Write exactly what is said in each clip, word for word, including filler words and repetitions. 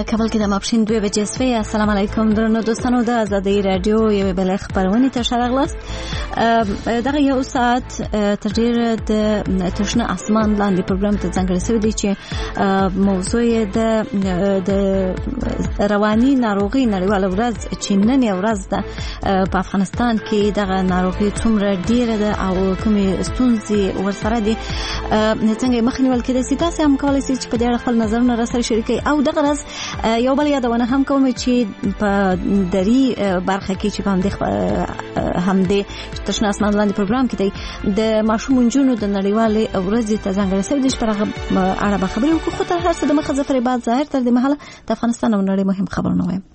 کابل کې د ماپښین دوه بجې سوي. السلام علیکم درنو دوستانو، د آزادۍ رادیو یو بل خبرونه ته شارغلاست. دغه یو ساعت تر ډیره د تشنه اسمان لاندې پروګرام ته ځانګړی شوی دی چې موضوع د د رواني ناروغي نړیواله ورځ چې نن یو ورځ ده په افغانستان کې دغه ناروغي څومره ډیره ده او کومې ستونزې ورسره دي څنګه مخنیول کېدای شي. تاسو هم کولای شئ چې په دې اړه خپل نظرونه راسره شریکئ او دغه ورځ یو بل یادونه هم کوم چې په دري برخه کې چې په همدې همدې تشنه اسمان لاندې پروګرام کې د ماشوم جنونو د نړیوالې ورځې ته ځانګړی شوی دی چې په اړه به خبرې وکړو. خو تر هر څه د مخه ظفر بعد ظاهر تر دې مهاله د افغانستان او نړۍ مهم خبرونه وایم.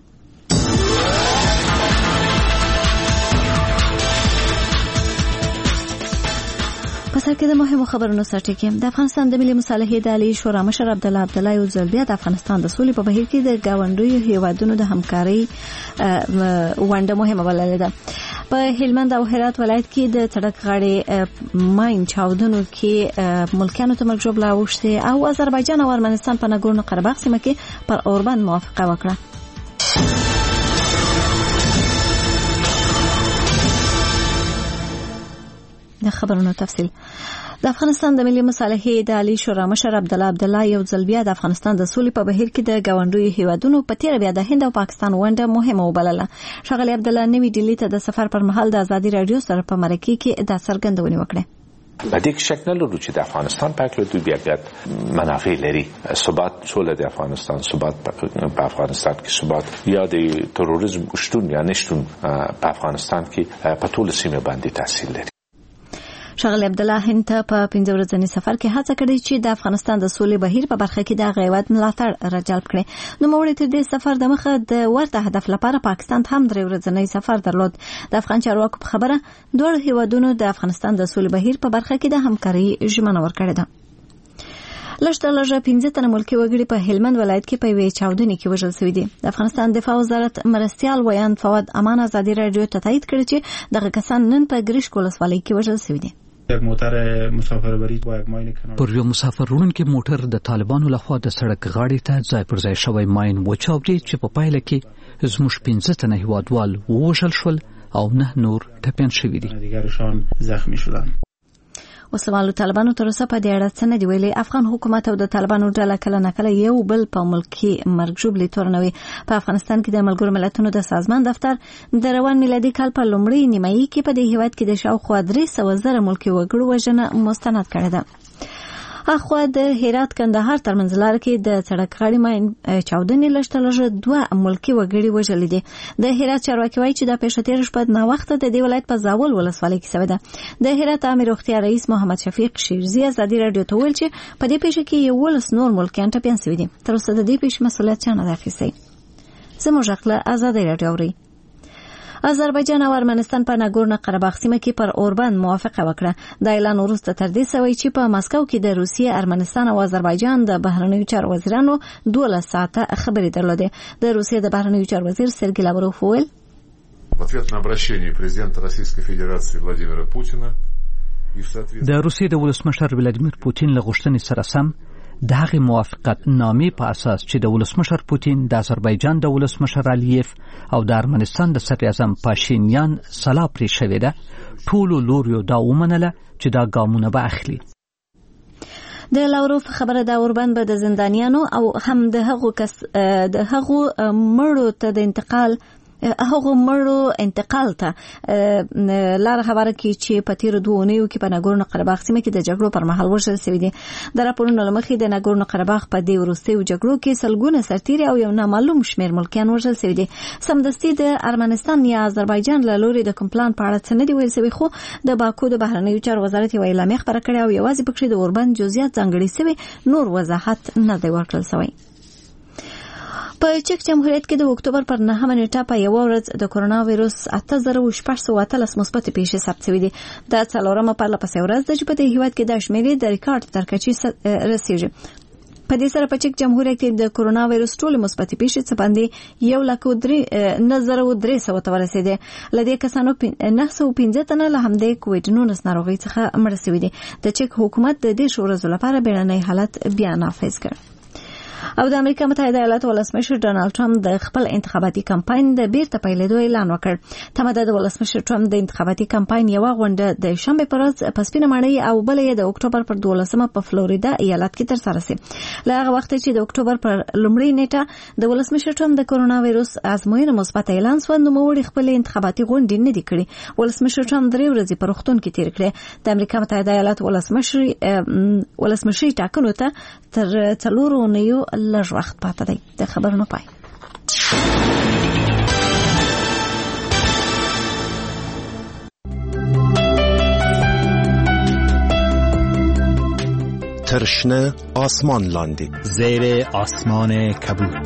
په سر کې د مهمو خبرونو سرټکی کې د افغانستان د ملي مصالحې د عالی شورا مشر عبدالله عبدالله یو ځل بیا د افغانستان د سولې په بهیر کې د گاونډیو هیوادونو د همکارۍ ونډه مهمه بللې ده. په هلمند او هرات ولایت کې د سړک غاړې ماین چاودنو کې ملکیانو ته مرګ ژوبله اوښتې او آذربایجان او ارمنستان په ناګورنو قرهباغ سیمه کې پر اوربند موافقه وکړه. د خبرونو تفصیل. د افغانستان د ملي مصالحې د عالی شورا مشر عبدالله عبدالله یو ځل بیا د افغانستان د سولې په بهیر کې د گاونډیو هیوادونو په تیر بیا د هند او پاکستان ونډه مهمه وبلله. ښاغلی عبدالله نوی ډیلی ته د سفر پر مهال د آزادي رادیو سره په مرکه کې د څرګندونې وکړه. په دې کې شک نه لرو چې د افغانستان په اړه دوی بیا منافع لري. ثبات سوله د افغانستان، ثبات په افغانستان کې ثبات یا د تروریزم شتون یا نشتون په افغانستان کې په ټول سیمه باندې تاثیر لري. ښاغلی عبدالله هند ته په پنځه ورځني سفر کې هڅه کړې چې د افغانستان د سولې بهیر په برخه کې د هیواد ملاتړ راجلب کړي. نو موږ تر دې سفر د مخه د ورته هدف لپاره پاکستان هم درې ورځنی سفر درلود. د افغان چارواکو په خبره دوه هیوادونو د افغانستان د سولې بهیر په برخه کې د همکارۍ ژمنه ورکړې ده. لږ لږه پنځه تنه ملکي وګړي په هلمند ولایت کې په یوې چاودنې کې وژل شوي دي. د افغانستان دفاع وزارت مرستیال ویان فواد امان آزادي رادیو ته تایید کړی چې دغه کسان نن په ګریشک ولسوالۍ کې وژل شوي دي. یک موټر مسافربری با یک ماین کنار پر یو مسافر وړونکي موټر د طالبانو لخوا د سړک غاړې ته ځای پر ځای شوی ماین وچاودي چې په پایله کې زموږ پنځه تنه هیوادوال ووژل شول او نه نور ټپیان شوي دي. دیگرشان زخمی شدند. وسوالو طالبانو تر اوسه په دې اړه څه نه دی ویلي. افغان حکومت او د طالبانو ډله کله نه کله یو بل په ملکي مرګ ژوبلې تورنوي. په افغانستان کې د ملګرو ملتونو د سازمان دفتر د روان میلادي کال په لومړۍ نیمایي کې په دې هیواد کې د شاوخوا درې سوه زره ملکي وګړو وژنه مستند کړې ده. اخوا د هرات کندهار ترمنځ لار کې د سړک غاړې ماین چاودنې لږ لږ دوه ملکي وګړي وژل دي. د هرات چارواکي وایي چې د پیښه تیر شپه نه وخت د دې ولایت په زاول ولسوالۍ کې شوې ده. د هرات امیر روغتیا رئیس محمد شفیق شیرزی آزادي رادیو ته ویل چې په دې پیښه کې یو ولس نور ملکیان ټپیان شوي دي. تر اوسه د دې پیښې مسؤلیت چا نه دی اخیستی. زموږ خپل آزادي رادیو اوري. آذربایجان او ارمنستان په ناګورنو قرهباغ سیمه کې پر اوربند موافقه وکړه. د اعلان وروسته تر دې شوی چې په مسکو کې د روسیې، ارمنستان او آذربایجان د بهرنیو چارو وزیرانو دولس ساعته خبرې درلودې. د روسیې د بهرنیو چارو وزیر سرګی لاوروف وویل в ответ на обращение президента Российской Федерации Владимира Путина د روسیې د ولسمشر ولادیمیر پوتین له غوښتنې سره سم د هغې موافقت نامې په اساس چې د ولسمشر پوتین، د آذربایجان د ولسمشر الیف او د ارمنستان د صدر اعظم پاشینیان سلا پرې شوې ده، ټولو لوریو دا ومنله چې دا ګامونه به اخلي. د لاوروف خبره دا اوربند به د زندانیانو او هم د هغو کس د هغو مړو ته د انتقال هغه مړو انتقال ته لار هواره کې چې په تیر دوه اونیو کې په ناګورنو قرهباغ سیمه کې د جګړو پر مهال وژل شوي دي. د راپورونو له مخې د ناګورنو قرهباغ په دې وروستیو جګړو کې سلګونه سرتیري او یو نامعلوم شمېر ملکیان وژل شوي دي. سمدستي د ارمنستان یا آذربایجان له لوري د کوم پلان په اړه څه نه دی ویل شوي، خو د باکو د بهرنیو چارو وزارت یوه اعلامیه خپره کړې او یوازې پکښې د اوربند جزئیات ځانګړي شوي، نور وضاحت نه دی ورکړل شوی. په چک جمهوریت کې د اکتوبر پر نهمه نیټه په یو ورځ د کرونا وایرس اته زره شپږ سوه اتلس مثبت پیښې ثبت شوې دي. دا څلورمه پرله پسې ورځ ده چې په دې هیواد کې د شمیرې د ریکارډ تر کچې رسیږي. په دې سره په چک جمهوریت کې د کرونا وایرس ټول مثبت پیښې څخه باندې یو لک او درې نظر او درې سوه ته ورسېدې. لدې کسانو نه سوه پنځه تنه له همدې کووډ نولس ناروغۍ څخه مړه شوي دي. د چک حکومت د دې ورځو لپاره بیړنی حالت بیا نافذ کړ. او د امریکا متحده ایالاتو ولسمشر ډونالد ټرمپ د خپل انتخاباتي کمپاین د بیرته پیلېدو اعلان وکړ. تماده د ولسمشر ټرمپ د انتخاباتي کمپاین یو غونډه د شنبه پر ورځ په سپینه ماڼۍ او بل یې د اکتوبر پر دولسمه په فلوریدا ایالت کې ترسره شي. له هغه وخت چې د اکتوبر پر لومړۍ نیټه د ولسمشر ټرمپ د کورونا وایروس ازموینه مثبت اعلان شو، نو موږ خپل انتخاباتي غونډې نه دي کړې. ولسمشر ټرمپ درې ورځې په روغتون کې تیر کړې. د امریکا متحده ایالاتو ولسمشر ولسمشر ټاکنو ته تر څلورو اونیو لږ وخت پاتې دی. د خبرونو پای. ترشنه آسمان لاندی زیر آسمان کبود.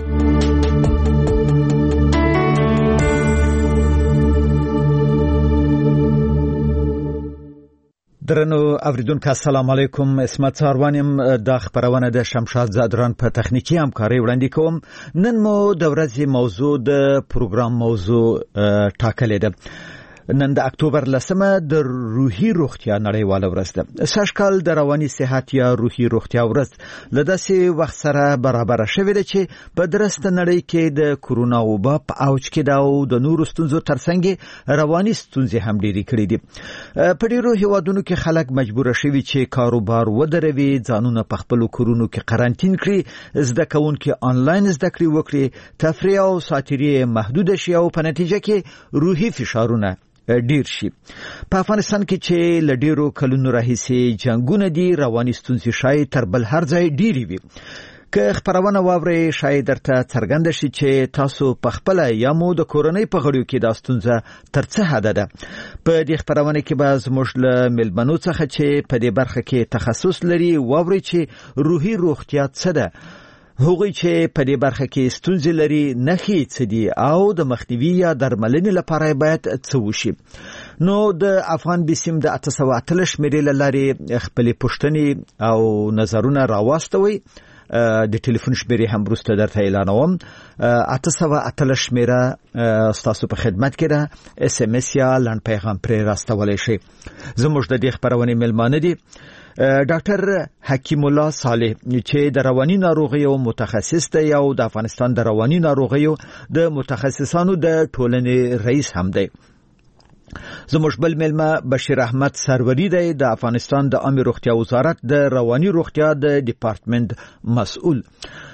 درنو اوریدونکو السلام علیکم. اسمت ساروانیم د خبرونه د شمشاد زادران په تخنیکی همکاري وړاندې کوم. نن مو د ورځې موضوع د پروګرام موضوع ټاکلې ده. نن د اکتوبر لسمه د روحي روغتیا نړیواله ورځ ده. سږکال د رواني صحت یا روحي روغتیا ورځ له داسې وخت سره برابر شوې ده چې په درسته نړۍ کې د کورونا وبا په اوج کې ده او د نورو ستونزو ترڅنګ رواني ستونزې هم ډېرې کړې دي. په ډېرو هیوادونو کې خلک مجبور شوي چې کاروبار ودروي، ځانونه په خپلو کورونو کې قرنټین کړي، زده کوونکي آنلاین زده کړې وکړي، تفریح او ساتیري محدود شي او په نتیجه کې روحي فشارونه ډیر شي. په افغانستان کې چې لډیرو کلونو راهیسې جنگونه دي، رواني ستونزې شاید تر بل هر ځای ډیری وي. که خبرونه واوري شاید درته څرګند شي چې تاسو په خپل یا مو د کورنۍ په غړیو کې د ستونزه تر څه حد ده. په دې خبرونه کې به زموږ له ملمنو څخه چې په دې برخه کې تخصص لري واوري چې روحي روغتیا څه ده، هغوی چې په دې برخه کې ستونزې لري نښې څه دي او د مخنیوي یا درملنې لپاره باید څه وشي. نو د افغان بیسیم د اته سوه اتلس شمېرې له لارې خپلې پوښتنې او نظرونه راواستوئ. د ټلیفون شمېرې هم وروسته درته اعلانوم. اته سوه اتلس شمېره ستاسو په خدمت کې ده. اس ام اس یا لنډ پیغام پرې راستولی شئ. زموږ د دې خپرونې ملمانه دي ډاکټر حکیم الله صالح چې د رواني ناروغیو متخصص دی او د افغانستان د رواني ناروغیو د متخصصانو د ټولنې رئیس هم دی. زموږ بل ملما بشیر احمد سروری دی، د افغانستان د عامه روغتیا وزارت د رواني روغتیا د ډپارټمنټ مسؤل.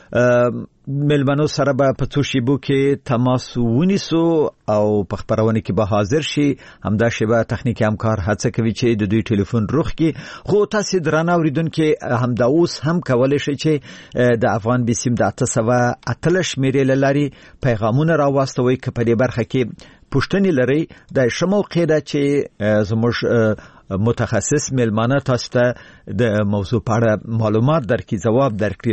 ملمنو سره به په څو شیبو کې تماس ونیسو او په خبرونه کې به حاضر شي. همدا شیبه تخنیکی همکار هڅه کوي چې د دوی ټلیفون روخ کې خو تاسو درانه اوریدونکو همدا اوس هم کولای شئ چې د افغان بیسیم د اته سوه اتلس شمېرې له لارې پیغامونه راواستوي. که په دې برخه کې پوښتنې لرئ د شموقع ده چې زموږ متخصص ملمانه تاسو ته د موضوع په اړه معلومات درکړي، ځواب درکړي.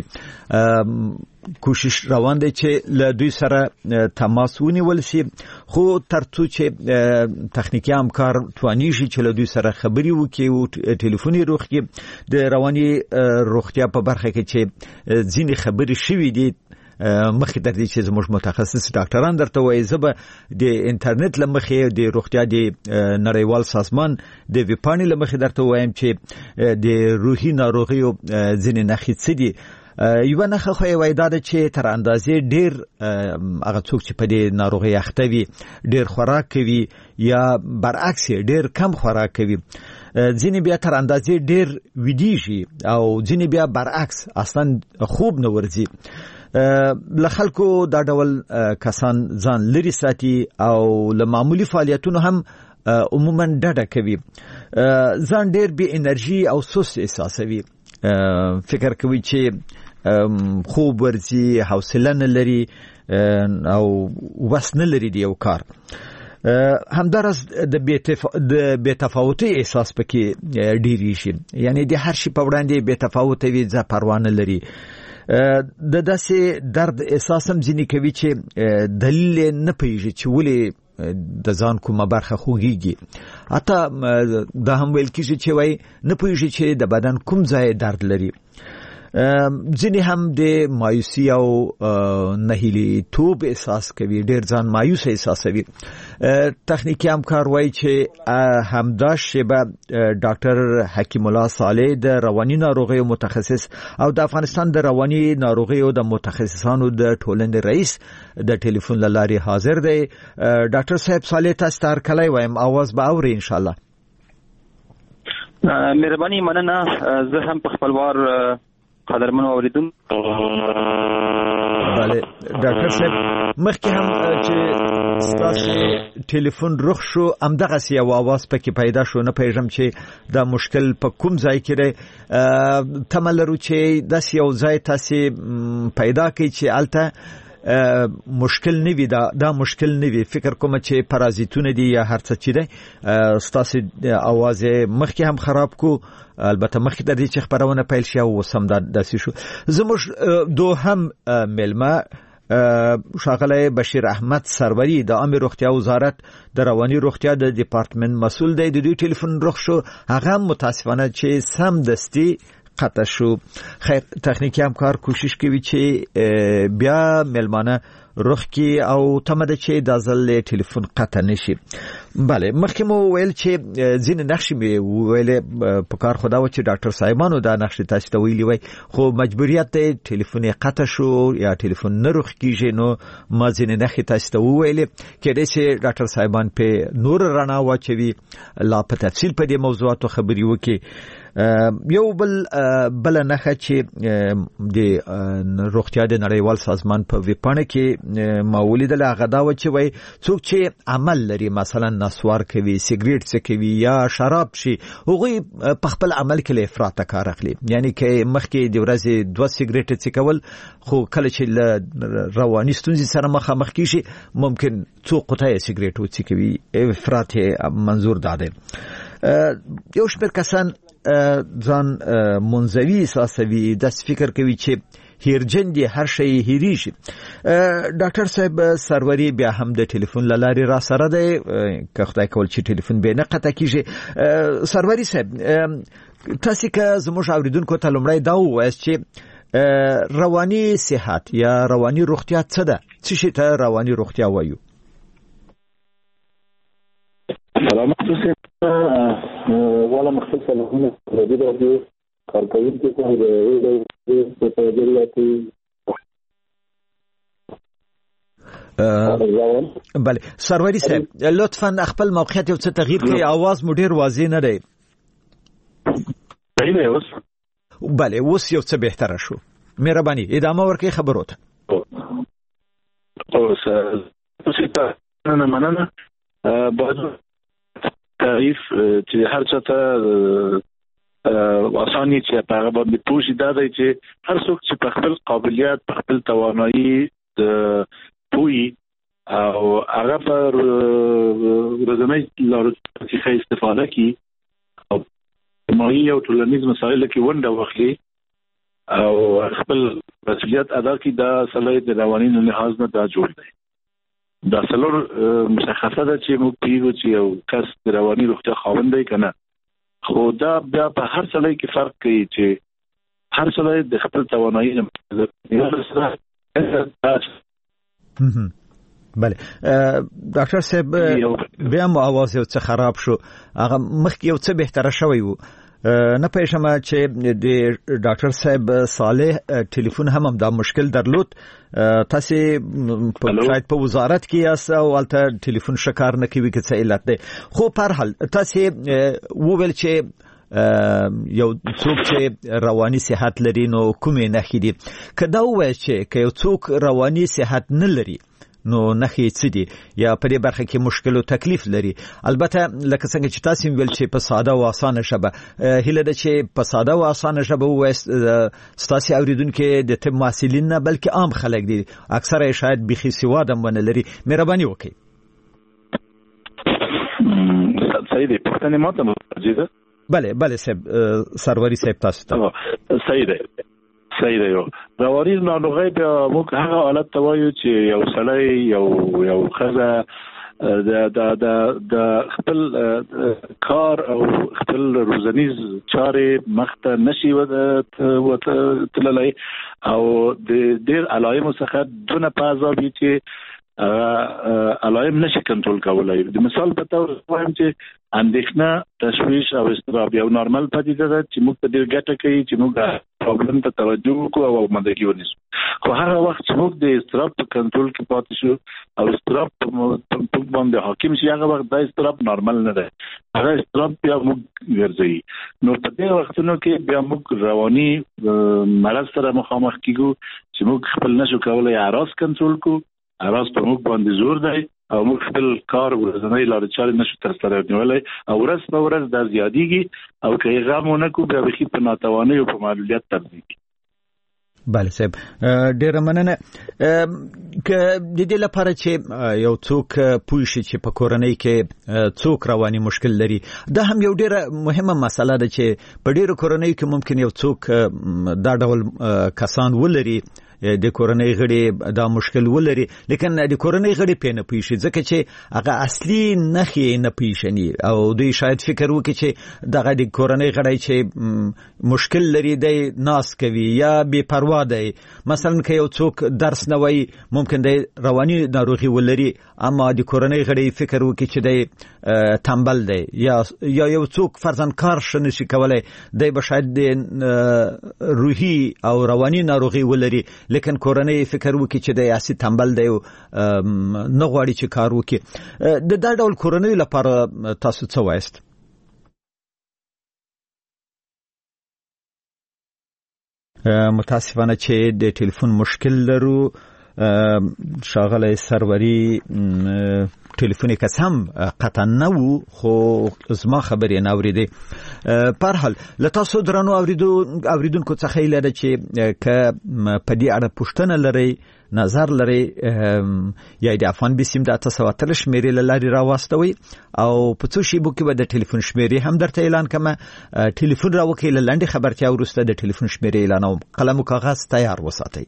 کوشش روان دی چې له دوی سره تماس ونیول شي، خو ترڅو چې تخنیکی همکار توانیږي چې له دوی سره خبرې وکړي او ټلیفوني روغتیا د رواني روغتیا په برخه کې چې ځینې خبرې شوي دي مخکې در دي چې زموږ متخصص ډاکټران درته وایي. زه به د انټرنیټ له مخې د روغتیا د نړیوال سازمان د ویبپاڼې له مخې درته وایم چې د روحي ناروغیو ځینې نښې څه دي. یوه نښه خو یې وایي دا ده چې تر اندازې ډېر هغه څوک چې په دې ناروغۍ اخته وي ډېر خوراک کوي یا برعکس ډېر کم خوراک کوي. ځینې بیا تر اندازې ډېر ویدیږي او ځینې بیا برعکس اصلا خوب نه ورځي. له خلکو دا ډول کسان ځان لري ساتي او له معمولی فعالیتونو هم عموما ډډه کوي. ځان ډېر بې انرژي او سست احساسوي. فکر کوي چې خوب ورځي، حوصله نه لري او وس نه لري د یو کار. همدارس د بې تفاوتۍ احساس پکې ډېری شي، یعنی د هر شي په وړاندې بې تفاوته وي، ځه پروا نه لري. د داسې درد احساس هم ځینې کوي چې دلیل نه پوهېږي چې ولې د ځان کومه برخه خوږیږي. حتی دا هم ویل کېږي چې وایي نه پوهېږي چې د بدن کوم ځای درد لري. ځینې هم د مایوسي او نهیلي توب احساس کوي، ډیر ځان مایوس احساسوي. تخنیکی همکار وایي چې همدا شیبه ډاکټر حکیم الله صالح د رواني ناروغیو متخصص او د افغانستان د رواني ناروغیو د متخصصانو د ټولنې رئیس د ټلیفون له لارې حاضر دی. ډاکټر صاحب صالح تاسو ته هرکلی وایم، आवाज به اورئ ان شاء الله. مهرباني مننه. زه هم په خپل وار قدرمن اوریدم. بله ډاکټر صاحب مخکې هم چې ستاسو ټلیفون رخ شو همدغه سی او आवाज پکې پیدا شو، نه پیژم چې دا مشکل په کوم ځای کې دی. تمه لرو چې داسې یو ځای تاسو پیدا کړئ چې الته مشکل نه وي، دا دا مشکل نه وي. فکر کوم چې پرازیتونه دي یا هر څه چې دی ستاسو आवाज مخکې هم خراب کو، البته مخکې د دې چې خبرونه پیل شي او وسم داسې شو. زموږ دوهم ملما ښاغلی بشیر احمد سروری د عامه روغتیا وزارت د رواني روغتیا د ډپارټمنټ مسؤل دی. د دوی ټلیفون رخ شو، هغه متاسفانه چې سم دستي قطع شو. خیر تخنیکی همکار کوشش کوي چې بیا ملمانه رخ کی او تمده چې د ځل ټلیفون قطع نشي. بله مخکې مو ویل چې ځین نقشې مې ویل په کار خدا و چې ډاکټر صاحبانو دا نقشې تاسو ته ویلي وای، خو مجبوریت دی ټلیفون قطع شو یا ټلیفون نه رخ کیږي. نو ما ځین نقشې تاسو ته ویل کېدای چې ډاکټر صاحبان په نور رڼا واچوي، لا په تفصیل په دې موضوعاتو خبري وکړي. یو بل بل نه چې د روغتیا د نړیوال سازمان په ویبپاڼه کې ما ولیدل هغه دا و چې وای څوک چې عمل لري، مثلا نسوار کوي، سیګریټ څکوي یا شراب شي، هغه په خپل عمل کې له افراط کار اخلي. یعنی کې مخکې د ورځې دوه سیګریټ څکول، خو کله چې له رواني ستونزې سره مخامخ کیږي ممکن څو قطعه سیګریټ وڅکوي. افراط منظور دا دی. یو شمېر کسان ځان منزوي احساسوي، داسې فکر کوي چې هیرجن دي، هر شی هیریږي. ډاکټر صاحب سروری بیا هم د ټلیفون له لارې را سره دی، که خدای کول چې ټلیفون به نه قطع کیږي. سروری صاحب تاسو که زموږ اوریدونکو ته لومړی دا ووایاست چې رواني صحت یا رواني روغتیا څه ده، څه شي ته رواني روغتیا وایو؟ سلامات اوسئ. والا مخصوص لهونه د دې کارکوونکو ته د تجرباتي بله سروری صاحب لطفاً خپل موقعیت یو څه تغییر کړئ، आवाज مو ډیر واضح نه دی. صحیح دی اوس؟ بله اوس یو څه بهتره شو. مهرباني ادامه ورکړئ خبرو ته. اوس تاسو ته نه مننه. بعد تعریف چې هر څه ته اساني چې په هغه باندې پوښي دا دی چې هر څوک چې په خپل قابلیت په خپل توانایي د پوي او هغه پر ورځنی لارو څخه استفاده کوي او ماهي او ټولنیز مسایل کې ونډه واخلي او خپل مسؤلیت ادا کوي، دا صلاحیت د رواني لحاظ نه دا جوړ دی. دا څلور مشخصه ده چې موږ پیږو چې یو کس د رواني روغتیا خاوند دی که نه، خو دا بیا په هر سړی کې فرق کوي چې هر سړی د خپل توانایي بله. ډاکټر صاحب بیا مو आवाज یو څه خراب شو، هغه مخکې یو څه بهتره شوی وو. نه پېښم چې د ډاکټر صاحب صالح ټلیفون هم هم دا مشکل درلود. تاسو شاید په وزارت کې یاست او البته ټلیفون شکار نه کوي که څه علت دی، خو په هر حال تاسو وویل چې یو څوک چې رواني صحت لري نو کومې نښې دي. که دا ووایي چې که یو څوک رواني صحت نه لري نو نخې څه دي یا په دې برخه کې مشکل او تکلیف لري؟ البته لکه څنګه چې تاسو ویل چې په ساده او اسانه شبه هله ده چې په ساده او اسانه شبه وایست ستاسو اوریدونکو د طب محصلین نه بلکې عام خلک دي، اکثره شاید بيخي سواد هم ونه لري. مهرباني وکړئ. صحیح دی، پښتنه ماته متوجه ده. بله بله صاحب سروری صاحب تاسو ته صحیح دی. صحیح دی. رواني ناروغي بیا موږ هغه حالت ته وایو چې یو سړی یو یو ښځه د د د خپل کار او خپل روزنیز چارې مخته نشي وته تللی او د ډېر علایمو څخه دونه په عذابي چې علایم نشي کنټرول کولای. د مثال په تور وایم چې اندېښنه، تشویش او اضطراب یو نارمل پدیده ده چې موږ ته ډېر ګټه کوي چې موږ پرابلم ته توجه وکړو او آمادګي ونیسو. خو هغه وخت چې موږ د اضطراب په کنټرول کې پاتې شو او اضطراب په موږ باندې حاکم شي، هغه وخت دا اضطراب نارمل نه ده، هغه اضطراب بیا موږ ګرځي. نو په دې وختونو کې بیا موږ رواني مرض سره مخامخ کیږو چې موږ خپل نشو کولای اعراض کنټرول کو، اعراض په موږ باندې زور دی او موږ خپل کار ورځنی لارې چارې نشو ترسره کولای او ورځ په ورځ دا زیاتېږي او که غم ونه کو بیا به په ناتوانۍ او په معلولیت تبدیل. بله صاحب، ډیره مننه. که د دې لپاره چې یو څوک پوه شي چې په کورنۍ کې څوک رواني مشکل لري، دا هم یو ډیره مهمه مسله ده چې په ډیرو کورنۍ کې ممکن یو څوک دا ډول کسان ولري، د کورنۍ غړي دا مشکل ولري، لیکن د کورنۍ غړي په نه پېښي ځکه چې هغه اصلي نخې نه پېښني او دوی شاید فکر وکړي چې دغه د کورنۍ غړي چې مشکل لري دی ناس کوي یا بې پروا دی. مثلا که یو څوک درس نه وایي ممکن دی رواني ناروغي ولري، اما د کورنۍ غړي فکر وکړي چې دی تنبل دی یا یا یو څوک فرضاً کار ښه نشي کولی، دی به شاید د روحي او رواني ناروغي ولري، لیکن کورنۍ فکر وکړي چې د اسی تنبل دی او نه غواړي چې کار وکړي. د دا ډول کورنۍ لپاره تاسو څه وایست؟ متاسفانه چې د ټلیفون مشکل لرو. ښاغلی سروری ټلیفوني کس هم قطع نه وو، خو زما خبرې نه اورېدې. په هر حال له تاسو درنو اورېدونکو څخه هیله ده چې که په دې اړه پوښتنه لرئ، نظر لرئ، یا د افغان بیسیم د اته سوه اتلس شمېرې له لارې راواستوئ او په څو شیبو کې به د ټلیفون شمېرې هم درته اعلان کړم. ټلیفون راوکړئ، له لنډې خبرتیا وروسته د ټلیفون شمېرې اعلانوم. قلم او کاغذ تیار وساتئ.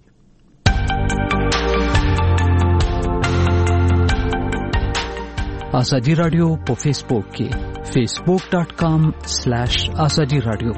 آزادی رادیو په فیسبوک کې فیسبوک ډاٹ کام سلیش آزادی رادیو.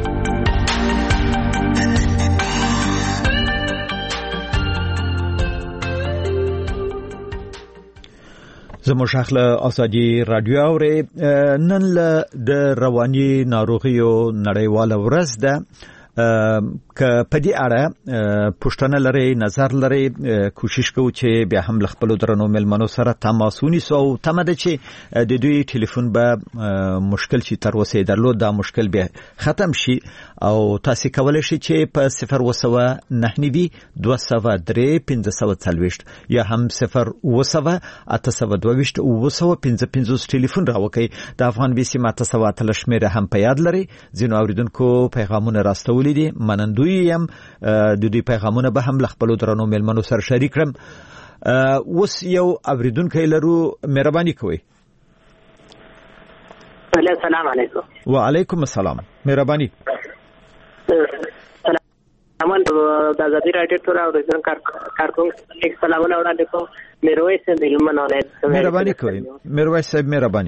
زموږ اخله آزادی رادیو اوري. نن له د رواني ناروغیو نړیواله ورځ ده. که په دې اړه پوښتنه لرئ، نظر لرئ، کوشش کوو چې بیا هم له خپلو درنو مېلمنو سره تماس ونیسو او تمه ده چې د دوی ټلیفون به مشکل چې تر اوسه یې درلود دا مشکل بیا ختم شي او تاسو کولی شئ چې په صفر اووه سوه نهه نوي دوه سوه درې پنځه سوه څلوېښت یا هم صفر اووه سوه اته سوه دوه ویشت اووه سوه پنځه پنځوس ټلیفون راوکړئ. د افغان بیسیم اته سوه اتلس شمېره هم په یاد لرئ. ځینو اورېدونکو پیغامونه راستولي دي، منندوی یم. د دوی پیغامونه به هم له خپلو درنو مېلمنو سره شریک کړم. اوس یو اورېدونکی لرو، مهرباني کوئ. السلام علیکم. وعلیکم السلام، مهرباني. سلام د آزادی رادیو ټول اورېدونکو کارکونکو لیک سلامونه وړاندې کوم. میرویس د هلمند ولایت. مهرباني کوئ میرویس صاحب، مهرباني.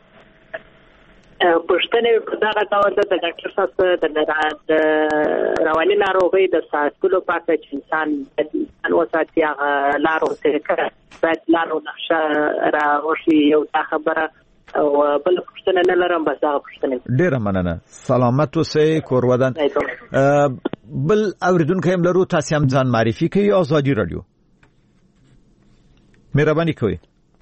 پښتنې په دغه ډول د ډاکټر صاحب د رواني ناروغۍ د ساتلو پاتې چې انسان انسان وساتي هغه لارو طریقه باید لارو نقشه راوشي. یو تا خبره او بل پښتنه نه لرم، بس هغه پښتنه. ډیره مننه، سلامت اوسئ، کور ودان. بل اوریدونکو هم لرو، تاسو هم ځان معرفي کړئ. آزادی رادیو، مهرباني کوئ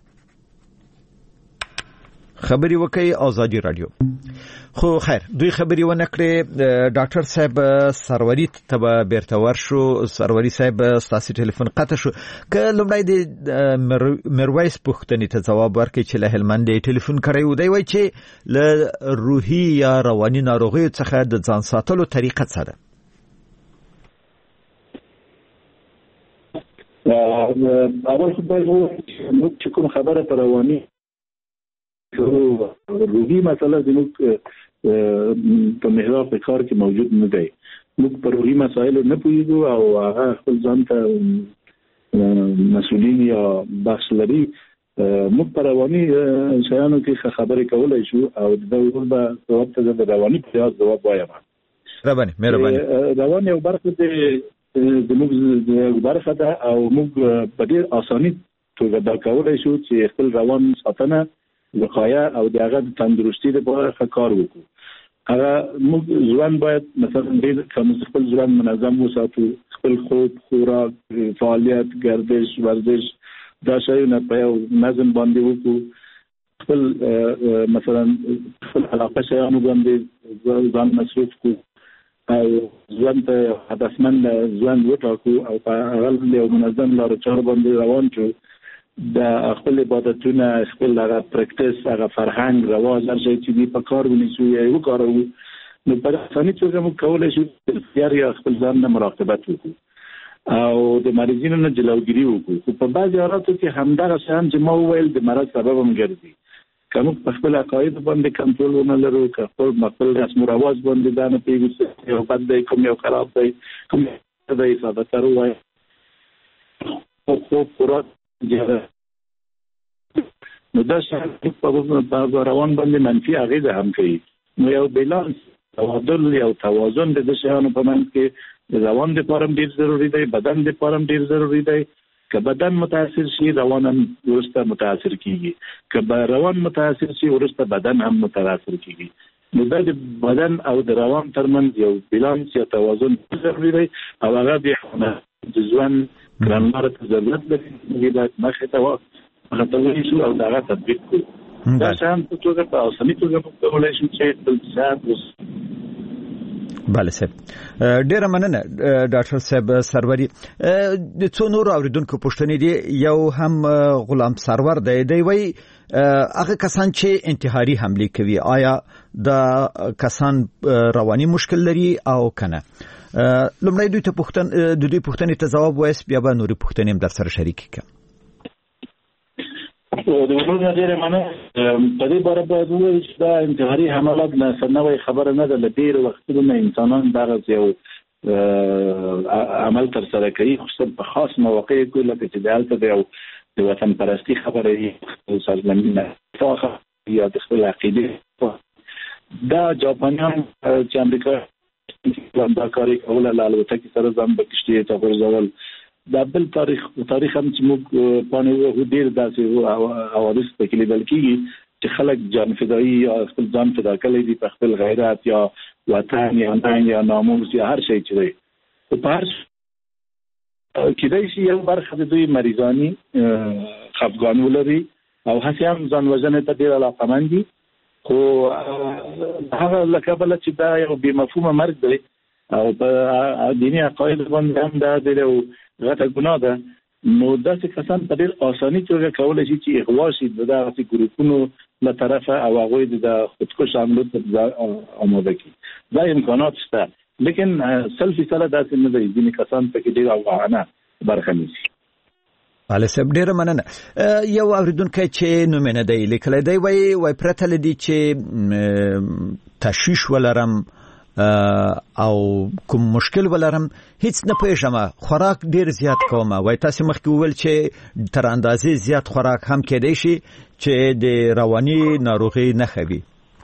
خبري وکي. آزادی رادیو. خو خیر دوی خبري ونه کړې. ډاکټر صاحب سروری ته به بیرته ورشو. سروری صاحب ستاسو ټلیفون قطع شو. که لومړی د میرویس پوښتنې ته ځواب ورکړي چې له هلمند ټلیفون کړی و، دی وایي چې له روحي یا رواني ناروغیو څخه د ځان ساتلو طریقه څه ده؟ اول خو باید موږ چې کوم خبره پر رواني روحي مسله زموږ په محور په کار کې موجود نه دی. موږ پر روحي مسایلو نه پوهیږو او هغه خپل ځان ته مسؤلین یا بخش لري موږ په رواني شیانو کې خبرې کولای شو او د ورور به جواب ته د رواني په جواب وایم. رواني مهرباني رواني یو برخه د موږ د برخه ده او موږ په ډیر اساني توګه دا کولای شو چې خپل روان ساتنه وقایه او د هغه تندرستي لپاره کار وکړو. هغه موږ ځوان باید مثلا ډیر کوم خپل ځوان منظم وساتو، خپل خوب، خوراک، فعالیت، ګردش، ورزش دا شایونه په یو نظم باندې وکړو. خپل مثلا خپل علاقه شایانو باندې ځان مصروف کو او ځوان ته هدفمند ځوان وټاکو او په هغه یو منظم لار چار باندې روان شو. د خپل عبادتونه، خپل هغه پریکټیس، هغه فرهنګ، رواج هر شی چې دی په کار ونیسو یا وکړو. نو په اساني توګه موږ کولای شو چې یا خپل ځان نه مراقبت وکړو او د مریضینو نه جلوګیری وکړو. خو په بعضي حالاتو کې همدغه شیان چې ما وویل د مرض سبب هم ګرځي. که موږ په خپل عقاید باندې کنټرول ونه لرو، که خپل خپل رسم و رواج باندې دا نه پوهېږو چې یو بد دی، کوم یو خراب دی، کوم دی ساده تر ووایه، خوب خوراک نو دا شیان په روان باندې منفي اغېزه هم کوي. نو یو بیلانس، تعادل، یو توازن د دې شیانو په منځ کې د روان لپاره هم ډېر ضروري دی، بدن لپاره هم ډېر ضروري دی. که بدن متاثر شي روان هم وروسته متاثر کیږي، که روان متاثر شي وروسته بدن هم متاثر کیږي. نو دا د بدن او د روان ترمنځ یو بیلانس یا توازن ضروري دی او هغه بیا د ځوان ګرانمار ته ضرورت لري. موږ باید مخې ته مخته ونیسو او د هغه تطبیق کړو. دا شیان په توګه په اساني توګه موږ کولی شو چې خپل صحت اوس. بله صاحب، ډیره مننه ډاکټر صاحب سروري. د څو نورو اوریدونکو پوښتنې دي. یو هم غلام سرور دی، دی وایي هغه کسان چې انتحاري حملې کوي آیا دا کسان رواني مشکل لري او کنه؟ لومړی دوی ته پوښتنه د دوی پوښتنې ته ځواب وایست، بیا به نورې پوښتنې هم در سره شریک کړم. د ورونو ډیره مننه. په دې باره باید ووایو چې دا انتحاري حملات نوې خبره نه ده. له ډېرو وختونو نه انسانان دغسې یو عمل ترسره کوي، خصوصا په خاص مواقعو کې لکه چې دلته د یو د وطن پرستي خبره وي، د سرزمین دفاع یا د خپل عقیدې. دا جاپانیان چې امریکا دا کار یې کوله، له الوتکې سره ځان په کشتۍ ته غورځول. دا بل تاریخ تاریخ هم چې موږ پاڼې وو ډېر داسې حوادث پکې لیدل کېږي چې خلک جان فدایي یا خپل ځان فدا کړی دي په خپل غیرت یا وطن یا ننګ یا ناموس یا هر شی چې دی. په هر کېدای شي یو برخه د دوی مریضاني خفګان ولري او هسې هم ځان وژنې ته ډېر علاقمند دي. خو هغه له کبله چې دا یو بې مفهومه مرګ دی او په دیني عقاید باندې هم دا د غټه ګناه ده. نو داسې کسان په ډېر اساني توګه کولی شي چې اغوا شي د دغسې ګروپونو له طرفه او هغوی د خودکش حملو ته آماده کړي. دا امکانات شته، لیکن سل فیصده داسې نه دی. ځینې کسان پکې ډېر افغانه برخه نیسي. بله صاحب، ډیره مننه. یو اوریدونکی چې نوم یې نه دی لیکلی دی وایي وایي پرته له دې چې تشویش ولرم او کوم مشکل ولرم هیڅ نه پېژنم، خوراک ډیر زیات کوم. وای تاسو مخکې وویل چې تر اندازې زیات خوراک هم کېدای شي چې د رواني ناروغي نښه وي.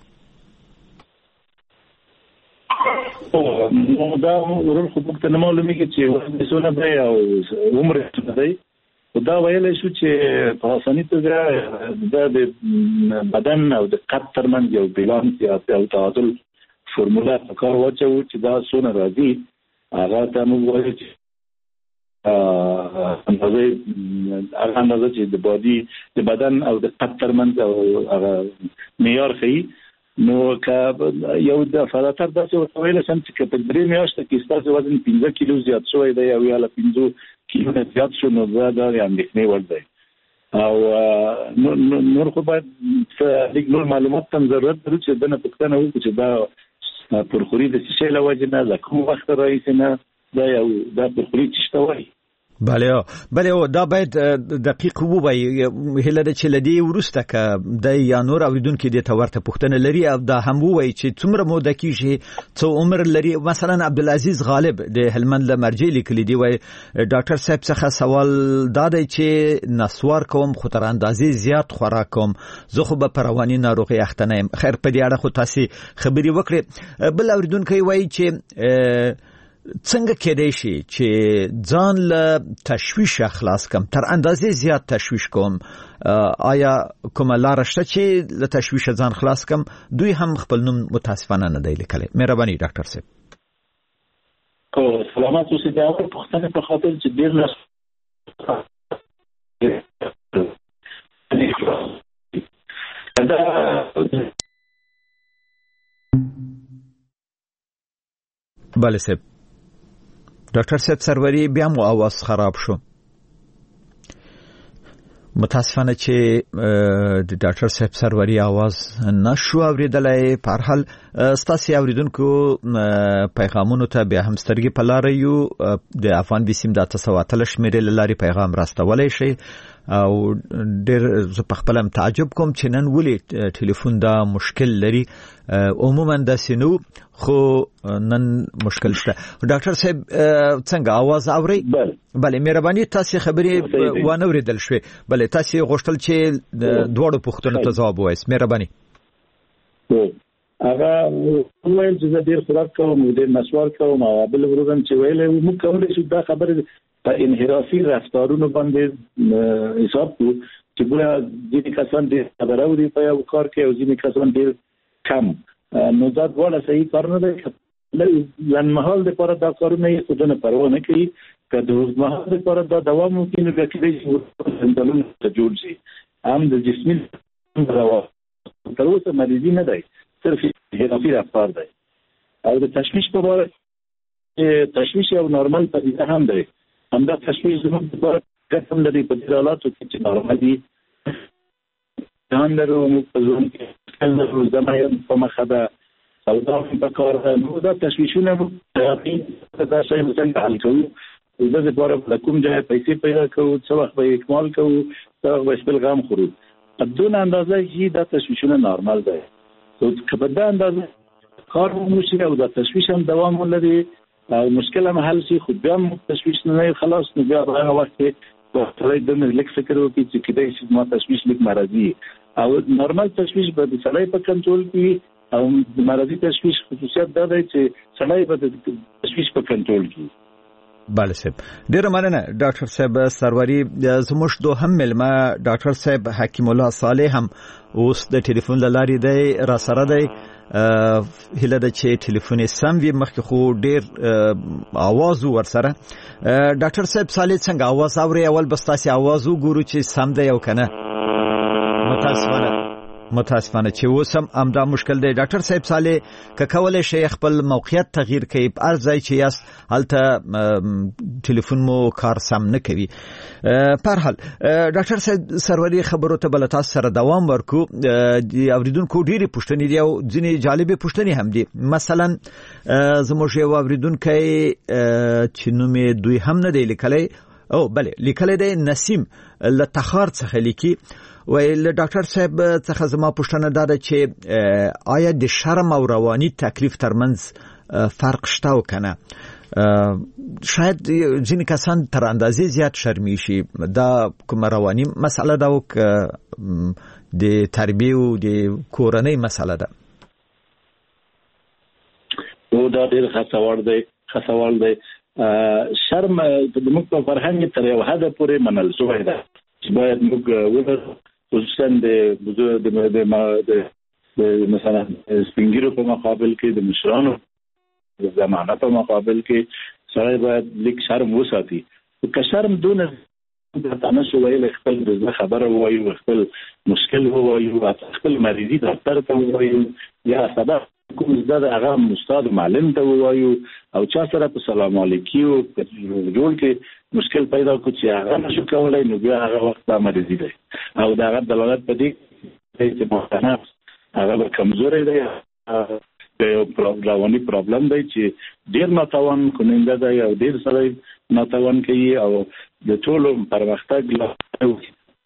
او دا ورور خو موږ ته نه معلومیږي چې وزن څونه دی او عمر څونه دی. دا ویلی شو چې په اساني توګه دا د بدن او د قد ترمنځ یو بیلانس یا تعادل فرموله په کار واچوو چې دا څونه راځي. هغه ته موږ وایو چې اندازې هغه اندازه چې د بادي د بدن او د قد ترمنځ او هغه معیار ښیي. نو که یو دفعاتر داسې ورته ویلی شم چې که په درې میاشته کې ستاسو وزن پنځه کیلو زیات شوی دی او یا له پنځو کیلو نه زیات شو، نو دا د اندېښنې وړ دی. او نور خو باید لږ نور معلومات ته هم ضرورت لرو چې دنه پوښتنه وکړو چې دا پرخوري د څه شي له وجې نه، له کوم وخته راهیسې نه، دا یو دا پرخوري څه ته وایي. بله بله دا باید دقیق ووایي هله د چې لدی ورسته ک د یا نور اوریدونکو د تورته پښتنه لري او دا هم وایي چې څومره موده کیږي څو عمر لري. مثلا عبدالعزیز غالب د هلمند لمرجې لیکلی دی وای ډاکټر صاحب څخه سوال دا دی چې نسوار کوم خو تر اندازې زیات خوراک کوم زه خو به پرواني ناروغي اخته نه یم. خیر په دې اړه خو تاسو خبري وکړي. بل اوریدونکو وایي چې څنګه کېدای شي چې ځان له تشویش خلاص کم تر اندازې زیات تشویش کوم؟ آیا کومه لار شته چې له تشویش ځان خلاص کم؟ دوی هم خپل نوم متاسفانه نه دی لیکلی. مهرباني ډاکټر صاحب. او سلامات اوسئ. دا اول پوښتنه په خاطر چې ډیر نه بله صاحب. ډاکټر صاحب سروری بیا مو आवाज خراب شو. متاسفانه چې د ډاکټر صاحب سروری आवाज نشو اوریدلای. په هر حال ستاسو اوریدونکو پیغامونو ته به هم سترګې په لار یو. د افغان بیسیم د تاسو واتل شمیرې لاري پیغام راستولای شي او ډېر زه په خپل تعجب کوم چې نن ولې ټلیفون دا مشکل لري. عموما د سينو خو نن مشکل شته. ډاکټر صاحب څنګه आवाज اوري؟ بله مهرباني تاسو خبرې وانه ورېدل شوي. بله تاسو غوښتل چې دوړو پوښتنو ته ځواب وایي. مهرباني. هغه وویل چې ډېر خوراک کوم ډېر نسوار کوم او بل ورځم چې ویل موږ کولای شو دا خبره په انحرافي رفتارونو باندې حساب کو چې ګویا ځینې کسان ډېر خبروري په یو کار کې او ځینې کسان ډېر کم. نو دا ډول صحیح کار نه دی. لنمحال لپاره دا کارونه یې خودونه پروا نه کوي. که د اوږدمهال لپاره دا دوام وکړي نو بیا کېدای شي سندلونه ته جوړ شي. هم د جسمي تر اوسه مریضي نه دی، صرف انحرافي رفتار دی. او د تشویش په اړه تشویش یو نارمل پدیده هم دی. همدا تشویش زموږ لپاره ګټه لري په دې حالاتو کې چې نارمل دي. ځان لرو موږ په ژوند کې څنګه زمایم په مخه ده او دا په کار نو دا تشویشونه موږ دا شی څنګه حل کوو. د دې لپاره د کوم ځای پیسې پیدا کوو، څه وخت به اکمال کوو، څه وخت به خپل غم خورو. په دون اندازه چې دا تشویشونه نارمل دی. او که په دا اندازه کار وشي او دا تشویش هم دوام ولري او مشکل هم حل شي، خو بیا هم تشویش نه خلاص نو بیا هغه وخت کې وختره د لیک فکر وکړي چې کله چې ما تشویش لیک مرضی او نارمل تشویش به د سړی په کنټرول کې او د مرضی تشویش خصوصیت دا دی چې سړی به د تشویش په کنټرول کې. بله صاحب ډیره مننه ډاکټر صاحب سروری. زموږ دوهم ملما ډاکټر صاحب حکیم الله صالح هم اوس د ټلیفون لاري دی را سره دی. هله د چې ټلیفون سم وي مخکې خو ډیر आवाज ور سره. ډاکټر صاحب صالح څنګه आवाज اوري؟ اول بس تاسو आवाज وګورو چې سم دی او کنه. متاسفانه متاسفانه چې وسم امدا مشکل دی. ډاکټر صاحب صالح که کولای شي خپل موقعیت تغییر کړي په ارزای چې یاست هلته ټلیفون مو کار سم نه کوي. په هر حال ډاکټر صاحب سروری خبرو ته بل تاسو سره دوام ورکو. اوریدونکو ډیره پوښتنې دي او ځینې جالبه پوښتنې هم دي. مثلا زموږ یو اوریدونکو چې نوم دوی هم نه دی لیکلی او بله لیکلی دی نسیم له تخار څخه لیکي. ویل ډاکټر صاحب څخه زما پوښتنه دا ده چې آیا د شرم او رواني تکلیف ترمنځ فرق شته او کنه؟ شاید ځینې کسان تر اندازې زیات شرمي شي. دا کومه رواني مسله ده او د تربیه او د کورنۍ مسله ده؟ او دا ډېر ښه سوال دی ښه سوال دی. شرم د موږ په فرهنګ تر یو حده پورې منل شوی ده چې باید موږ وګورو خصوصا د د د مثلا سپینګیرو په مقابل کې د مشرانو د زمانه په مقابل کې سړی باید لیک شرم وساتي. که شرم دون د شو ویل خپل د خبره وایو، خپل مشکل وایو، خپل مریضي ډاکټر ته وایو یا سبب کوم زده هغه استاد معلم ته وایو او چا سره په سلام علیکم جوړ کې مشکل پیدا کو چې هغه نشو کولای نو بیا هغه وخت د مریضي دی او دا غو دلالت پدې چې مختنف هغه کمزوري دی یو رواني پرابلم دی چې ډیر ناتوان کننده دی او ډیر سره ناتوان کوي او د ټولو پرمختګ لپاره.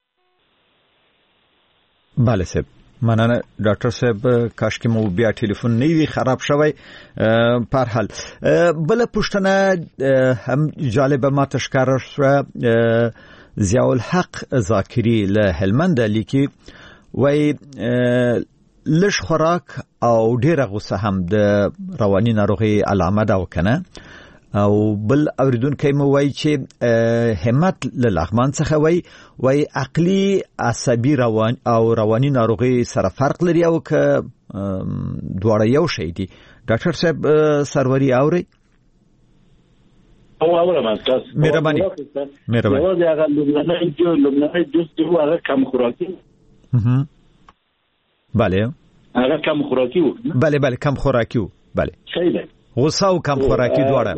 بله صاحب مننه ډاکټر صاحب، کاش کې مو بیا ټلیفون نه وي خراب شوی. په هر حال بل پوښتنه هم جالبه ما تشکر شوه. ضیاء الحق ذاکری له هلمند لیکي وای لږ خوراک او ډیره غوسه هم د رواني ناروغي علامه ده وکنه. او بل اوریدونکو مو وای چې همت له لغمان څخه وای وای عقلي عصبي روان او رواني ناروغي سره فرق لري او ک دواړه یو شی دي. ډاکټر صاحب سروري اوري؟ او اورم تاسو مهرباني مهرباني یو ځای هغه لومړنۍ جو لومړنۍ جوس دی هغه کم خوراکي. اها بله هغه کم خوراکي و. بله بله کم خوراکي و. بله صحیح ده. غوسه او کم خوراکي دواړه.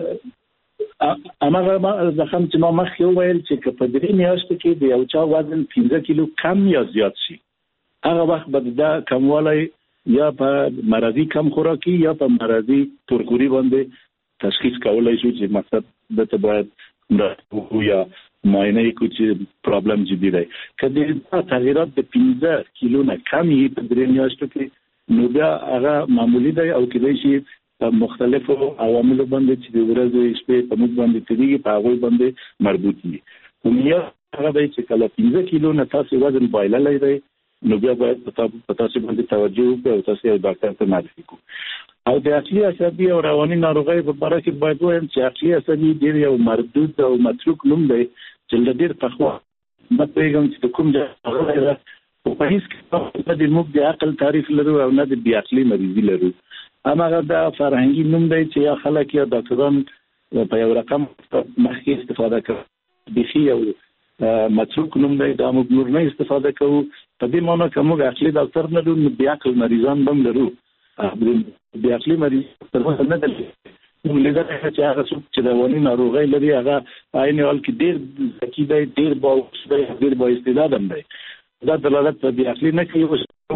اماغه ما د خام چې ما مخ یو ویل چې په دې میاشت کې د یو چا وزن پنځه کیلو کم یا زیات شي هغه وخت به دا کموالی یا په مرضی کم خوراکي یا په مرضی تورکوري باندې تشخیص کولای شو چې مقصد د ته باید یا معاینه کو چې پرابلم جدي دی. کله دا تغیرات د پنځه کیلو نه کم یې په دې میاشتو کې نو دا هغه معمولی دی او کله شي مختلفو عواملو باندې چې د ورځې شپې په موږ باندې تیریږي په هغه باندې مربوط دي. کومیا هغه دی چې کله پنځه کیلو نه تاسو وزن بایللی دی نو بیا باید په تاسو باندې توجه وکړئ او تاسو یو ډاکټر ته معرفي کړئ. او د عقلي عصبي او رواني ناروغۍ په اړه کې باید وایم چې عقلي عصبي ډېر یو مردود او متروک نوم دی چې ډېر پخوا مطلب چې کوم ځای په هیڅ کې د موږ د عقل تعریف لرو او نه د بی عقلي مریضي لرو. اماغه دا فرهنګي نوم دی چې یا خلک یا ډاکټران په یو رقم مخکې استفاده کوي بخي او متروک نوم دی دا موږ نور نه استفاده کوو. په دې معنی چې موږ عقلي ډاکټر نه لرو بی عقل مریضان هم لرو. بی عقلي مریض تر اوسه نه دي موږ لږه چې هغه څوک چې د رواني ناروغۍ لري هغه عین حال کې ډېر ذکي دی ډېر باوقار دی ډېر با استعداد هم دی. دا دلالت په بی عقلي نه کوي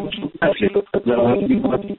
او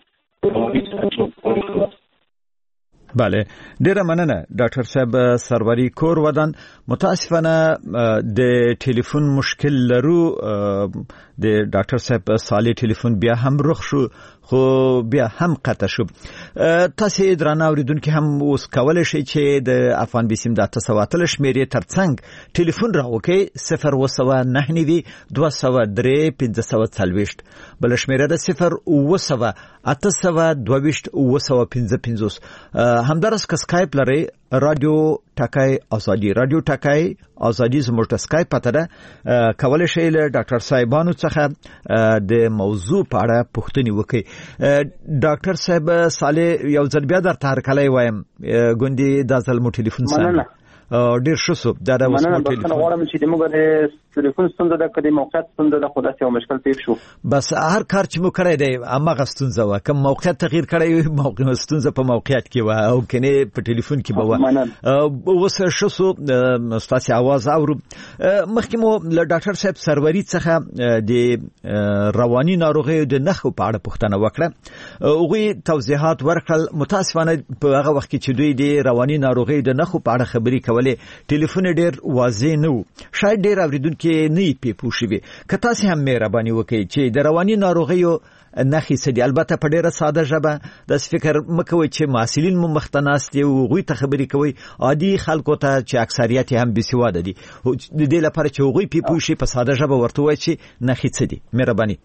بله ډیره مننه ډاکټر صاحب سروری کور ودان. متاسفانه د ټلیفون مشکل لرو. د ډاکټر صاحب صالح ټلیفون بیا هم رخ شو خو بیا هم قطع شو. تاسو درانه اوریدونکو هم اوس کولای شئ چې د افغان بیسیم د تاسو واتل شمیرې ترڅنګ ټلیفون راوکې صفر و سوا نه نیوي دوه سوا درې پنځه سوا څلوېښت بل شمیره د صفر و سوا اته سوا دوه ویشت و سوا پنځه پنځوس. همدارس که سکایپ لري رادیو ټاکای ازادي رادیو ټاکای ازادي زموږ د سکایپ پته ده. کولای شئ له ډاکټر صاحبانو څخه د موضوع په اړه پوښتنې وکړئ. ډاکټر صاحب صالح یو ځل بیا درته هرکلی وایم ګوندې دا ځل مو ټلیفون سم ډیر ښه سو دا د وسمو ټلیفون غواړم چې د موږ د ټلیفون ستونزه د کدي موقعیت ستونزه د خدای یو مشکل پیښ شو. بس هر کار چې مو کړی دی اما غستونزه وا کوم موقعیت تغییر کړی موقعیت ستونزه په موقعیت کې وا او کنه په ټلیفون کې به وا اوس ښه سو ستاسو आवाज اورو. مخکې مو له ډاکټر صاحب سروری څخه د رواني ناروغي د نخو په اړه پوښتنه وکړه. هغه توضیحات ورکړل. متاسفانه په هغه وخت کې چې دوی د رواني ناروغي د نخو په اړه خبري ولې ټلیفون ډیر واضح نه و شاید ډیر اوریدونکو نه پی پوښوي. که تاسو هم مهرباني وکړئ چې د رواني ناروغیو نخې سدي البته په ډیره ساده ژبه د فکر مکوي چې مسؤلین مو مختناست یو غوي ته خبري کوي عادي خلکو ته چې اکثریت هم بسواده دي د دې لپاره چې غوي پی پوښي په ساده ژبه ورته وایي چې نخې سدي. مهرباني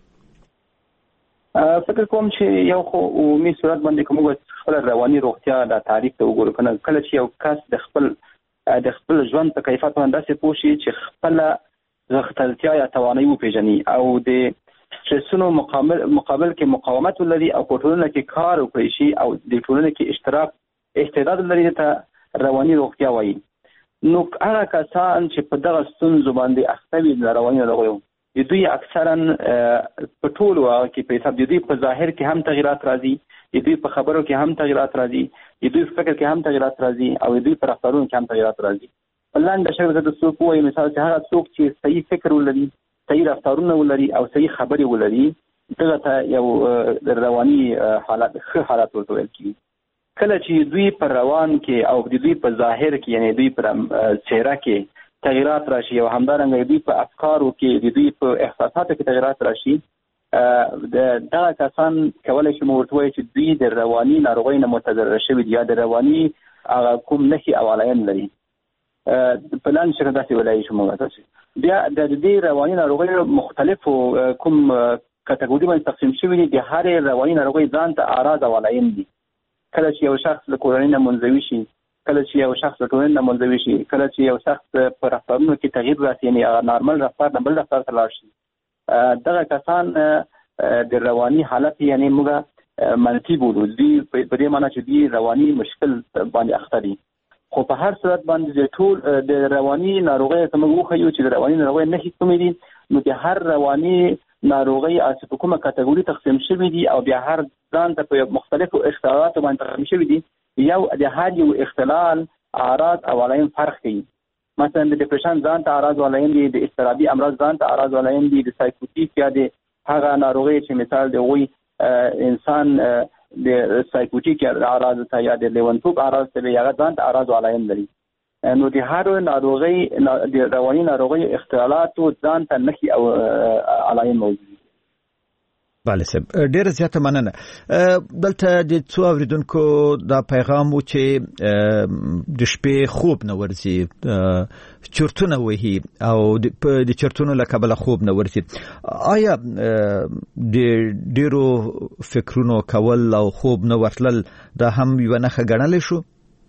فکر کوم چې یو خو عمومي صورت باندې کوم خپل رواني روغتیا د تعریف ته وګورو کنه کله چې یو کس د خپل د خپل ژوند په کیفیت باندې څه پوښي چې خپل غختلتیا یا توانایي وپیژني او د سترسونو مقابل مقابل کې مقاومت ولري او په ټولنه کې کار وکړي شي او د ټولنه کې اشتراک استعداد لري ته رواني روغتیا وایي. نو هغه کسان چې په دغه ستونزو باندې اخته وي د رواني ناروغیو د دوی اکثرا په ټولو کې په حساب د دوی په ظاهر کې هم تغیرات راځي د دوی په خبرو کې هم تغیرات راځي د دوی په فکر کې هم تغیرات راځي او د دوی په رفتارونو کې هم تغیرات راځي. بلند شوی د څوک وایي مثال چې هغه څوک چې صحیح فکر ولري صحیح رفتارونه ولري او صحیح خبرې ولري دغه ته یو رواني حالت ښه حالت ورته ویل کېږي. کله چې دوی پر روان کې او د دوی په ظاهر کې یعنی دوی پر څهره کې تغیرات راشي او همدارنګه دوی په افکارو کې د دوی په احساساتو کې تغیرات راشي، دغه کسان کولای شي ورته وایي چې دوی د رواني ناروغۍ نه متضرر شوي دي یا د رواني هغه کوم نښې او علایم لري. په لاندې شکل داسې ویلی شو موږ تاسو. بیا د دې رواني ناروغیو مختلفو کوم کټګوري باندې تقسیم شوي دي. د هرې رواني ناروغۍ ځان ته اعراض او علایم دي. کله چې یو شخص له کورنۍ نه منزوي شي، کله چې یو شخص له ټولنې نه منزوي شي، کله چې یو شخص په رفتارونو کې تغییر راسي یعنی نارمل رفتار نه بل رفتار ته لاړ شي، دغه کسان د رواني حالت یعنی موږ منفي بولو. دوی په دې معنی چې دوی رواني مشکل باندې اخته دي. خو په هر صورت باندې ټول د رواني ناروغۍ ته موږ وښیو چې د رواني ناروغۍ نښې کومې دي، نو د هر رواني ناروغۍ چې په کومه کټګوري تقسیم شوي دي او بیا هر ځان ته په مختلفو اختلالاتو باندې تقسیم شوي دي، یو د هر یو اختلال اعراض او علایم فرق کوي. مثلا د ډیپریشن ځان ته اعراض او علایم دي، د اضطرابي امراض ځان ته اعراض او علایم دي، د سایکوټیک یا د هغه ناروغۍ چې مثال د هغوی انسان د سایکوټیک اعراض ته یا د لیونتوب اعراض ته هغه ځان ته اعراض او علایم لري. نو د هر ناروغۍ د رواني ناروغۍ اختلالاتو ځان ته نښې او علایم موجود دي. بله صاحب، ډیره زیاته مننه. دلته د څو اوریدونکو دا پیغام و چې د شپې خوب نه ورځي، چرتونه وهي او د چرتونو له کبله خوب نه ورځي. آیا د ډیرو فکرونو کول او خوب نه ورتلل دا هم یوه نښه ګڼلی شو؟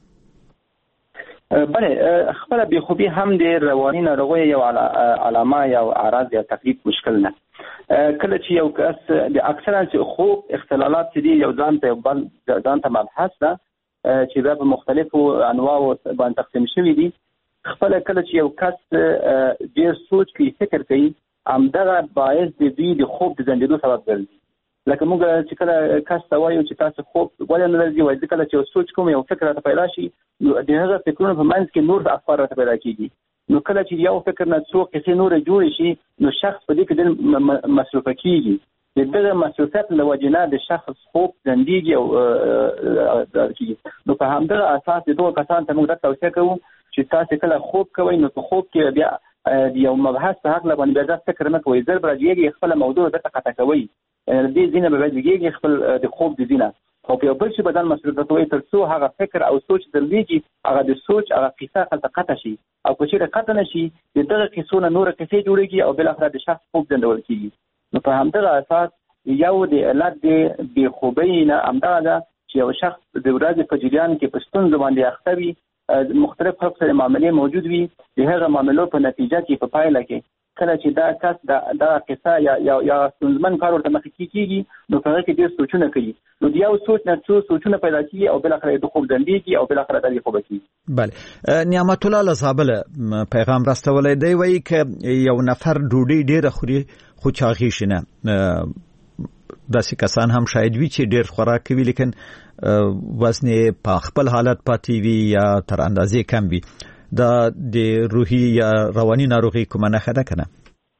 بله، خپله بېخوبي هم د رواني ناروغۍ یو علامه یا اعراض یا تکلیف مشکل نه. کله چې یو کس د اکثرا چې خوب اختلالات چې دي یو ځان ته بل ځان ته مبحث ده چې دا په مختلفو انواعو باندې تقسیم شوي دي. خپله کله چې یو کس ډېر سوچ کوي، فکر کوي، همدغه باعث د دوی د خوب د ځنډېدو سبب ګرځي. لکه موږ چې کله کس ته وایو چې تاسو خوب ولې نه راځي، وایي کله چې یو سوچ کوم یو فکر راته پیدا شي، نو د هغه فکرونو په منځ کې نور افکار راته پیدا کېږي. نو کله چې یو فکر نه څو قصې نورې جوړې شي، نو شخص په دې کې ډېر مصروفه کېږي. د دغه مصروفیت له وجې نه د شخص خوب ځنډېږي او کېږي. نو په همدغه اساس د دغو کسانو ته موږ دا توصیه کوو چې تاسې کله خوب کوئ، نو په خوب کې بیا د یو مبحث په هکله باندې بیا دا فکر نه کوئ، زر به راجېږي خپله موضوع درته قطع کوئ، دې ځینه به بیا جګېږي خپل د خوب د ځینه، خو په یو بل شي به ځان مصروفه کوئ تر څو هغه فکر او سوچ درلېږي، هغه د سوچ هغه قصه هلته قطع شي. او که چېرې قطع نه شي، د دغه قصو نه نوره قصې جوړېږي او بالاخره د شخص خوب ځنډول کېږي. نو په همدغه اساس یو د علت د بېخوبۍ نه همدغه ده چې یو شخص د ورځې په جریان کې په ستونزو باندې اخته وي، مختلف خلق سره معاملې موجود وي، د هغه معاملو په نتیجه کې په پایله کې کله چې دا کس دا قصه یا یا ستونزمن کار ورته مخکې کېږي، نو په هغه کې ډېر سوچونه کوي. نو د یو سوچ نه څو سوچونه پیدا کېږي او بالاخره د خوب ځنډېږي او بالاخره د خوبه کېږي. بله، نعمت الله له زابله پیغام راستولی دی، وایي که یو نفر ډوډۍ ډېره خوري خو چاغې شي نه. داسې کسان هم شاید وي چې ډېر خوراک کوي لیکن وزن یې په خپل حالت پاتې وي یا تر اندازې کم وي. دا د روحي یا رواني ناروغي کومه نښه ده که نه؟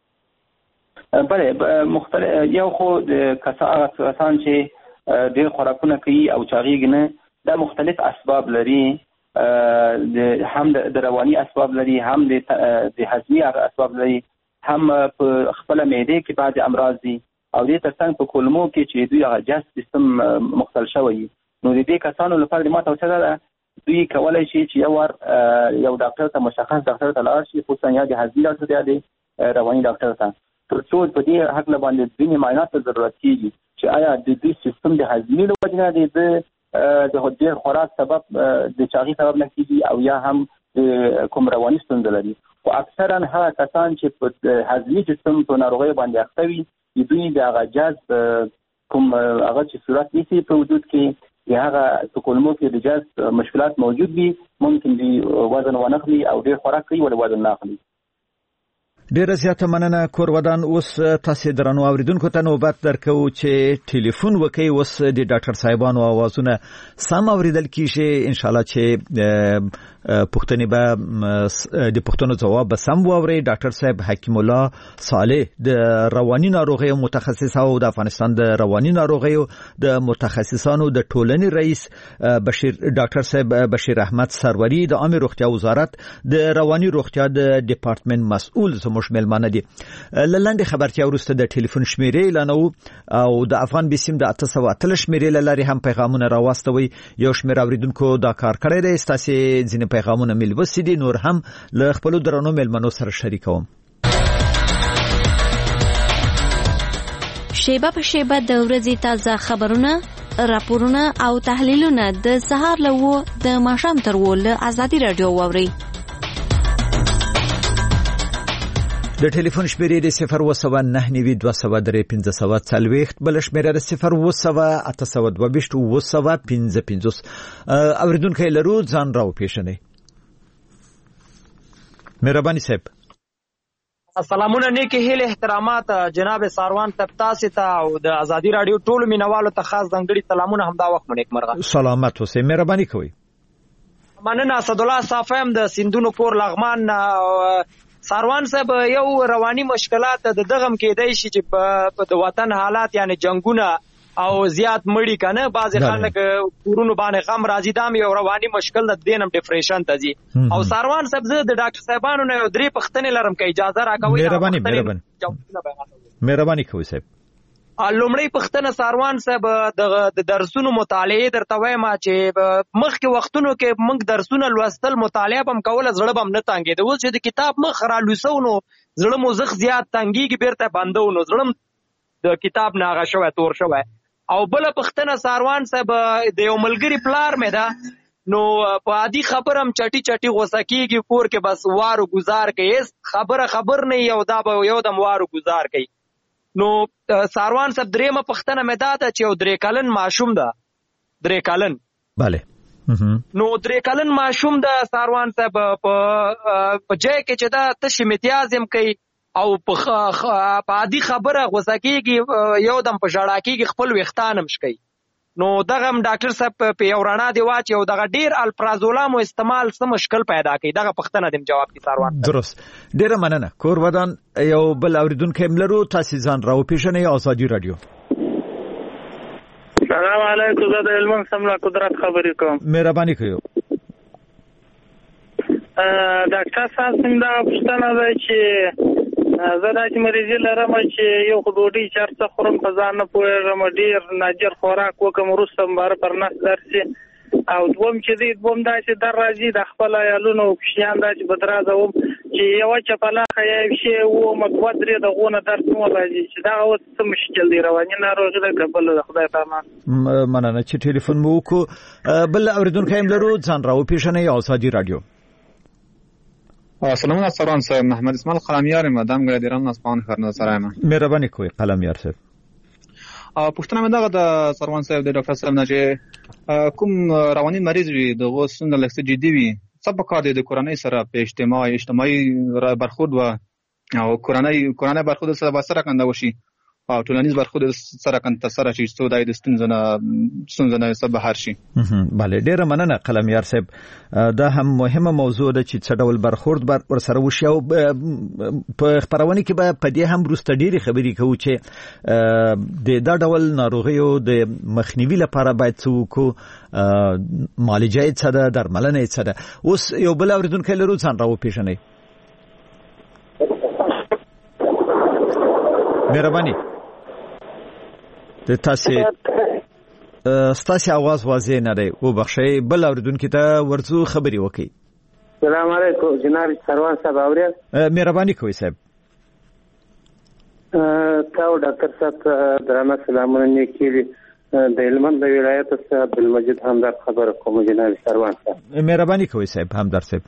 بله، مختلف یو خو د کسان چې ډېر خوراکونه کوي او چاغېږي نه، دا مختلف اسباب لري. هم د رواني اسباب لري، هم د هضمي اسباب لري، هم په خپله معدې کې بعضې امراض دي او دې تر څنګ په کولمو کې چې دوی هغه جست سیستم مختل شوی. نو د دې کسانو لپاره د ما توصیه ده دوی کولی شي چې یو وار یو ډاکټر ته مشخص ډاکټر ته لاړ شي، خصوصا یا د هضمي ډاکټر ته یا د رواني ډاکټر ته، تر څو په دې هکله باندې ځینې معاینات ته ضرورت کېږي چې آیا د دوی سیستم د هضمي له وجې نه د ډېر خوراک سبب د چاغي سبب نه کېږي او یا هم د کوم رواني ستونزه لري. خو اکثرا هغه کسان چې په هضمي سیستم په ناروغیو باندې اخته وي، دوی د هغه جذب کوم هغه چې صورت نیسي په وجود کې، یا هغه په کولمو کې د جذب مشکلات موجود وي، ممکن دی وزن ونه اخلي او ډېر خوراک کوي ولې وزن نه اخلي. ډیره زیاته مننه کورودان. اوس تاسو درنو اوریدونکو ته نوبت درکو چې ټلیفون وکي. اوس د ډاکټر صاحبانو اوازونه سم اوریدل کیږي. ان شاء الله چې پښتني به د پښتنو جواب به سم ووري. ډاکټر صاحب حکیم الله صالح د رواني ناروغیو متخصص او د افغانستان د رواني ناروغیو د متخصصانو د ټولنې رئیس بشیر ډاکټر صاحب بشیر احمد سروری د عامه روغتیا وزارت د رواني روغتیا د ډپارټمنټ مسؤل زموږ ملمانه دي. لاندې خبرتیا ورسته د ټلیفون شمیرې اعلانو او د افغان بسیم د اته سوه اتلس شمیرې لاري هم پیغامونه راوستوي. یو شمیر اوریدونکو دا کار کړی دی. ستاسو ځینې پیغامونه مل وسیدي نور هم له خپل درنو ملمنو سره شریکوم. شیبه په شیبه د ورځې تازه خبرونه، راپورونه او تحلیلونه د سهار له د ماښام تر ول ازادي رادیو ووري. د ټلیفون شمیرې د صفر و سوه نه نوي دوه سوه درې پنځه سوه څلوېښت، بل شمیره د صفر و سوه اته سوه دوه ویشت و سوه پنځه پنځوس. اوریدونکو لرو ځان راو پیژنئ. مهرباني صاحب. سلامونه، نیکی هیله، احترامات جناب ساروان صاحب تاسو ته او د ازادي رادیو ټولو مینوالو ته خاص ځانګړي سلامونه. همدا وخت مونږ مرغه سلامات اوسئ. مهرباني کوئ. مننه. اسدالله صافیم د سندونو کور لغمان. ساروان صاحب یو رواني مشکلات د دغم کېدای شي چې په د وطن حالات یعنی جنگونه او زیات مړی کنه بعض خلک کورونو باندې غم راځي. دا یو رواني مشکل د دینم ډیپریشن ته ځي. او ساروان صاحب زه د ډاکټر صاحبانو نه درې پښتنې لرم که اجازه راکوي. مهرباني مهرباني مهرباني کوئ صاحب. لومړی پښتنه ساروان صاحب د درسونو مطالعه درته وایم چې مخکې وختونو کې موږ درسونه لوستل مطالعه بم کوله زړه بم نه تانګېده. اوس چې د کتاب مخ را لوسو نو زړه مو زخ زیات تانګېږي بیرته بندو نو زړه د کتاب نه هغه شوی تور شوی. او بل پښتنه ساروان صاحب د یو ملګری پلار مې ده نو په عادي خبرم چټي چټي غوسه کېږي کور کې بس وارو گزار کوي. خبره خبر نه یو دا به یو دم وارو گزار کوي. نو ساروان صاحب درېمه پښتنه مې دا ده چې یو درې کلن ماشوم ده. درې کلن بله نو درې کلن ماشوم ده ساروان صاحب په ځای کې چې دا تش امتیاز هم کوي او په عادي خبره غوسه کېږي یو دم په ژړا کېږي خپل ویښتان هم شکوي. نو دغه هم ډاکټر صاحب په یو رڼا دی واچي او دغه ډیر الپرازولام استعمال څه مشکل پیدا کوي. دغه پښتنه دیم جواب کی ساروان. درست. ډیره مننه. کور ودان یو بل اوریدونکو ملرو تاسو ځان راو پیژنئ. ازادي رادیو. سلام علیکم. زه د علم سملا قدرت خبرې کوم. مهرباني کوئ. ډاکټر صاحب څنګه پښتنه ده چې زه دا چې مریضي لرم چې یو خو ډوډۍ چېرته خورم په ځان نه پوهېږم ډېر ناجر خوراک وکړم وروسته مباره پر نس درسي. او دوم چې دی دوم دا چې در راځي د خپل عیالونو او کوچنیان دا چې بدرازه وم چې یوه چپلاخه یا یو شی وم دوه درې دغو نه درد نه راځي چې دغه اوس څه مشکل دی رواني ناروغي ده که بل د خدای په امان. مننه چې ټلیفون مو وکړو. بل اوریدونکی هم لرو ځان راوپېژنئ. ازادي رادیو. سلامونه ساروان صاحب. محمد اسماعیل قلمیار مدام ګرادیران اسپان خرنه سرایم. مهرباني کوئ قلمیار صاحب. پښتنه مې دغه د ساروان صاحب د ډاکټر صاحب نه چې کوم رواني مریض وي دغه څنګه لکه جدي وي څه په کار دی د کورنۍ سره په اجتماعي اجتماعي برخورد و او کورنۍ کورنۍ برخورد سره به سره کنده وشي او ټولنیز برخورد سره کنده سره چې څو دای د ستونزنه ستونزنه سبب هر شي. بله ډیره مننه قلمیار صاحب. دا هم مهمه موضوع ده چې څه ډول برخورد بر ورسره وشي او په خبرونه کې به په دې هم وروسته ډیره خبرې کوو چې د دا ډول ناروغیو د مخنیوي لپاره باید څه وکړو. معالجه څه ده درملنه څه ده. اوس یو بل اوریدونکی لرو ځان راوپېژنئ. مهرباني. د تاسو ستاسو आवाज واضح نه دی او بخښئ. بل اوریدونکو ته ورڅو خبري وکړئ. سلام علیکم جناب سروان صاحب اورئ. مهرباني کوئ صاحب. تاسو ډاکټر صاحب درانه سلامونه نیکي د هلمند د ولایت څخه عبدالمجید همدرد خبر کوم جناب سروان صاحب. مهرباني کوئ صاحب همدرد صاحب.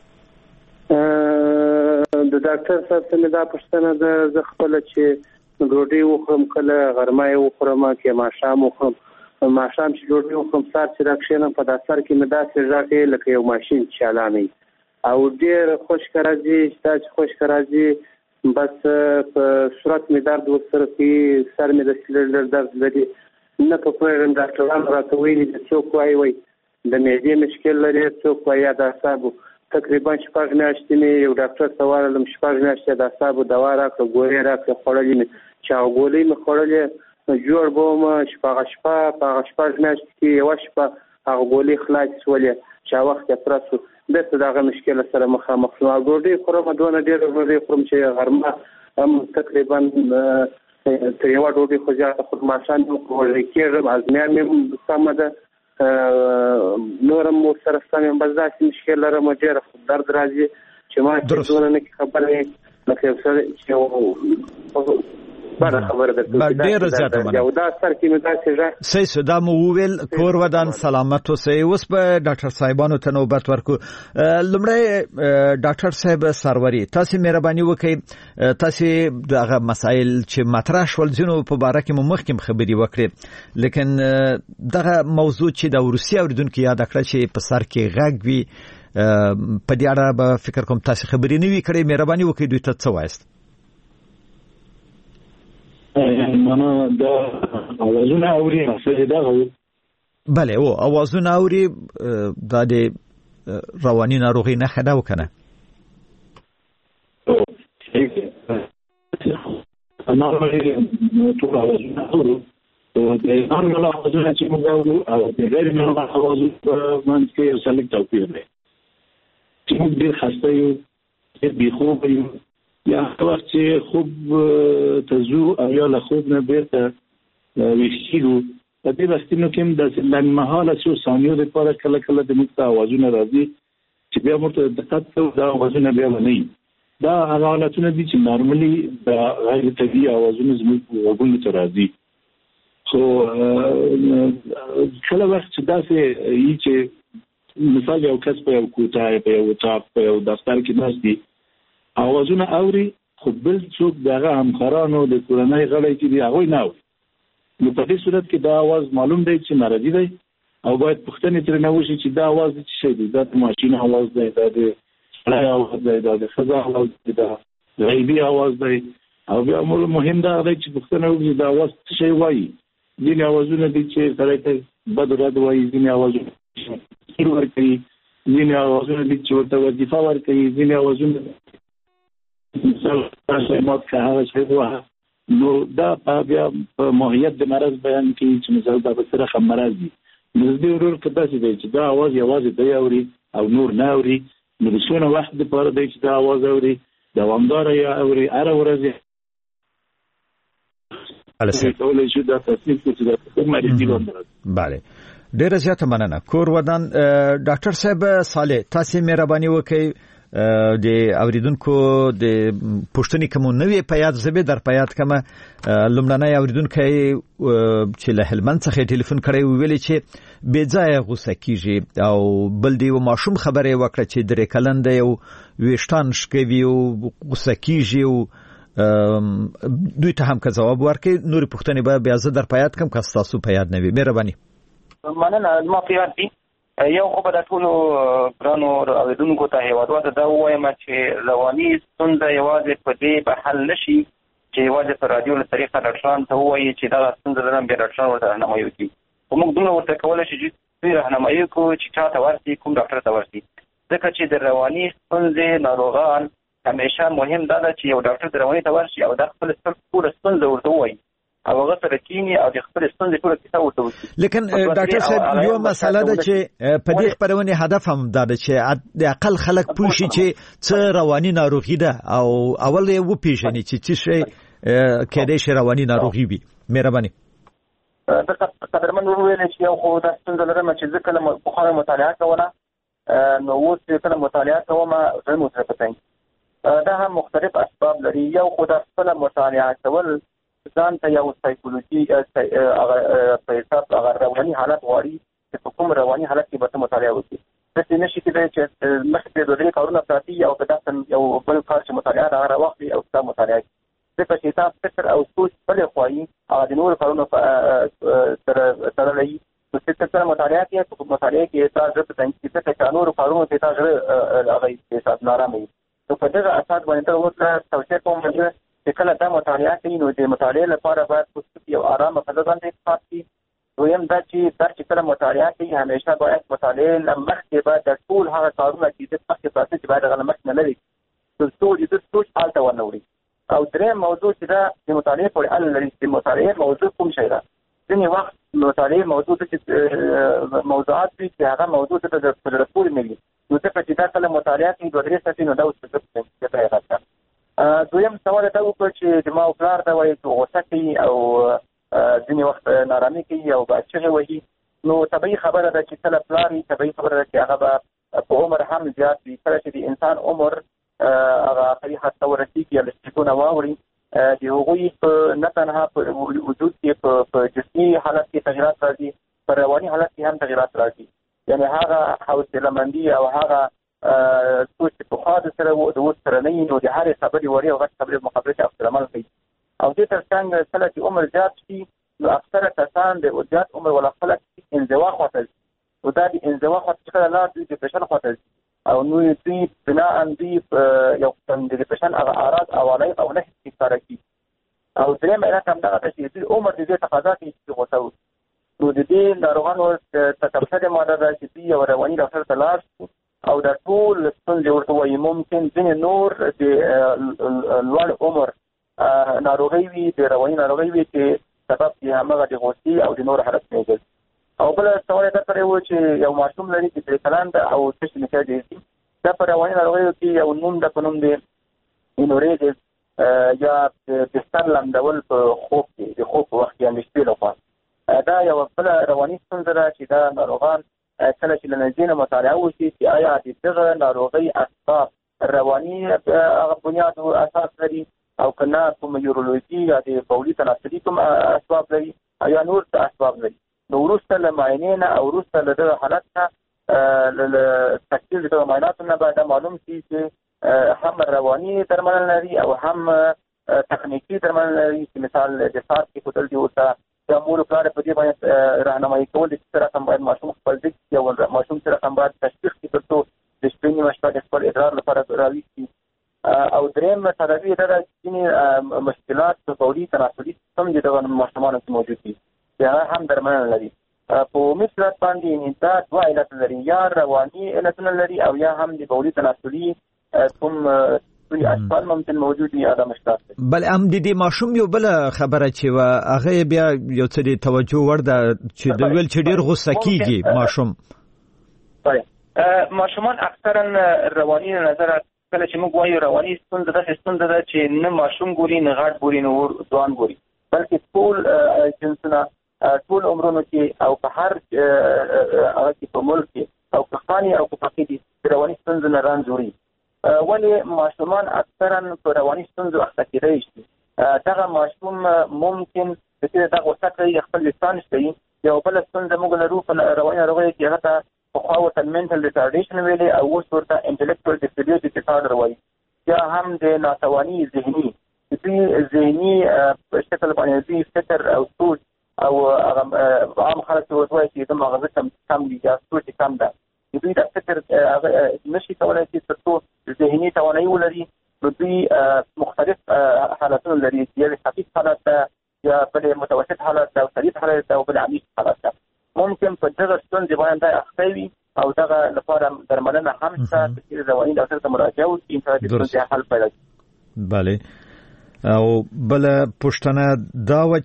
د ډاکټر صاحب څخه دا پوښتنه ده زه خپل چې ډوډۍ وخورم کله غرمه وخورم کې ماښام وخورم ماښام چې ډوډۍ وخورم سار چې راکښېنم په دا سر کې مې داسې غږ کوي لکه یو ماشین چالانوي او ډېر خوشکه راځي چې دا چې خوشکه راځي بس په صورت مې درد ورسره کوي، سر مې د سلر درد لري. نه په پوهېږم ډاکټران راته ویلي دي، څوک وایي وایي د معدې مشکل لري، څوک وایي د اعصابو. تقریبا شپږ میاشتې مې یو ډاکټر ته ورغلم، شپږ میاشتې د اعصابو دوا راکړه، ګولۍ راکړه، خوړلې مې چې هغه ګولۍ مې خوړلې جوړ به وم. شپږ شپه په هغه شپږ میاشتې کې یوه شپه هغه ګولۍ خلاصې شولې چې هغه وخت یې پوره شو، بېرته د هغه مشکل سره مخامخ شوم. او ډوډۍ خورم، دونه ډېره ډوډۍ خورم چې غرمه هم تقریبا تر یوه ډوډۍ خو زیاته خورم، ماښام هم وږی کېږم، ازمیا مې هم سمه ده، نور هم ورسره سم یم. بس داسې مشکل لرم، ډېره خو درد راځي چې ما چې دونه نه خبره یې لکه یو سړی چې بله خبره درته ډېره زیاته مننه. او دا سر کې مې داسې غږ صحیح سو، دا مو وویل کور ودان سلامت اوسئ. اوس به ډاکټر صاحبانو ته نوبت ورکو. لومړی ډاکټر صاحب سروري، تاسې مهرباني وکړئ، تاسې دغه مسایل چې مطرح شول ځینو په باره کې مو مخکې خبرې وکړې، لیکن دغه موضوع چې د روسي اورېدونکو یاد کړه چې په سر کې غږ وي، په دې اړه به فکر کوم تاسې خبرې نه وي کړې، مهرباني وکړئ دوی ته څه وایست. مانا دا اوازونه اوري څه دغه بله او اوازونه اوري، دا د رواني ناروغي نه خدا وکنه. نورمالي ټول اوازونه اورو، او د نورمال اوازونه چې موږ اورو او د غیر نورمال اوازونه باندې کې یو څه توپیر دی. چې موږ ډېر خسته یو، ډېر بېخوبه یو، یا هغه وخت چې خوب ته ځو او یا له خوب نه بېرته ویښ کېږو، په دې وختونو کې هم داسې لنډمهاله څو ثانیو دپاره کله کله د موږ ته اوازونه راځي چې بیا موږ ته دقت کوو دا اوازونه بیا به نه وي. دا هغه حالتونه دي چې نارملي د غیر طبیعي اوازونه زموږ غوږونو ته راځي. خو کله وخت چې داسې وي چې مثال یو کس په یو کوټه، په یو اتاق، په یو دفتر کې ناست دي، اوازونه اوري، خو بل څوک د هغه همکارانو د کورنۍ غړي چې دي هغوی نه اوري، نو په دې صورت کې دا اواز معلوم دی چې ناراضي دی او باید پوښتنې ترې نه وشي چې دا اواز څه شی دی، دا د ماشین اواز دی، دا د سړی اواز دی، دا د ښځه اواز دی، دا غیبي اواز دی. او بیا مهم دا دی چې پوښتنه وکړي دا اواز څه شی وایي. ځینې اوازونه دي چې سړی ته بد رد وایي، ځینې اوازونه سیر ورکوي، ځینې اوازونه دي چې ورته وظیفه ورکوي، ځینې اوازونه مات که هغه شی وه. نو دا بیا په ماهیت د مرض بیان کوي چې مثلا دا په سره مرض دي. نږدې ورور که داسې دی چې دا اواز یوازې دی اوري او نور نه اوري، نو د څونه وخت دپاره دی چې دا اواز اوري، دوامداره یا اوري هره ورځ کولی شو دا تصنیف کړو چې دا کوم مریضي باندې. بله ډېره زیاته مننه. کور ودان ډاکټر صاحب صالح، تاسې مهرباني وکړئ د اوریدونکو د پوښتنې کوم نوې په یاد زبې در په یاد کوم. لومړنی اوریدونکی چې له هلمند څخه ټلیفون کړی ویلي چې بې ځایه غوسه کیږي، او بل دی و ماشوم خبره وکړه چې درې کلن دی او ویښتان شکوي او غوسه کیږي، او دوی ته هم که ځواب ورکړي. نورې پوښتنې به بیا زه در په یاد کوم که ستاسو په یاد نه وي. مهرباني. مننه. زما په یاد دي یو خو به د ټولو ګرانو اورېدونکو ته هېوادوالو ته دا ووایم چې رواني ستونزه یوازې په دې به حل نه شي چې یوازې په رادیو له طریقه ډاکټرانو ته ووایي چې دغه ستونزه لرم، بیا ډاکټران ورته راهنمایي وکړي. خو موږ دومره ورته کولی شو چې دوی راهنمایي وکړو چې چا ته ورسي، کوم ډاکټر ته ورسي. ځکه چې د رواني ستونزې ناروغان همیشه مهم دا ده چې یو ډاکټر د رواني ته ورشي او دا خپل ټوله ستونزه ورته ووایي او هغه سره کینی او د خپل ستونزې ټوله کیسه ورته وکړي. لیکن ډاکټر صاحب یو مسله ده چې په دې خپرونې هدف هم دا ده چې د اقل خلک پوه شي چې څه رواني ناروغي ده او اول یې وپېژني چې څه شی کېدای شي رواني ناروغي وي. مهرباني. قدرمن وویل چې یو خو دا ستونزه لرم چې زه کله پخوا مطالعه کوله، نو اوس کله مطالعه کوم زه مو ترې پته دا هم مختلف اسباب لري. یو خو دا خپله مطالعه کول ځان ته یو سایکولوژي په حساب هغه رواني حالت غواړي چې په کوم رواني حالت کې به ته مطالعه وکړي. داسې نه شي کېدای چې مخکې پرې دوه درې کارونه پراته او په داسې یو بل کار چې مطالعه د هغه راواخلي او ستا مطالعه کړي. ځکه چې تا فکر او سوچ بلې خوایي هغه د نورو کارونو سره تړلی وي. نو چې ته سره مطالعه کوې په مطالعه کې تا زړه په تنګ کړي، ځکه چې نورو کارونو کې تا زړه هغه احساس نارامه وي. نو په دغه اساس باندې ته ورته توصیه کوم چې کله دا مطالعه کوي نو د مطالعې لپاره باید په یو آرامه فضا باندې انتخاب کړي. دویم دا چې دا چې کله مطالعه کوي همیشه باید مطالعې نه مخکې باید د ټول هغه کارونه چې د مخکې پراته چې باید هغه نه مخکې نه لري تر څو چې د سوچ هلته ورنه وړي. او درېیم موضوع چې دا د مطالعې پورې اړه لري چې مطالعې موضوع کوم شی ده. ځینې وخت مطالعې موضوع ته چې موضوعات وي چې هغه موضوع ته د زړه پورې نه وي نو ځکه چې دا کله مطالعه کوي دوه درې صفحې نو دا اوس څه ځای راځي. دویم سوال دا وکړ چې د ما او پلار دا وایي چې غوسه کوي او ځینې وخت نارامي کوي او با چغې وهي نو طبیعي خبره ده چې کله پلار وي طبیعي خبره ده چې هغه به په عمر هم زیات وي. کله چې د انسان عمر هغه آخري حد ته ورسېږي یا له شیکونه واوړي د هغوی په نه تنها په وجود کې په جسمي حالت کې تغیرات راځي په رواني حالت کې هم تغیرات راځي. یعنې هغه حوصله‌مندي او هغه څوک چې پخوا د سره د اوس سره نه وي نو د هرې خبرې وړې او غټې خبرې مقابلې ته حوصله‌مند کوي. او دې تر څنګ کله چې عمر زیات شي نو اکثره کسان د زیات عمر والا خلک انزوا خواته ځي نو دا د انزوا خواته چې کله لاړ دوی ډپرېشن خواته ځي او نو دوی بناء دوی یو قسم د ډپرېشن هغه اعراض او علایق او نښې ښکاره کړي. او درېیم علت همدغه ده چې دوی عمر د دې تقاضا کوي چې غوسه وکړي. نو د دې ناروغانو تکبسه ماده ده چې دوی یو رواني ډاکټر ته لاړ شي او دا ټول ستونزې ورته وایي. ممکن ځینې نور د لوړ عمر ناروغۍ وي د رواني ناروغۍ وي چې سبب یې همغه د غوسې او د نور حالت نه ګرځي. او بله سوال یې دا کړی و چې یو ماشوم لري چې درې کلن ده او تشې نکاح ډېر دي دا په رواني ناروغیو کې یو نوم ده په نوم د انوریزس یا د بستر لمدول په خوب کې د خوب په وخت کې یعنې شپې لخوا دا یوه بله رواني ستونزه ده چې دا ناروغان کله چې له نږدې نه مطالعه وشي چې آیا د دغه ناروغۍ اسباب رواني هغه بنیاد او اساس لري او که نه کوم یورولوژي یا د بولي تناسلي کوم اسباب لري او یا نور څه اسباب لري. نو وروسته له معاینې نه او وروسته له دغه حالت نه له تکثیر د دغه معایناتو نه باید معلوم شي چې هم رواني درملنه لري او هم تخنیکي درملنه لري چې مثال د ساعت کېښودل دي ورته یا مور پلار په دې باندې راهنمایي کول دي چې څه رقم باید ماشوم خپل ذکر کړي او ماشوم څه رقم باید تشویق کړي تر څو د شپې نیمه شپه د خپل ادرار لپاره راویښ او درېیم تدابیر دا ده چې ځینې مشکلات په بولي تناسلي سیستم د دغه ماشومانو کې موجود دي چې هغه هم درملنه لري. په عمومي صورت باندې دا دوه علت لري یا رواني علتونه لري او یا هم د بولي تناسلي کوم دوی اشکال ممکن موجود دي یا دا مشکلات دي. بل هم د دې ماشوم یو بله خبره چې وه هغه بیا یو څه د توجه وړ ده چې د ویل چې ډېر غوسه کېږي ماشوم. ماشومان اکثرا رواني نظر کله چې موږ وایو رواني ستونزه داسې ستونزه ده چې نه ماشوم ګوري نه غټ ګوري نه ځوان ګوري بلکې ټول جنسونه ټول عمرونو کې او په هر هغه کې په ملک کې او په خاني او په فقیر دي رواني ستونزه نه رانځوري. ولې ماشومان اکثرا په رواني ستونزو اخته کېدای شي. دغه ماشوم ممکن چې دا غوسه کوي خپل لسان شي یو بل ستونزه موږ لرو په رواني ناروغۍ کې هغه ته پخوا ورته mental retardation ویلې او اوس ورته intellectual disability disorder وایي یا هم د ناتواني ذهني دوی ذهني په شکل باندې دوی فکر او سوچ او عام خلک ورته وایي چې د مغزه کم کم دي یا سوچ کم ده دوی د فکر نشي کولی چې تر څو ذهني توانایي ولري نو دوی مختلف حالتونه لري یو خفیف حالت ده یا بل متوسط حالت ده او شدید حالت ده او بل عمیق حالت ده. ممکن په دغه ستونزې باندې دا اخته وي او دغه لپاره درملنه هم شته چې رواني ډاکټر ته مراجعه وکړي چې د ستونزې حل پیدا کړي. بله او بله پوښتنه دا وه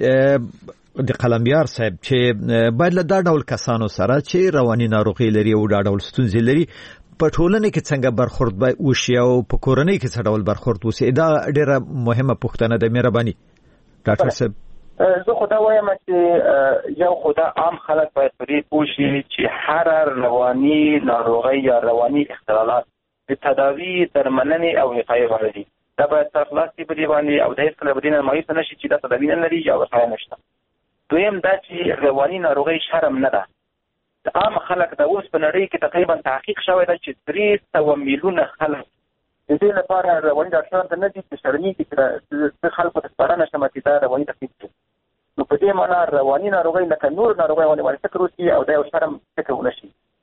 چې د قلمبیار صاحب چې باید له دا ډول کسانو سره چې رواني ناروغي لري او دا ډول ستونزې لري په ټولنه کې څنګه برخورد باید وشي او په کورنۍ کې څه ډول برخورد وشي دا ډېره مهمه پوښتنه ده. مهرباني ډاکټر صاحب. زه خو دا وایم چې یو خو دا عام خلک باید په دې پوه شي چې هر رواني ناروغۍ یا رواني اختلالات د تداوي درملنې او وقایې وړ دي. دا باید تخلاص په دې باندې او د هیڅکله به دې نه مایوسه نه شي چې دا تداوي نه لري یا وقایه نشته. دویم دا چې رواني ناروغۍ شرم نه ده. عام خلک د اوس په نړۍ کې تقریبا تحقیق شوی ده چې درې سوه میلیونه خلک د دې لپاره رواني ډاکټران ته نه دي چې شرمېږي چې خلکو ته سپارنه شمه چې دا رواني تکلیف دی. نو په دې معنا رواني ناروغۍ لکه نور ناروغۍ باندې فکر وکړي او دا یو شرم فکر ونه شي.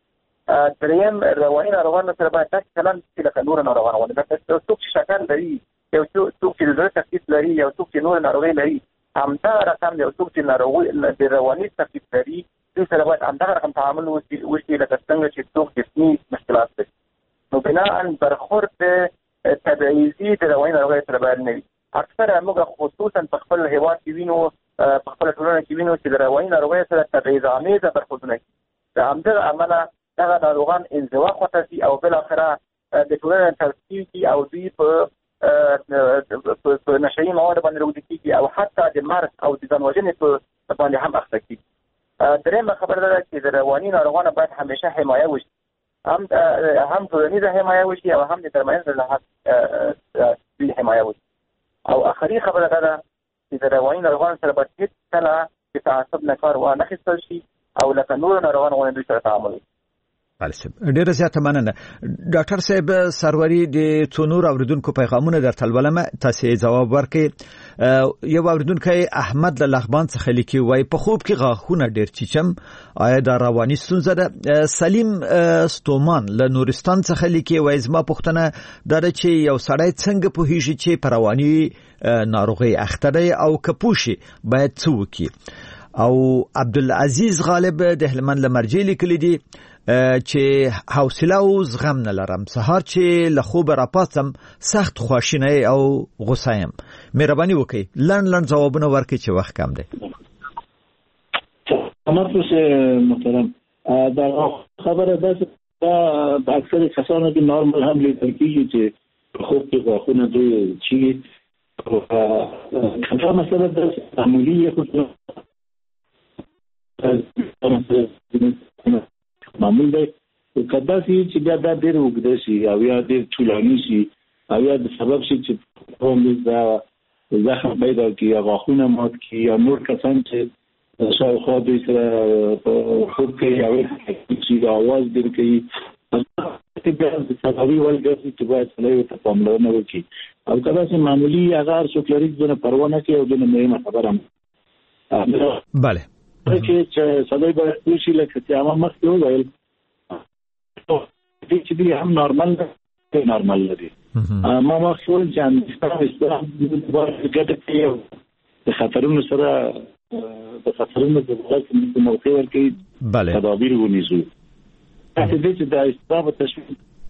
دریم رواني ناروغانو سره باید داسې چلند چې لکه نور ناروغان غوندې لکه څوک چې شکر لري، یو څوک چې د زړه تکلیف لري، یو څوک چې نور ناروغي لري، همدا رقم یو څوک چې ناروغي د رواني تکلیف لري دوی سره باید همدغه رقم تعامل وشي لکه څنګه چې څوک جسمي مشکلات لري. نو بناء برخورد تبعیضي د رواني ناروغۍ سره باید نه وي. اکثره موږ خصوصا په خپل هېواد کې وینو، په خپله ټولنه کې وینو چې د رواني ناروغۍ سره تبعیض‌آمیزه برخوردونه کوي. د همدغه امله دغه ناروغان انزوا خواته ځي او بالاخره د ټولنې ترک کېږي او دوی په په نشهیي موادو باندې روږدي کېږي او حتی د مرګ او د ځان وژنې په باندې هم اخته کېږي. درېیمه خبره دا ده چې د رواني ناروغانو باید همیشه حمایه وشي، هم هم ټولنیزه حمایه وشي او هم د ترمنځ د حمایه وشي. او آخري خبره دا ده چې د رواني ناروغانو سره باید هېڅکله د تعصب نه کار وانخیستل شي او لکه نورو ناروغانو غوندې دوی سره تعامل وشي. ډیره زیاته مننه ډاکټر صاحب سروری. د څو نور اوریدونکو پیغامونه درته لولم، تاسو ځواب ورکړئ. یو اوریدونکی احمد له لغمان څخه لیکي، وایي په خوب کې غاښونه ډیر چیچم، آیا دا رواني ستونزه ده؟ سلیم ستومان له نورستان څخه لیکي، وایي زما پوښتنه دا ده چې یو سړی څنګه پوهیږي چې په رواني ناروغي اخته دی او که پوه شي باید څه وکړي؟ او عبدالعزیز غالب د هلمند له مرجې لیکلی دي چې حوصله او زغم نه لرم، سهار چې له خوبه راپاڅم سخت خواشینی او غوسه یم. مهرباني وکړئ لنډ لنډ ځوابونه ورکړئ چې وخت کم دی. تمرکز محترم، دا خبره ده د اکثر کسانو کې نارمل هم لیدل کېږي چې خوب کې غاښونه دوی چي کله مثلا د معمولی خو معمول دی کدا چې بیا دا ډېر وګړي شي او یا ډېر ټولاني شي او یا د سبب شي چې کوم دا زخم پیدا کیږي، غاښونه مات کیږي یا نور کسان چې شاوخوا دوی سره خوب کوي او چې اواز ډېر کوي، بیا د تداوي ولګي چې باید له ته پاملرنه وکړي. او کدا چې معمولی اگر څوک لري د پروا نه کوي او د مهمه خبره هم bale چې سړی به وشي لکه چې هغه مخکې وویل دې چې دی هم نارمل دی نارمل دی. ما مخکې وویل چې استراحت ګټه کوي د خطرونو سره د خطرونو د وخت موقع ورکړي تدابیر ونیسو. تاسو دې چې د استراحت تشویق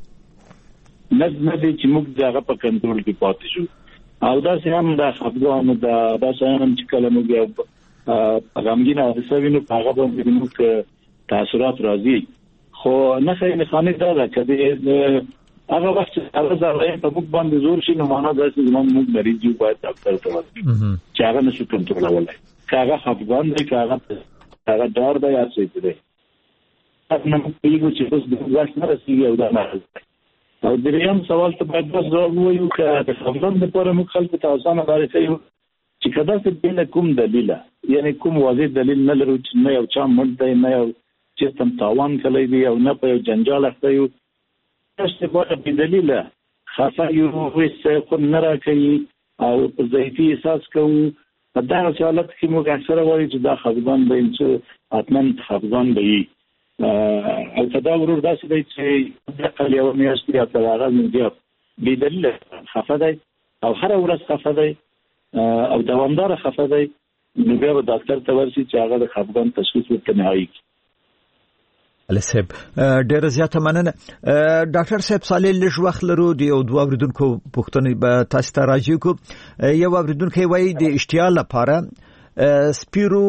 نه نه دي چې موږ دغه په کنټرول کې پاتې شو او دا هم د خپګانو د دا هم چې کله موږ غمګین او حسابینو په هغه باندې موږ تاثیرات راځي. خو نه خیلی خانه دا ده چې هغه وخت هغه ځای په موږ باندې زور شي نو معنا دا چې زموږ موږ مریض یو باید ډاکټر ته ورشي چې هغه نشي کنټرولولای، که هغه خپګان دی که هغه هغه ډار دی یا څه دی. اته موږ پیګو چې اوس د وخت نه رسیږي او دا نه او دریم سوال ته باید بس ځواب ووایو که د خپګان لپاره موږ خلکو ته اسانه لارې کوي چې کدا څه بل کوم دلیل یعنی کوم واضح دلیل نه لرو چې نه یو چا مړ دی نه یو چې تم تاوان کړی دی او نه په یو جنجال اخته یو تاسو په دې دلیل خاصه یو وسه خو نه راکړي او ضعیفي احساس کوو. په دا حالت کې موږ اکثره وایو چې دا خپګان دی چې اتمن خپګان دی او کدا ورور داسې دی چې د خپل یو میاشت یا په هغه مزیات بې دلیل خفه دی او هر ورځ خفه دی او دوامدار خفه دی، نو بیا به ډاکټر ته ورشي چې هغه د خپګان تشخیص ورته نهایي کړي. علي صاحب ډېره زیاته مننه. ډاکټر صاحب صالح لږ وخت لرو د یو دوه اوریدونکو پوښتنې به تاسو ته راځي کو. یو اوریدونکی وایي د اشتها لپاره سپیرو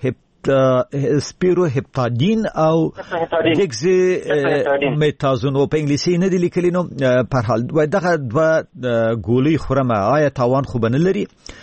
سپیرو هپتادین او دګزي میتازون او په انګلیسي نه دی لیکلی، نو په حال وای دغه دوه ګولۍ خورمه آیا تاوان خو بنه لري؟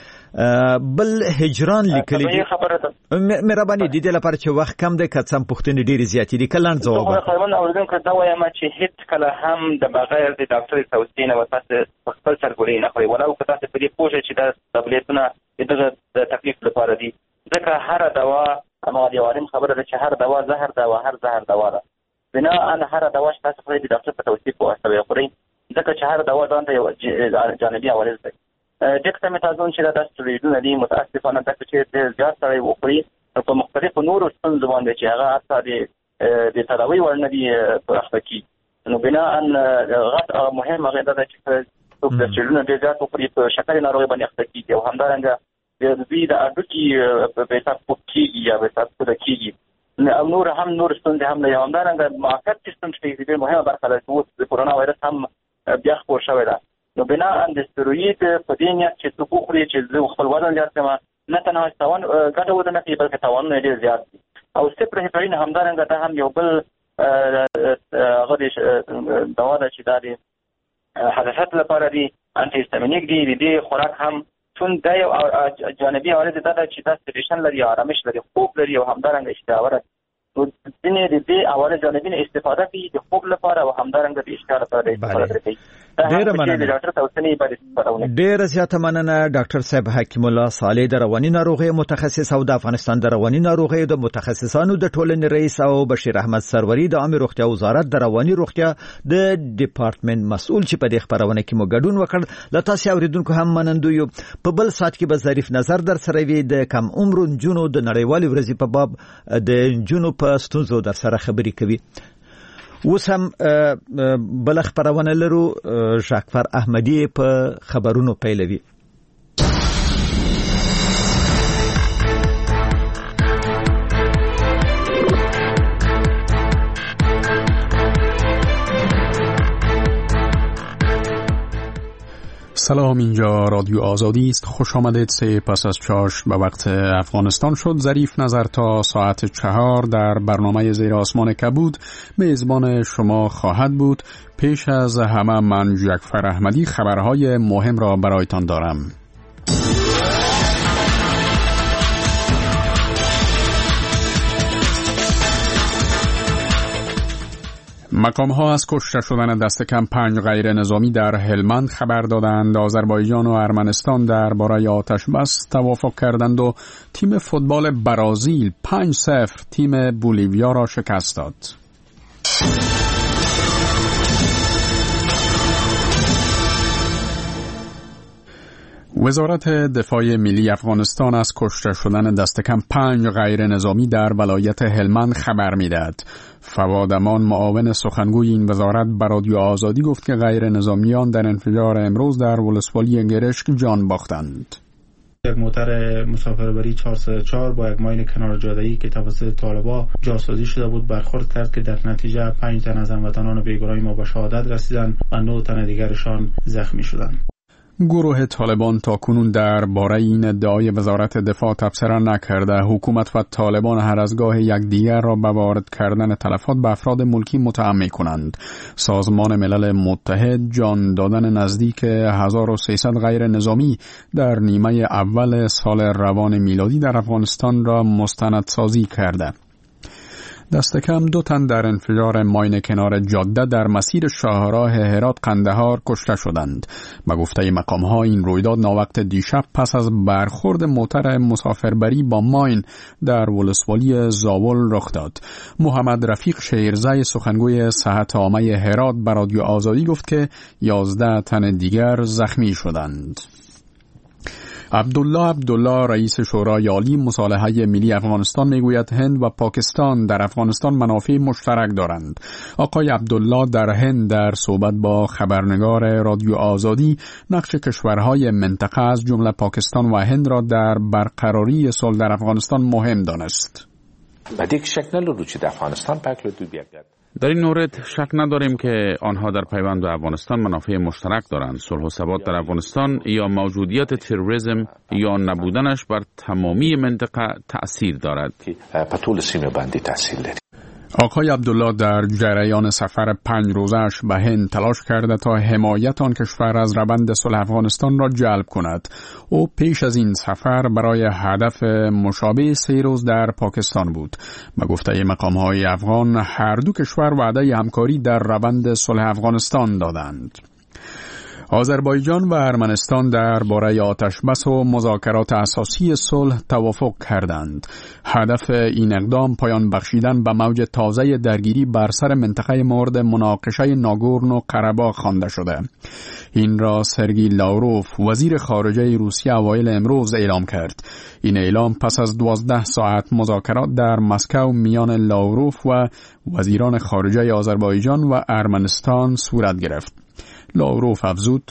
بل هجران لیکلی دی. مهرباني دي د لپاره چې وخت کم دی که څم پوښتنې ډېرې زیاتې دي کله ځواب ورکړم. خبرونه اوریدونکو دا وایم چې هیڅ کله هم د بغیر د ډاکټر توصیې نه وتاسو خپل سرګولۍ نه خورئ ولو که تاسو په دې پوه شئ چې دا ټابلیټونه د تکلیف لپاره دي، ځکه هر دوا اما د عالم خبره ده چې هر دوا زهر ده او هر زهر دوا ده. بنا ان هر دوا چې تاسو خورئ د ډاکټر په توصیې په واسطه یې خورئ، ځکه چې هر دوا ځان ته یو جانبي عوارض لري. ډیکسامیتازون چې دا سټرویډونه دي متاسفانه دا چې ډېر زیات سړی وخوري په مختلفو نورو ستونزو باندې چې هغه حتی د د تداوی وړ نه دي په اخته کې. نو بناء غټ مهم هغه ده چې څوک د چلونه ډېر زیات وکړي په شکرې ناروغۍ باندې اخته کېږي او همدارنګه د دوی د اډوکي په حساب پوک کېږي یا په حساب پوده کېږي. نور هم نور ستونزې هم لري. همدارنګه معافیت سیستم چې ډېر مهمه برخه ده چې اوس د کورونا وایرس هم بیا خپور شوی ده. نو بنا د استروئید په دې نیت چې څوک وخوري چې زه خپل وزن زیات کړم، نه تنها تاوان ګټه ونه نه کوي بلکې تاوانونه ډېر زیات دي. او سپر هیپرین همدارنګه دا هم یو بل هغه دوا ده چې دا د حساسیت لپاره دی، انټي هیستامینیک دی. د دې خوراک هم چون دا یو جانبي عوارض دا ده چې دا سټیشن لري، آرامش لري، خوب لري او همدارنګه اشتها ورک. نو ځینې د دې عوارض جانبي نه استفاده کوي د خوب لپاره او همدارنګه د اشتها لپاره استفاده کوي. ډېر مننه ډاکټر توسنی باندې استفاده. ډېر زیاته مننه ډاکټر صاحب حکیم الله صالح د رواني ناروغي متخصص او د افغانستان د رواني ناروغي د متخصصانو د ټولنې رئیس او بشیر احمد سروری د عامه روغتیا وزارت د رواني روغتیا د ډپارټمنټ مسؤل چې په دې خبرونه کې مو ګډون وکړ. له تاسو اوریدونکو هم منندو یو. په بل سات کې به ظریف نظر در سره وي د کم عمر جنونو د نړیوالې ورځې په باب د جنونو په ستونزو در سره خبرې کوي. اوس هم بل خبرونه لرو. ژاکفر احمدی په خبرونو پیلوي. سلام، اینجا رادیو آزادی است. خوش آمدید. سه پس از چاشت به وقت افغانستان شد. ظریف نظر تا ساعت چهار در برنامه زیر آسمان کبود میزبان شما خواهد بود. پیش از همه من ژاکفر احمدی خبرهای مهم را برایتان دارم. مقام ها از کشته شدن دست کم پنج غیر نظامی در هلمند خبر دادند. آذربایجان و ارمنستان درباره آتش بس توافق کردند و تیم فوتبال برزیل پنج صفر تیم بولیویا را شکست داد. وزارت دفاع ملی افغانستان از کشته شدن دست کم پنج غیر نظامی در ولایت هلمند خبر می‌دهد. فواد امان معاون سخنگوی این وزارت به رادیو آزادی گفت که غیر نظامیان در انفجار امروز در ولسوالی گرشک جان باختند. یک موتر مسافربری چهارصد و چهار با یک ماین کنار جاده‌ای که توسط طالبان جاسازی شده بود برخورد کرد که در نتیجه پنج تن از هموطنان بیگناه ما به شهادت رسیدند و نه تن دیگرشان زخمی شدند. گروه طالبان تاکنون درباره این ادعای وزارت دفاع تبصره نکرده. حکومت و طالبان هر از گاه یکدیگر را به وارد کردن تلفات به افراد ملکی متهم می‌کنند. سازمان ملل متحد جان دادن نزدیک هزار و سیصد غیر نظامی در نیمه اول سال روان میلادی در افغانستان را مستندسازی کرده. دست کم دو تن در انفجار ماین کنار جاده در مسیر شاهراه هرات قندهار کشته شدند. به گفته مقام‌ها این رویداد ناوقت دیشب پس از برخورد موتر مسافربری با ماین در ولسوالی زاول رخ داد. محمد رفیق شیرزای سخنگوی صحت عامه هرات به رادیو آزادی گفت که یازده تن دیگر زخمی شدند. عبدالله عبدالله رئیس شورای عالی مصالحه ملی افغانستان میگوید هند و پاکستان در افغانستان منافع مشترک دارند. آقای عبدالله در هند در صحبت با خبرنگار رادیو آزادی نقش کشورهای منطقه از جمله پاکستان و هند را در برقراری صلح در افغانستان مهم دانست. بعد یک شک ندارم که در افغانستان پاکلو دو بیاید. در این مورد شک نداریم که آنها در پیوند به افغانستان منافع مشترک دارند. صلح و ثبات در افغانستان یا موجودیت تروریسم یا نبودنش بر تمامی منطقه تأثیر دارد. په ټول سیمه باندې تأثیر لري. آقای عبدالله در جریان سفر پنج روزش به هند تلاش کرده تا حمایت آن کشور از روند صلح افغانستان را جلب کند. او پیش از این سفر برای هدف مشابه سه روز در پاکستان بود. به گفته مقام‌های افغان هر دو کشور وعده همکاری در روند صلح افغانستان دادند. آذربایجان و ارمنستان درباره آتشبس و مذاکرات اساسی صلح توافق کردند. هدف این اقدام پایان بخشیدن به موج تازه درگیری بر سر منطقه مورد مناقشه ناگورنو قره‌باغ خوانده شده. این را سرگئی لاوروف وزیر خارجه روسیه اوایل امروز اعلام کرد. این اعلام پس از دوازده ساعت مذاکرات در مسکو میان لاوروف و وزیران خارجه آذربایجان و ارمنستان صورت گرفت. لاوروف افزود: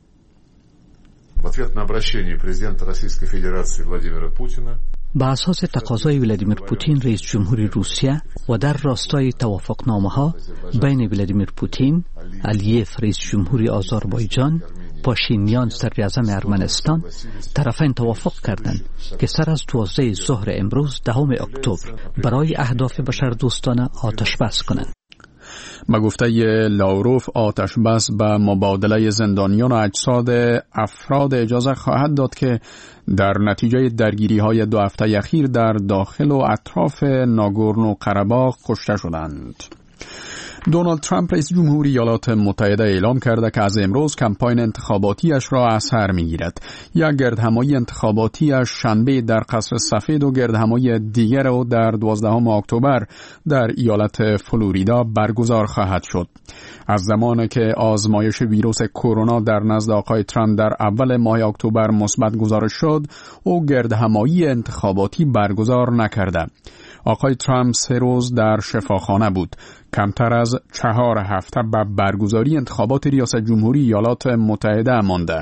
В ответ на обращение президента Российской Федерации Владимира Путина به اساس تقاضای ولادیمیر پوتین رئیس جمهوری روسیه و در راستای توافقنامه ها بین ولادیمیر پوتین، علیف رئیس جمهوری آذربایجان، پاشینیان صدر اعظم ارمنستان، طرفین توافق کردند که سر از دوازده ظهر امروز دهم اکتبر برای اهداف بشردوستانه آتش بس کنند. به گفته لاوروف آتش بس به مبادله زندانیان و اجساد افراد اجازه خواهد داد که در نتیجه درگیری های دو هفته اخیر در داخل و اطراف ناگورنو قره‌باغ کشته شدند. دونالد ترامپ رئیس جمهوری ایالات متحده اعلام کرده که از امروز کمپاین انتخاباتیش را از سر می‌گیرد. یک گردهمایی انتخاباتیش شنبه در قصر سفید و گردهمایی دیگر او در دوازدهم اکتبر در ایالت فلوریدا برگزار خواهد شد. از زمانی که آزمایش ویروس کرونا در نزد آقای ترامپ در اول ماه اکتبر مثبت گزارش شد، او گردهمایی انتخاباتی برگزار نکرده. آقای ترامپ سه روز در شفاخانه بود. کمتر از چهار هفته به برگزاری انتخابات ریاست جمهوری ایالات متحده مانده.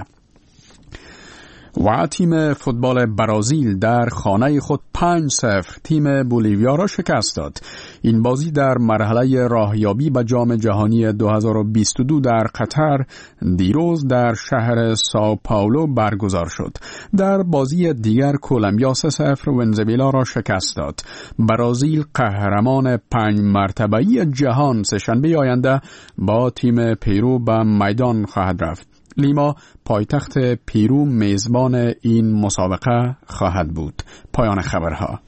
و تیم فوتبال برزیل در خانه خود پنج صفر تیم بولیویا را شکست داد. این بازی در مرحله راهیابی به جام جهانی دو هزار و بیست و دو در قطر دیروز در شهر ساو پائولو برگزار شد. در بازی دیگر کلمبیا سه صفر ونزوئلا را شکست داد. برزیل قهرمان پنج مرتبه‌ای جهان سه‌شنبه آینده با تیم پیرو به میدان خواهد رفت. لیما پایتخت پیرو میزبان این مسابقه خواهد بود. پایان خبرها.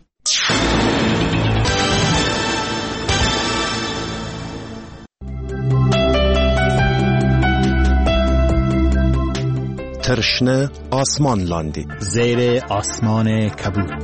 ترشنه آسمان لاندی زیر آسمان کبود.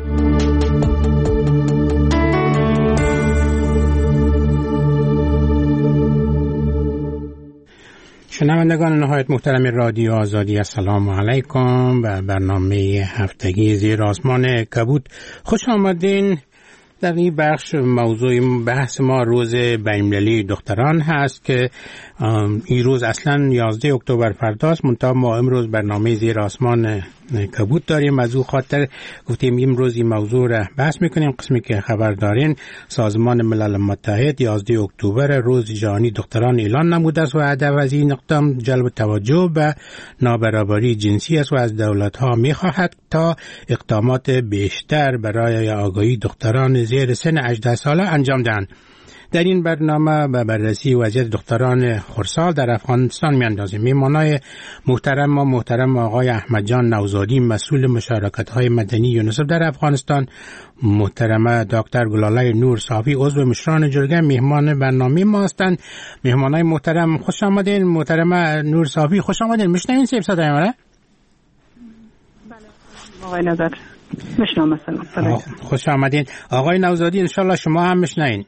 شنوندگان نهایت محترم رادیو آزادی، السلام علیکم. و برنامه هفتگی زیر آسمان کبود خوش آمدین. در این بخش موضوع بحث ما روز بین‌المللی دختران هست که این روز اصلا یازده اکتبر فرداست، منتها ما امروز برنامه زیر آسمان کبود داریم. از او خاطر گفتیم امروز این موضوع را بحث میکنیم. قسمی که خبر دارین سازمان ملل متحد یازده اکتبر روز جهانی دختران اعلان نموده است و هدف از این اقدام جلب توجه به نابرابری جنسی است و از دولت ها میخواهد تا اقدامات بیشتر برای آگاهی دختران زیر سن هجده ساله انجام دهند. در این برنامه به بررسی وضعیت دختران خردسال در افغانستان میاندازیم. میهمانای محترم ما محترم آقای احمد جان نوزادی، مسئول مشارکت‌های مدنی یونیسف در افغانستان، محترمه دکتر گلاله نور صافی عضو مشران جرگه میهمان برنامه ما هستند. میهمانای محترم خوش آمدین. محترمه نور صافی خوش آمدین. میشنوین صاحب صدای ما را؟ بله آقای نظر میشنوم. سلام. خوش آمدین آقای نوزادی. ان شاء الله شما هم میشنوین.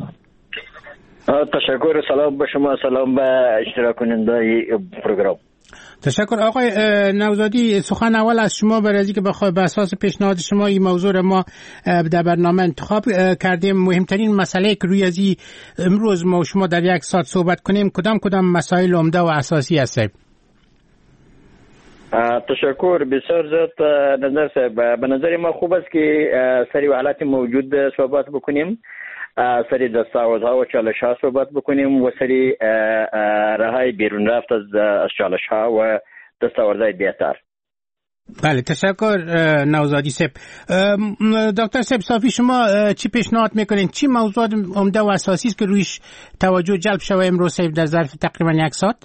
تشکر. سلام به شما، سلام به اشتراک کنندگان پروگرام. تشکر آقای نوزادی. سخن اول از شما برای اینکه بخوای به اساس پیشنهاد شما این موضوع را ما در برنامه انتخاب کردیم. مهمترین مسئله که روی از امروز ما و شما در یک ساعت صحبت کنیم کدام کدام مسائل عمده و اساسی هست؟ تشکر بسیار زیاد نظر صاحب. به نظر ما خوب است که سری و حالات موجود صحبت بکنیم، سری دستاوردها و چالش‌ها صحبت بکنیم و سری راههای بیرون رفت از چالش‌ها و دستاوردهای بهتر. بله تشکر نوزادی صاحب. دکتر صاحب صافی شما چی پیشنهاد میکنین؟ چی موضوعات عمده و اساسی است که رویش توجه جلب شود امروز صاحب در ظرف تقریبا یک ساعت؟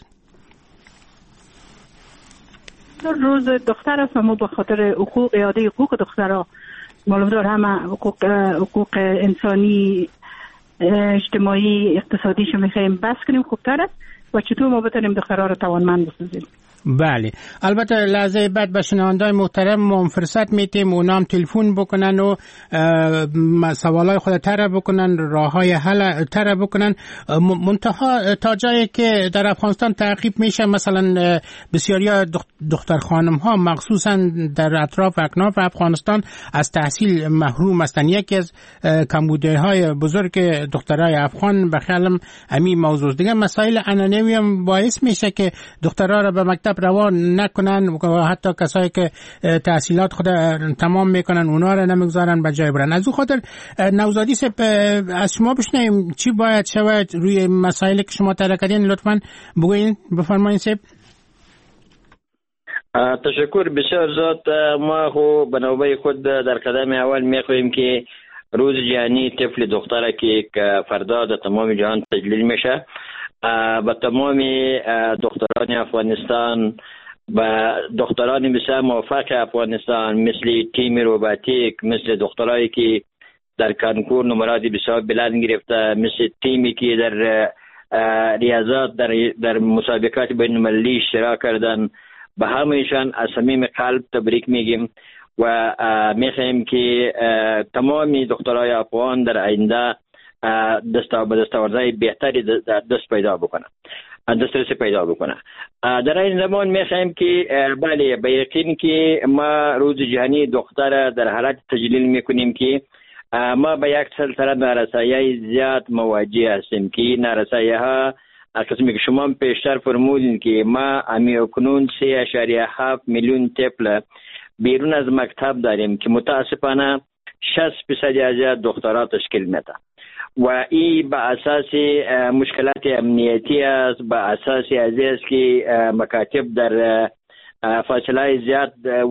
روز دختر است و ما به خاطر حقوق اعاده حقوق دخترها معلوم دار همه حقوق حقوق انسانی اجتماعی اقتصادیش میخوایم بس کنیم خوبتر است و چطور ما بتونیم دخترها رو توانمند بسازیم. بله، البته لحظه بعد به شنوندای محترم ما فرصت میتیم اونا هم تلفن بکنن و سوالای خود طرح بکنن، راههای حل طرح بکنن. منتها تا جایی که در افغانستان تعقیب میشه، مثلا بسیاری دختر خانم ها مخصوصا در اطراف و اکناف افغانستان از تحصیل محروم هستند. یکی از کمبودی های بزرگ دخترای افغان به خیالم همین موضوع. دیگه مسائل عنعنوی هم باعث میشه که دخترها را به مکتب روان نکنن و حتی کسایی که تحصیلات خود تمام میکنن اونا را نمیگذارن به جای برن. از او خاطر نوزادی سپ از شما بشنویم چی باید شود روی مسائلی که شما طرح کردین. لطفاً بگوین، بفرمایید سپ. تشکر بسیار زیاد. ما خو به نوبه خود در قدم اول میخواهیم که روز جهانی طفل دختره که فردا در تمام جهان تجلیل میشه، با تمام دختران افغانستان و دختران مثل موفق افغانستان مثل تیم روباتیک، مثل دخترایی که در کنکور نمرات بسیار بلند گرفته، مثل تیمی که در ریاضات در, در مسابقات بین المللی اشتراک کردن، به همهشان از صمیم قلب تبریک میگیم و میخواهیم که تمام دخترای افغان در آینده دستاوردهای بهتری دست پیدا بکنه، دسترسی پیدا بکنه. در این زمان میخوایم که بله به یقین که ما روز جهانی دختر در حالت تجلیل میکنیم که ما به یک سلسله نارسایی زیاد مواجه هستیم که نارسایی ها قسمی که شما پیشتر فرمودین که ما امی اکنون سه اشاریه هفت میلیون طفل بیرون از مکتب داریم که متاسفانه شصت درصد از دخترها تشکیل میده و این به اساس مشکلات امنیتی است، به اساس از است که مکاتب در فاصله زیاد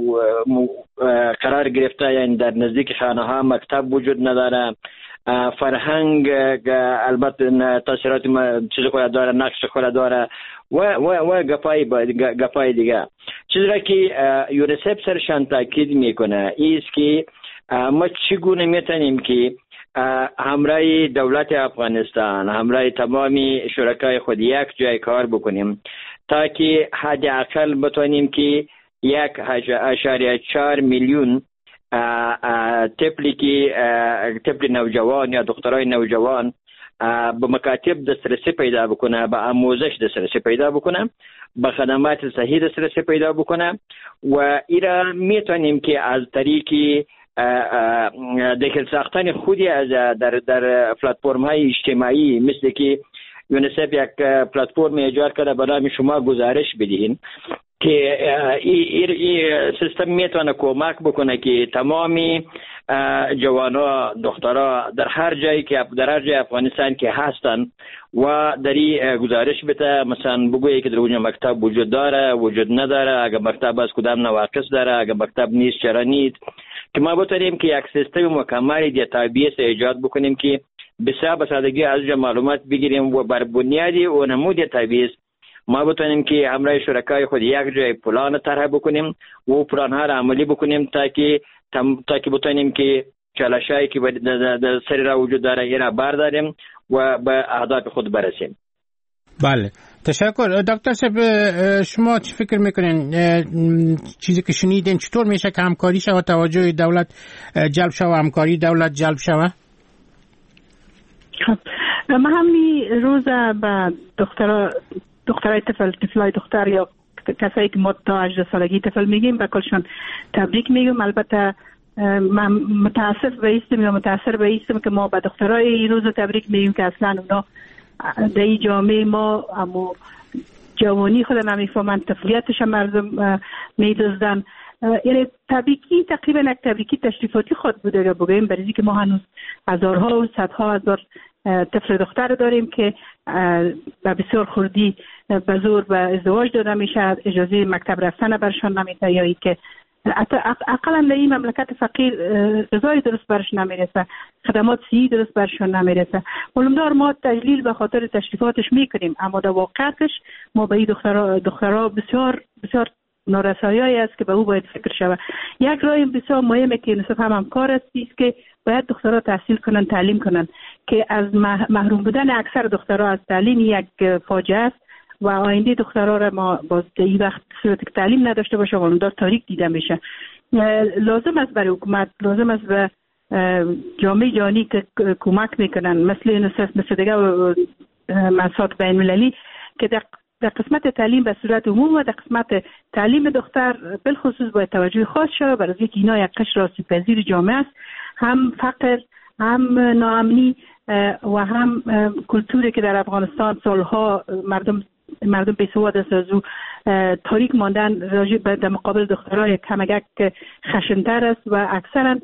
قرار گرفته، یعنی در نزدیک خانه ها مکتب وجود نداره. فرهنگ البته تاثیرات چیز خود داره، نقش خود داره و و و گپای گپای دیگه. چیزی را که یونیسف سرشان تاکید میکنه است که ما چگونه میتونیم که همراه دولت افغانستان، همراه تمامی شرکای خود یک جای کار بکنیم تا که حداقل بتونیم که یک اشاریه چهار میلیون طفلی که طفل نوجوان یا دخترای نوجوان به مکاتب دسترسی پیدا بکنه، به آموزش دسترسی پیدا بکنه، به خدمات صحیح دسترسی پیدا بکنه و ایرا میتونیم که از طریق داخل ساختن خودی از در در پلتفرم های اجتماعی مثل که یونیسف یک پلتفرم ایجاد کرده به نام شما گزارش بدهین که این ای سیستم میتونه کمک بکنه که تمامی جوانها دخترها در هر جایی که در هر جای افغانستان که هستن و در این گزارش بده، مثلا بگویه که در اونجا مکتب وجود داره وجود نداره، اگر مکتب از کدام نواقص داره، اگر مکتب نیست چرا نیست، که ما بتونیم که یک سیستم مکمل دیتابیس ایجاد بکنیم که بسیار به سادگی از اونجا معلومات بگیریم و بر بنیاد اون نمود دیتابیس ما بتونیم که همراه شرکای خود یک جای پلان طرح بکنیم و پلان ها را عملی بکنیم تا که تا که بتونیم که چالشایی که در سر را وجود داره اینا برداریم و به اهداف خود برسیم. بله، تشکر. دکتر صاحب شما چی فکر میکنین؟ چیزی که شنیدین چطور میشه که همکاری شود، توجه دولت جلب شود، همکاری دولت جلب شود؟ ما همین روز به دخترها دخترای طفل طفلای دختر یا کسایی که ما تا هجده سالگی طفل میگیم به کلشون تبریک میگم. البته من متاسف به ایستم یا متاثر به ایستم که ما به دخترای این روز تبریک میگیم که اصلا اونا در این جامعه ما اما جوانی خود نمیفهمن، طفلیتش مردم میدزدن. یعنی تبریکی تقریبا یک تبریکی تشریفاتی خود بوده یا بگویم، برای که ما هنوز هزارها و صدها هزار طفل دختر داریم که به بسیار خردی به زور به ازدواج داده میشه، اجازه مکتب رفتن برشان نمیده، یا ای که اقلا در این مملکت فقیر غذای درست برش نمیرسه، خدمات صحی درست برشان نمیرسه. معلومدار ما تجلیل به خاطر تشریفاتش میکنیم، اما در واقعیتش ما به این دخترها دخترها بسیار بسیار نارسایی است که به او باید فکر شود. یک راه بسیار مهمه که نصف هم همکار است که باید دخترها تحصیل کنن، تعلیم کنن. که از محروم بودن اکثر دخترها از تعلیم یک فاجعه است و آینده دخترها را ما باز این وقت صورت که تعلیم نداشته باشه و در تاریک دیده میشه. لازم است برای حکومت، لازم است به جامعه جهانی که کمک میکنن مثل یونیسف، مثل دیگه منصات بین المللی که در در قسمت تعلیم به صورت عموم و در قسمت تعلیم دختر بالخصوص باید توجه خاص شود، برای اینکه اینا یک قشر آسیب پذیر جامعه است. هم فقر، هم ناامنی و هم کلتوری که در افغانستان سالها مردم مردم بیسواد است از او تاریک ماندن راجع به در مقابل دخترای کمگک خشن‌تر است و اکثرا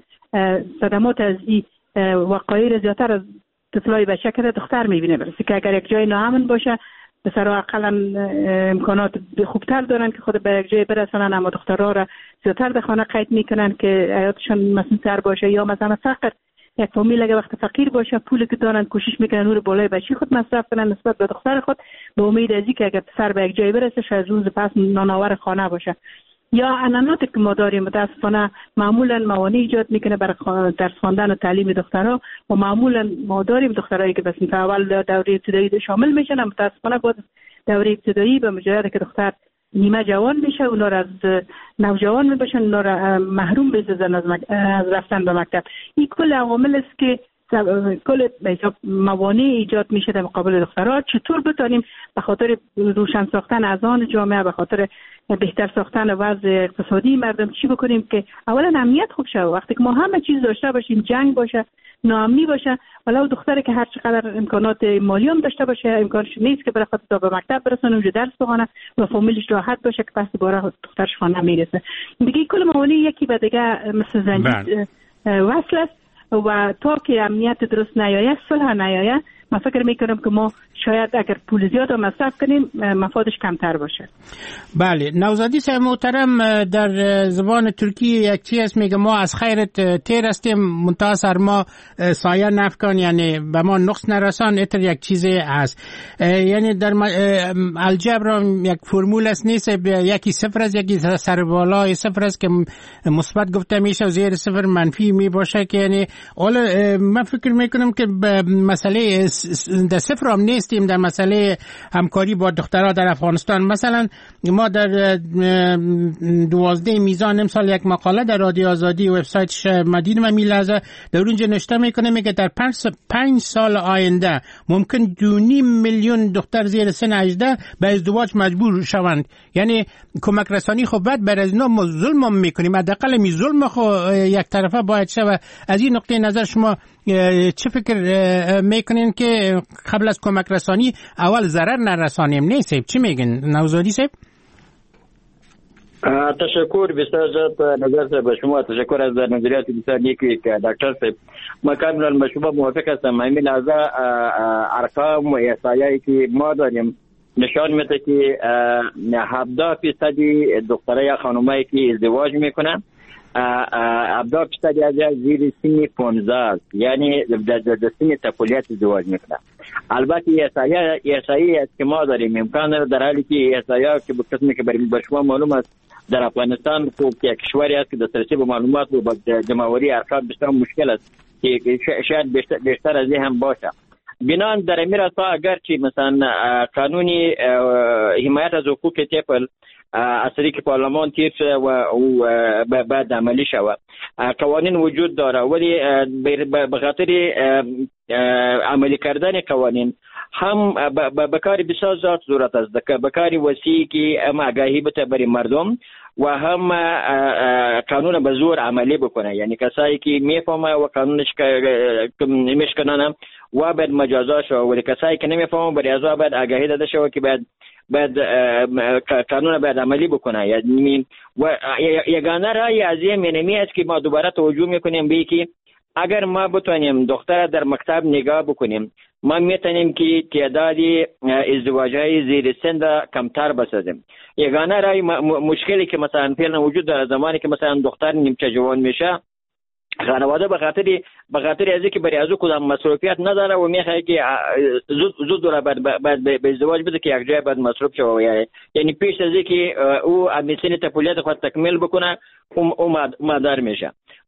صدمات از این وقایع زیادتر از طفلای بچه که دختر میبینه. برای که اگر یک جای ناامن باشه بسرا اقلا امکانات خوبتر دارن که خود به یک جای برسنن، اما دخترها را زیادتر در خانه قید میکنن که حیاتشان مسئول‌تر باشه. یا مثلا فقر، یک فامیل اگه وقت فقیر باشه پولی که دارن کوشش میکنن نور بالای بچی خود مصرف کنن نسبت به دختر خود، به امید از اینکه اگر پسر به یک جای برسه شاید روز پس نانآور خانه باشه. یا عنعناتی که ما داریم متاسفانه معمولا موانع ایجاد میکنه برای درس خواندن و تعلیم دخترها و معمولا ما داریم دخترایی که بس اول دوره ابتدایی شامل میشن، متاسفانه بعد دوره ابتدایی به مجرد که دختر نیمه جوان میشه اونا را از نوجوان میباشن، اونا را محروم بسازن از, مک... از رفتن به مکتب. این کل عوامل است که کل موانع ایجاد میشه در مقابل دخترها. چطور بتونیم به خاطر روشن ساختن اذهان جامعه، به خاطر بهتر ساختن وضع اقتصادی مردم چی بکنیم که اولا امنیت خوب شه. وقتی که ما همه چیز داشته باشیم، جنگ باشه، ناامنی باشه، ولو دختری که هر چقدر امکانات مالی هم داشته باشه امکانش نیست که برای خود تا به مکتب برسونه، اونجا درس بخونه و فامیلش راحت باشه که پس دوباره دخترش خانه میرسه. دیگه کل موانع یکی به دیگه مثل زنجیر وصل است و تا که امنیت درست نیاید، صلح نیاید، من فکر میکنم که ما شاید اگر پول زیاد مصرف کنیم مفادش کمتر باشه. بله، نوزادی صاحب محترم، در زبان ترکی یک چیز میگه ما از خیرت تیر هستیم منتها سر ما سایه نفکن، یعنی به ما نقص نرسان. اتر یک چیزی هست، یعنی در الجبر یک فرمول است، نیست یکی صفر است یکی سر بالای صفر است که مثبت گفته میشه و زیر صفر منفی می باشه، که یعنی حالا من فکر میکنم که مسئله در صفر هم نیستیم در مسئله همکاری با دخترها در افغانستان. مثلا ما در دوازده میزان امسال یک مقاله در رادیو آزادی وبسایتش مدیر و میلحظه در اونجا نشته میکنه، میگه در پنج, پنج سال آینده ممکن دو نیم میلیون دختر زیر سن هجده به ازدواج مجبور شوند. یعنی کمک رسانی خب بعد بر از اینا ما ظلم هم میکنیم، حداقل می ظلم خو یک طرفه باید شوه. از این نقطه نظر شما چه فکر میکنین که قبل از کمک رسانی اول ضرر نرسانیم؟ نیست چی میگین نوزادی صاحب؟ تشکر بسیار زیاد نظر به شما، تشکر از نظریات بسیار نیکی که دکتر صاحب. ما کاملا با شما موافق هستم. همین از ارقام و احصایه‌ای که ما داریم نشان میده که هفتاد فیصدی دخترای یا خانمایی که ازدواج میکنن هفتاد فیصدی از زیر سن پانزده است، یعنی در سن طفولیت ازدواج میکنن. البته احصایه احصایی است که ما داریم امکان در حالی که احصایه که به قسمی که برای شما معلوم است در افغانستان خوب یک کشوری است که دسترسی به معلومات و به جمع‌آوری ارقام بسیار مشکل است که شاید بیشتر, بیشتر از این هم باشه. بنان در امیر استا اگر چی مثلا قانونی حمایت از حقوق طفل از طریق پارلمان تیر شده و بعد عملی شود، قوانین وجود داره، ولی به خاطر عملی کردن قوانین هم به کار بسیار زیاد ضرورت است، به کار وسیعی که هم آگاهی بده برای مردم و هم قانون به زور عملی بکنه. یعنی کسایی که میفهمه و قانونش میشکنن و بعد مجازات شو، ولی کسایی که نمیفهمه برای ازا بعد آگاهی داده شو که بعد بعد قانون بعد عملی بکنه. یعنی و یگانه رای از این منمی است که ما دوباره توجه میکنیم به که اگر ما بتونیم دختر در مکتب نگاه بکنیم، ما میتونیم که تعداد ازدواج‌های زیر سن کمتر بسازیم. یگانه رای مشکلی که مثلا فعلا وجود داره زمانی که مثلا دختر نیمچه جوان میشه، خانواده به خاطر به خاطر از اینکه برای از او کدام مصروفیت نداره و میخواد که زود زود داره بعد به ازدواج بده که یک جای بعد مصروف شه، یعنی پیش از اینکه او امیسین طفولیت خود تکمیل بکنه او مادر میشه.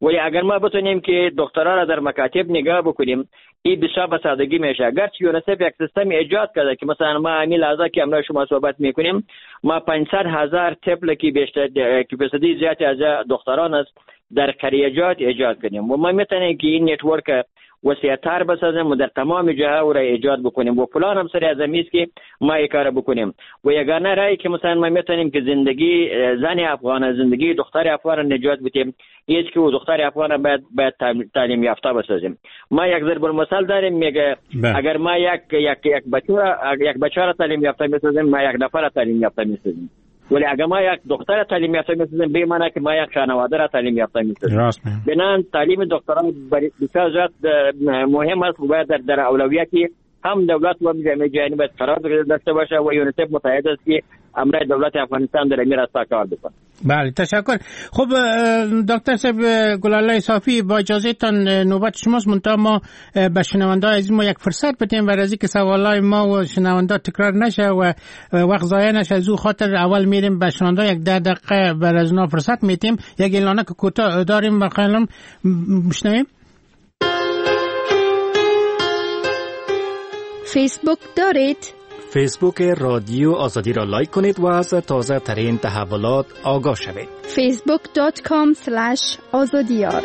ولی اگر ما بتونیم که دخترها را در مکاتب نگاه بکنیم این بسیار به سادگی میشه. اگرچه یونیسف یک سیستم ایجاد کرده که مثلا ما همین لحظه که امروز شما صحبت میکنیم ما پانصد هزار طفل که بیشتر که فیصدی زیادی از دختران است در قریجات ایجاد کنیم و ما میتونیم که این نتورک وسیع‌تر بسازیم و در تمام جاها او را ایجاد بکنیم و پلان هم سری از امیز که ما این کار بکنیم و یگانه رای که مثلا ما میتونیم که زندگی زن افغان زندگی دختر افغان نجات بدیم هیچ که او دختر افغان باید باید تعلیم یافته بسازیم. ما یک ضرب المثل داریم میگه اگر ما یک یک یک بچه یک بچه را تعلیم یافته میسازیم ما یک نفر تعلیم یافته میسازیم ولی اگر ما یک دختر تعلیم یافته میسازیم به معنی که ما یک خانواده را تعلیم یافته میسازیم. بنابراین تعلیم دختران بسیار زیاد مهم است و باید در, در اولویتی هم دولت و جامعه جهانی باید قرار داشته باشه و یونیسف متحد است که امر دولت افغانستان در امیر است کار بکنه. بله تشکر. خب دکتر صاحب گلالای صافی با اجازهتان نوبت شماست منتها ما به شنونده عزیز ما یک فرصت بدیم و از اینکه سوالای ما و شنونده تکرار نشه و وقت ضایع نشه از او خاطر اول میریم به شنونده یک ده دقیقه بر از اونا فرصت میتیم یک اعلانه که کوتاه داریم بخیرم بشنویم. فیسبوک دارید؟ فیسبوک رادیو آزادی را لایک کنید و از تازه ترین تحولات آگاه شوید. فیسبوک دات کام اسلش آزادیار.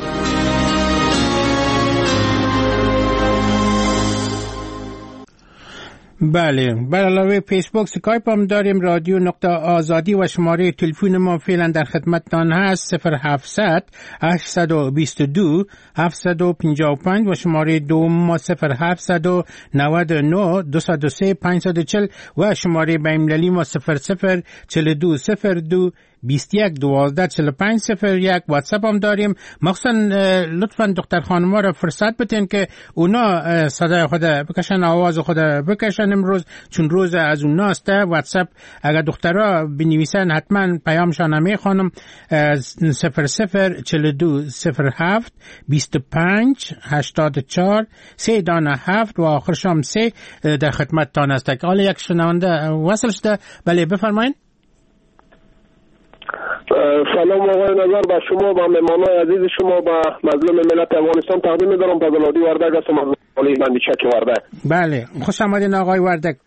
بله بر علاوه فیسبوک سکایپ هم داریم رادیو نقطه آزادی و شماره تلفن ما فعلا در خدمتتان هست صفر هفتصد هشتصد و بیست و دو هفتصد و پنجاه و پنج و شماره دوم ما صفر هفتصد و نود و نه دویست و سه پانصد و چهل و شماره بین‌المللی ما صفر صفر چهل و دو صفر دو بیست و یک دوازده چهل و پنج صفر یک. واتساپ هم داریم. مخصوصا لطفا دختر خانم‌ها را فرصت بدین که اونا صدای خود بکشن آواز خود بکشن امروز چون روز از اوناست. واتساپ اگر دخترها بنویسن حتما پیامشان میخوانم صفر صفر چهل و دو صفر هفت بیست و پنج هشتاد و چهار سه دانه هفت و آخرشام سه در خدمتتان است. حالا یک شنونده وصل شده. بله بفرمایید. سلام آقای نظر به شما و مهمانای عزیز شما و مظلوم ملت افغانستان تقدیم می‌دارم. فضل‌الدی وردک هستم از ولی بندیچک وردک. بله خوش آمدین آقای وردک.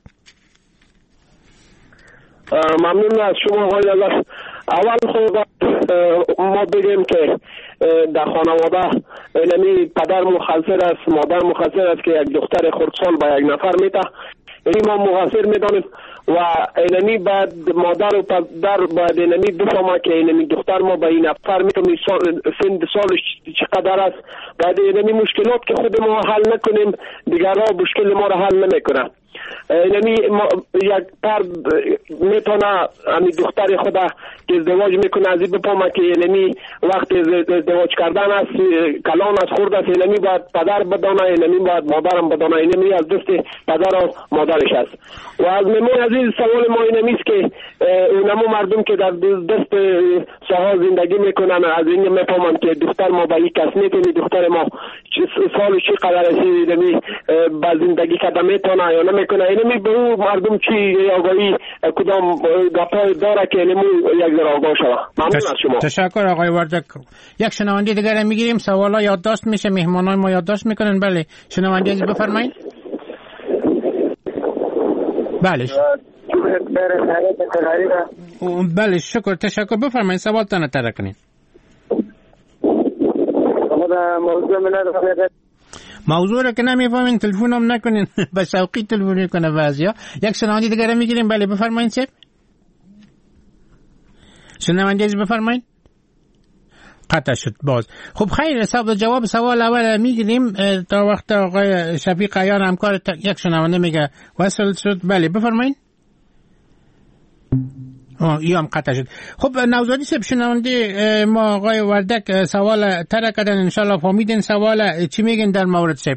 ممنون از شما آقای نظر. اول خود ما بگیم که در خانواده اینمی پدر مخالف است مادر مخالف است که یک دختر خردسال با یک نفر میته این ما مقصر میدانیم و اینمی بعد مادر و پدر باید اینمی بفهمه که اینمی دختر ما با این نفر میتونیم سن سالش چقدر است بعد اینمی مشکلات که خود ما حل نکنیم دیگرها مشکل ما را حل نمیکنه. اینمی یک فرد میتونه امی دختر خدا که ازدواج میکنه از این بفهمه که اینمی وقت ازدواج کردن است کلان است خورد است اینمی باید پدر بدانه اینمی باید مادرم بدانه اینمی از دست پدر و مادرش است. و از مهمان عزیز سوال ما اینمی است که اونمو مردم که در دست ساحل زندگی میکنن از این میفهمن که دختر ما با این کس میتونی دختر ما سال چی قدر است اینمی با زندگی کردن میتونه یا نمیکنه اینمی به اون مردم چی آگاهی کدام گپای داره که اینمی یک ذره آگاه شوه. ممنون از شما. تشکر آقای وردک. یک شنونده دیگر میگیریم سوالا یادداشت میشه مهمانای ما یادداشت میکنن. بله شنونده عزیز بفرمایید. بله بله شکر تشکر بفرمایید سوالتان تر کنید. موضوع را که نمیفهمین تلفن هم نکنین به شوقی تلفن کنه بعضیا. یک شنونده دیگر میگیریم. بله بفرمایید سیب شنونده عزیز بفرمایید. قطع شد باز. خب خیر حساب جواب سوال اول میگیریم تا وقت آقای شفیق عیار همکار یک شنونده میگه وصل شد. بله بفرمایید. آه ای هم قطع شد. خب نوزادی صاحب شنونده ما آقای وردک سوال تر کردن انشالله فهمیدین سوال چی میگن در مورد صاحب.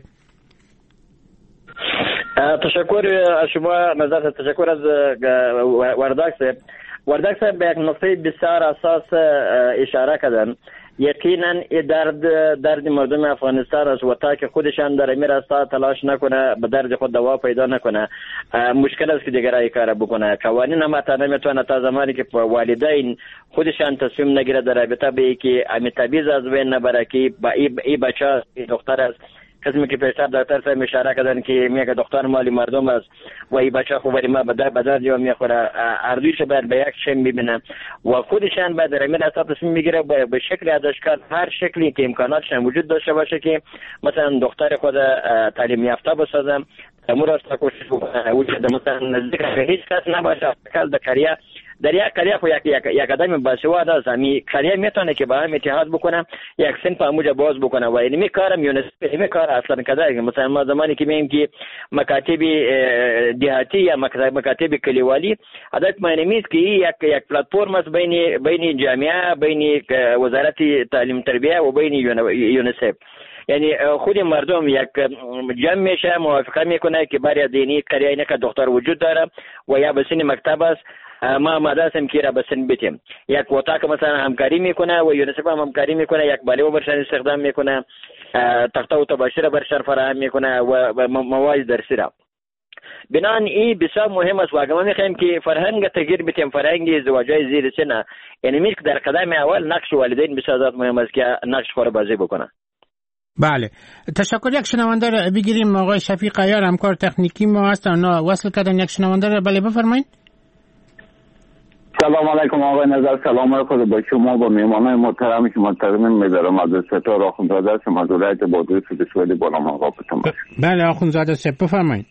تشکر از شما نظر تشکر از وردک صاحب. وردک صاحب به یک نقطه بسیار اساس اشاره کردن. یقینا درد درد مردم افغانستان است و تا که خودشان در این راستا تلاش نکنه به درد خود دوا پیدا نکنه مشکل است که دیگر ای کار بکنه. قوانین هم تا نمیتونه تا زمانی که والدین خودشان تصمیم نگیره در رابطه به که امی تبعیض از بین نبره که با ای بچه دختر است قسمی که پیشتر دکتر صاحب اشاره کردن که میگه دختر مالی مردم است و این بچه خو بری ما بدر بدر جو میخوره اردویش باید به یک شم میبینه و خودشان باید در امیر اساس تصمیم میگیره به شکل اداشکار هر شکلی که امکاناتشان وجود داشته باشه که مثلا دختر خود تعلیم یافته بسازم امور است کوشش بکنه وجود مثلا نزدیک به هیچ کس نباشه کل در کریه در یک کریه خو یک یک یک آدم باسواد است می کریه میتونه که با هم اتحاد بکنه یک سن فهموجه باز بکنه و اینمی کارم یونسکو اینمی کار اصلا کذا مثلا ما زمانی که میگیم که مکاتب دهاتی یا مکاتب کلیوالی عادت معنی است که یک یک پلتفرم است بین بین جامعه بین وزارت تعلیم تربیه و بین یونسف یعنی خود مردم یک جمع میشه موافقه میکنه که برای دینی کریه نه که دختر وجود داره و یا به سن مکتب است ما مدرسم که را بسن بیتیم یک وطاق مثلا همکاری میکنه و یونسف هم همکاری میکنه یک بالیو برشان استخدام میکنه تخته و تباشر برشان فراهم میکنه و مواد درسی را بنان این بسیار مهم است و اگر ما میخوایم که فرهنگ تغییر بدیم فرهنگ ازدواجای زیر سن یعنی میگه در قدم اول نقش والدین بسیار زیاد مهم است که نقش خود بازی بکنه. بله تشکر. یک شنونده را بگیریم آقای شفیق عیار همکار تکنیکی ما هستن اونا وصل کردن یک شنونده را. بله بفرمایید. سلام علیکم آقای نظر سلام علیکم با شما با میهمانای محترم شما تقدیم می‌دارم از ستاره آخوندزاده هستم از ولایت بادغیس سوئدی بالا مقابلتون باشم. بله آخوندزاده صاحب بفرمایید.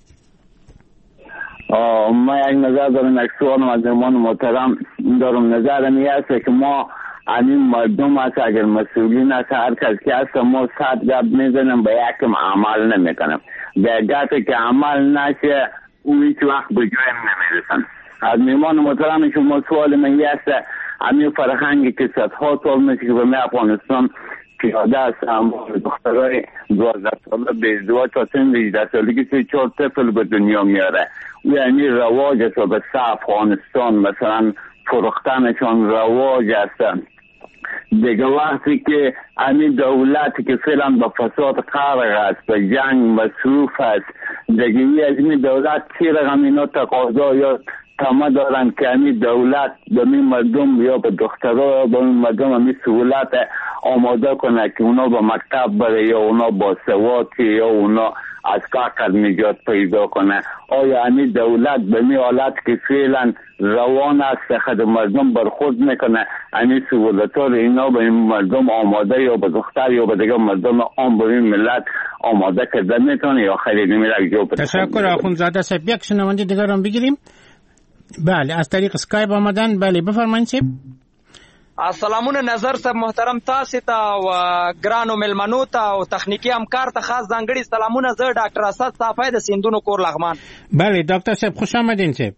ما یک نظر دارم یک سوالم از میهمان محترم دارم نظرم این است که ما همین مردم است اگر مسئولین است هر کس که است ما صد گپ میزنیم به یکم عمل نمیکنیم به گپی که عمل نشه او هیچ وقت به جای نمیرسن. از میهمان محترم شما سوال من است همین فرهنگی که صدها سال میشه که به افغانستان پیاده است اما دخترای دوازده ساله به ازدواج تا سن هجده سالگی سه چهار طفل به دنیا میاره و یعنی رواج است و به افغانستان مثلا فروختنشان رواج است. دیگه وقتی که همین دولتی که فعلا با فساد غرق است به جنگ مصروف است دیگه از این دولت چی رقم اینا تقاضا یا تمام دارن که همین دولت به این مردم یا به دخترها یا به این مردم همین سهولت آماده کنه که اونا با مکتب بره یا اونا با سواد یا اونا از فقر نجات پیدا کنه. آیا همین دولت به این حالت که فعلا روان است خد مردم برخورد میکنه همین سهولت ها اینا به این مردم آماده یا به دختر یا به دیگه مردم آن به این ملت آماده کرده میتونه یا خیلی نمیره جو. تشکر آخوندزاده صاحب. یک شنونده دیگر هم بگیریم. بله از طریق اسکایپ آمدن. بله بفرمایید صاحب. سلامونه نظر صاحب محترم تاسو ته او ګرانو ملمنو ته او تخنیکی همکار ته خاص ځانګړي سلامونه. زه ډاکټر اسد صافی د سیندونو کور لغمان. بله ډاکټر صاحب خوش آمدین صاحب.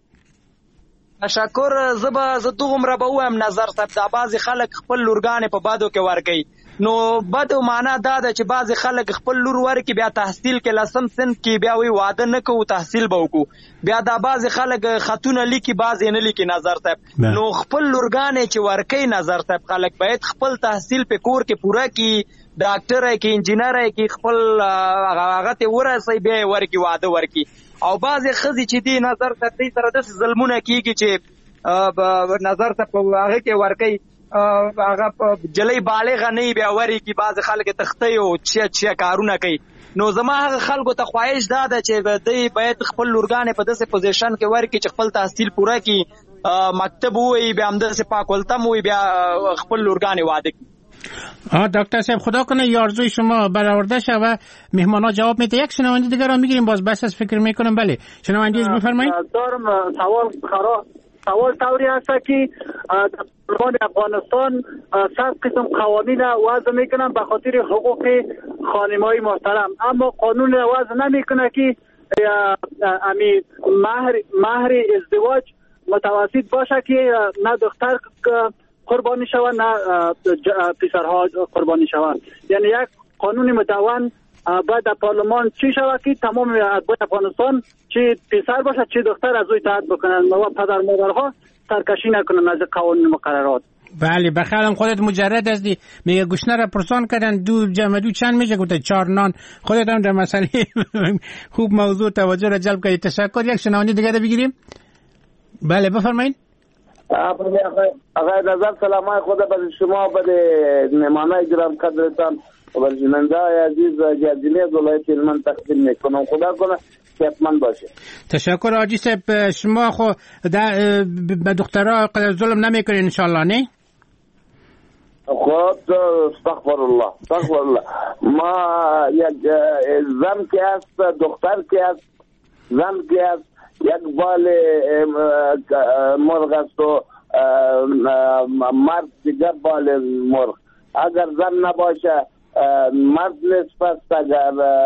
تشکر. زه به زه دومره به وایم نظر صاحب دا بعضې خلک خپل لورګانې په بادو کې ورکوي نو بد معنا دا ده چې بعضې خلک خپل لور ورکړي بیا تحصیل کې لسم صنف کې بیا وایي واده نه کوو تحصیل به وکړو بیا دا بعضې خلک خطونه لیکي بعضې نه لیکي نظر صاحب. نو خپل لورګانې چې ورکوي نظر صاحب خلک باید خپل تحصیل په کور کې پوره کړي ډاکټر یې کې انجینر یې کې خپل هغه ته ورسوي بیا یې ورکړي واده ورکړي. او بعضې ښځې چې دي نظر صاحب دوی سره داسې ظلمونه کېږي چې نظر صاحب په هغه کې ورکوي هغه جلی بالغه نه بیا وری کی بعض خلک تختی او چیا چیا کارونه کوي. نو زما هغه خلکو ته خواهش دا ده چې دوی باید خپل لورګانې په داسې پوزیشن کې ورکړي چې خپل تحصیل پوره کړي مکتب ووایي بیا همداسې پاک ولتم ووایي بیا خپل لورګانې واده کړي. آه دکتر صاحب خدا کنه یارزوی شما برآورده شه و مهمانا جواب میده. یک شنونده دیگر رو میگیریم باز بس از فکر میکنم. بله شنونده از بفرمایید. دارم سوال خرا سوال طوری است که طالبان افغانستان صد قسم قوانین وضع میکنن به خاطر حقوق خانم‌های محترم اما قانون وضع نمیکنه که امی مهر مهر ازدواج متوسط باشه که نه دختر قربانی شوند نه پسرها قربانی شوند. یعنی یک قانون مدون بعد در پارلمان چی شود که تمام اتباع افغانستان چه پسر باشه چه دختر از او اطاعت بکنن و پدر مادرها سرکشی نکنن از قوانین مقررات. بله بخیرم. خودت مجرد هستی؟ میگه گشنه را پرسان کردن دو جمع دو چند میشه؟ گفته چهار نان. خودت هم در مسئله خوب موضوع توجه را جلب کردی. تشکر. یک شنونده دیگه بگیریم. بله بفرمایید. آقای نظر سلامای خود بر شما و بر مهمانای گرام قدرتان و بر جننده عزیز جزیره از ولایت هلمند تقدیم میکنم. خدا کنه صحتمند باشه. تشکر حاجی صاحب. شما خو به دخترها ظلم نمیکنین ان شاء الله نه؟ خود استغفر الله استغفر الله. ما یک زن که هست، دختر که هست، زن که هست، یک بال مرغ است و مرد دیگر بال مرغ. اگر زن نباشه مرد نصف است، اگر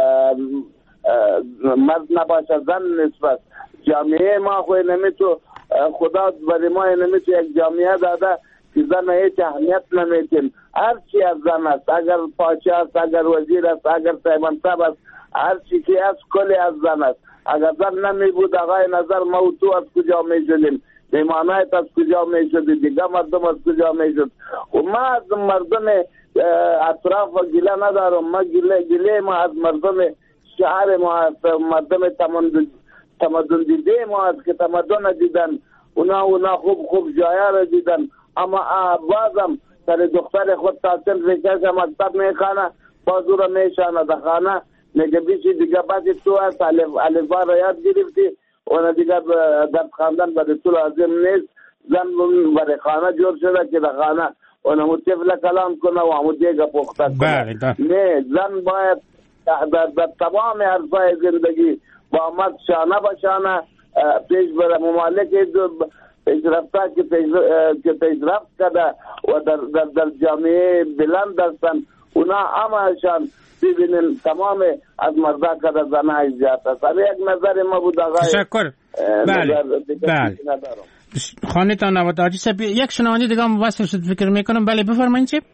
مرد نباشه زن نصف است. جامعه ما خوی نمیتو، خدا برای ما نمیتو یک جامعه داده که زن هیچ اهمیت نمیتین. هر چی از زن است، اگر پاچه است، اگر وزیر است، اگر سیمانتاب است، هر چی که است کلی از زن است. اگر زن نمی بود آقای نظر ما تو از کجا می شدیم؟ میمانایت از کجا می شدیم؟ دیگه مردم از کجا می شد؟ و ما از مردم اطراف و گله ندارم. ما گله, گله ما از مردم شهر ما از مردم تمدن تمدن دیده ما از که تمدن دیدن. اونا اونا خوب خوب جایا را دیدن. اما بازم سر دختر خود تاثیر فکرش مکتب میخانه بازو را میشانه در خانه میگه بیشی دیگه بعدی تو هست الفا را یاد گرفتی اونا دیگه در خاندن برای تو لازم نیست. زن برای خانه جور شده که در خانه اونا متفل کلام کنه و همون دیگه پخته کنه. نه، زن باید در, در تمام عرصای زندگی با مرد شانه بشانه پیش بره. ممالک پیشرفته که که پیشرفت کرده و در, در, در جامعه بلند هستن اونا همهشان ببینین تمام از مردا کرده زنه زیاد است. یک نظر ما بود آقای. تشکر. بله بله خانه تان نواد آجی صاحب. یک شنوانی دیگه هم واسه شد فکر میکنم. بله بفرمایید. چه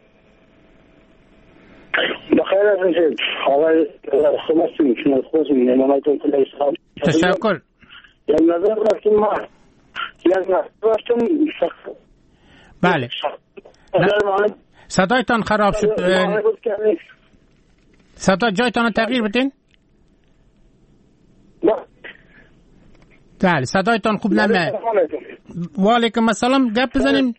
بخیر هستید آقای خمسین شما خوشین نمایتون کلی سلام. تشکر. یک نظر رفتیم ما یک نظر رفتیم. بله صدایتان خراب شد. صدا جایتان تغییر بدین. بله صدایتان خوب نمیاد. و علیکم السلام. گپ بزنیم.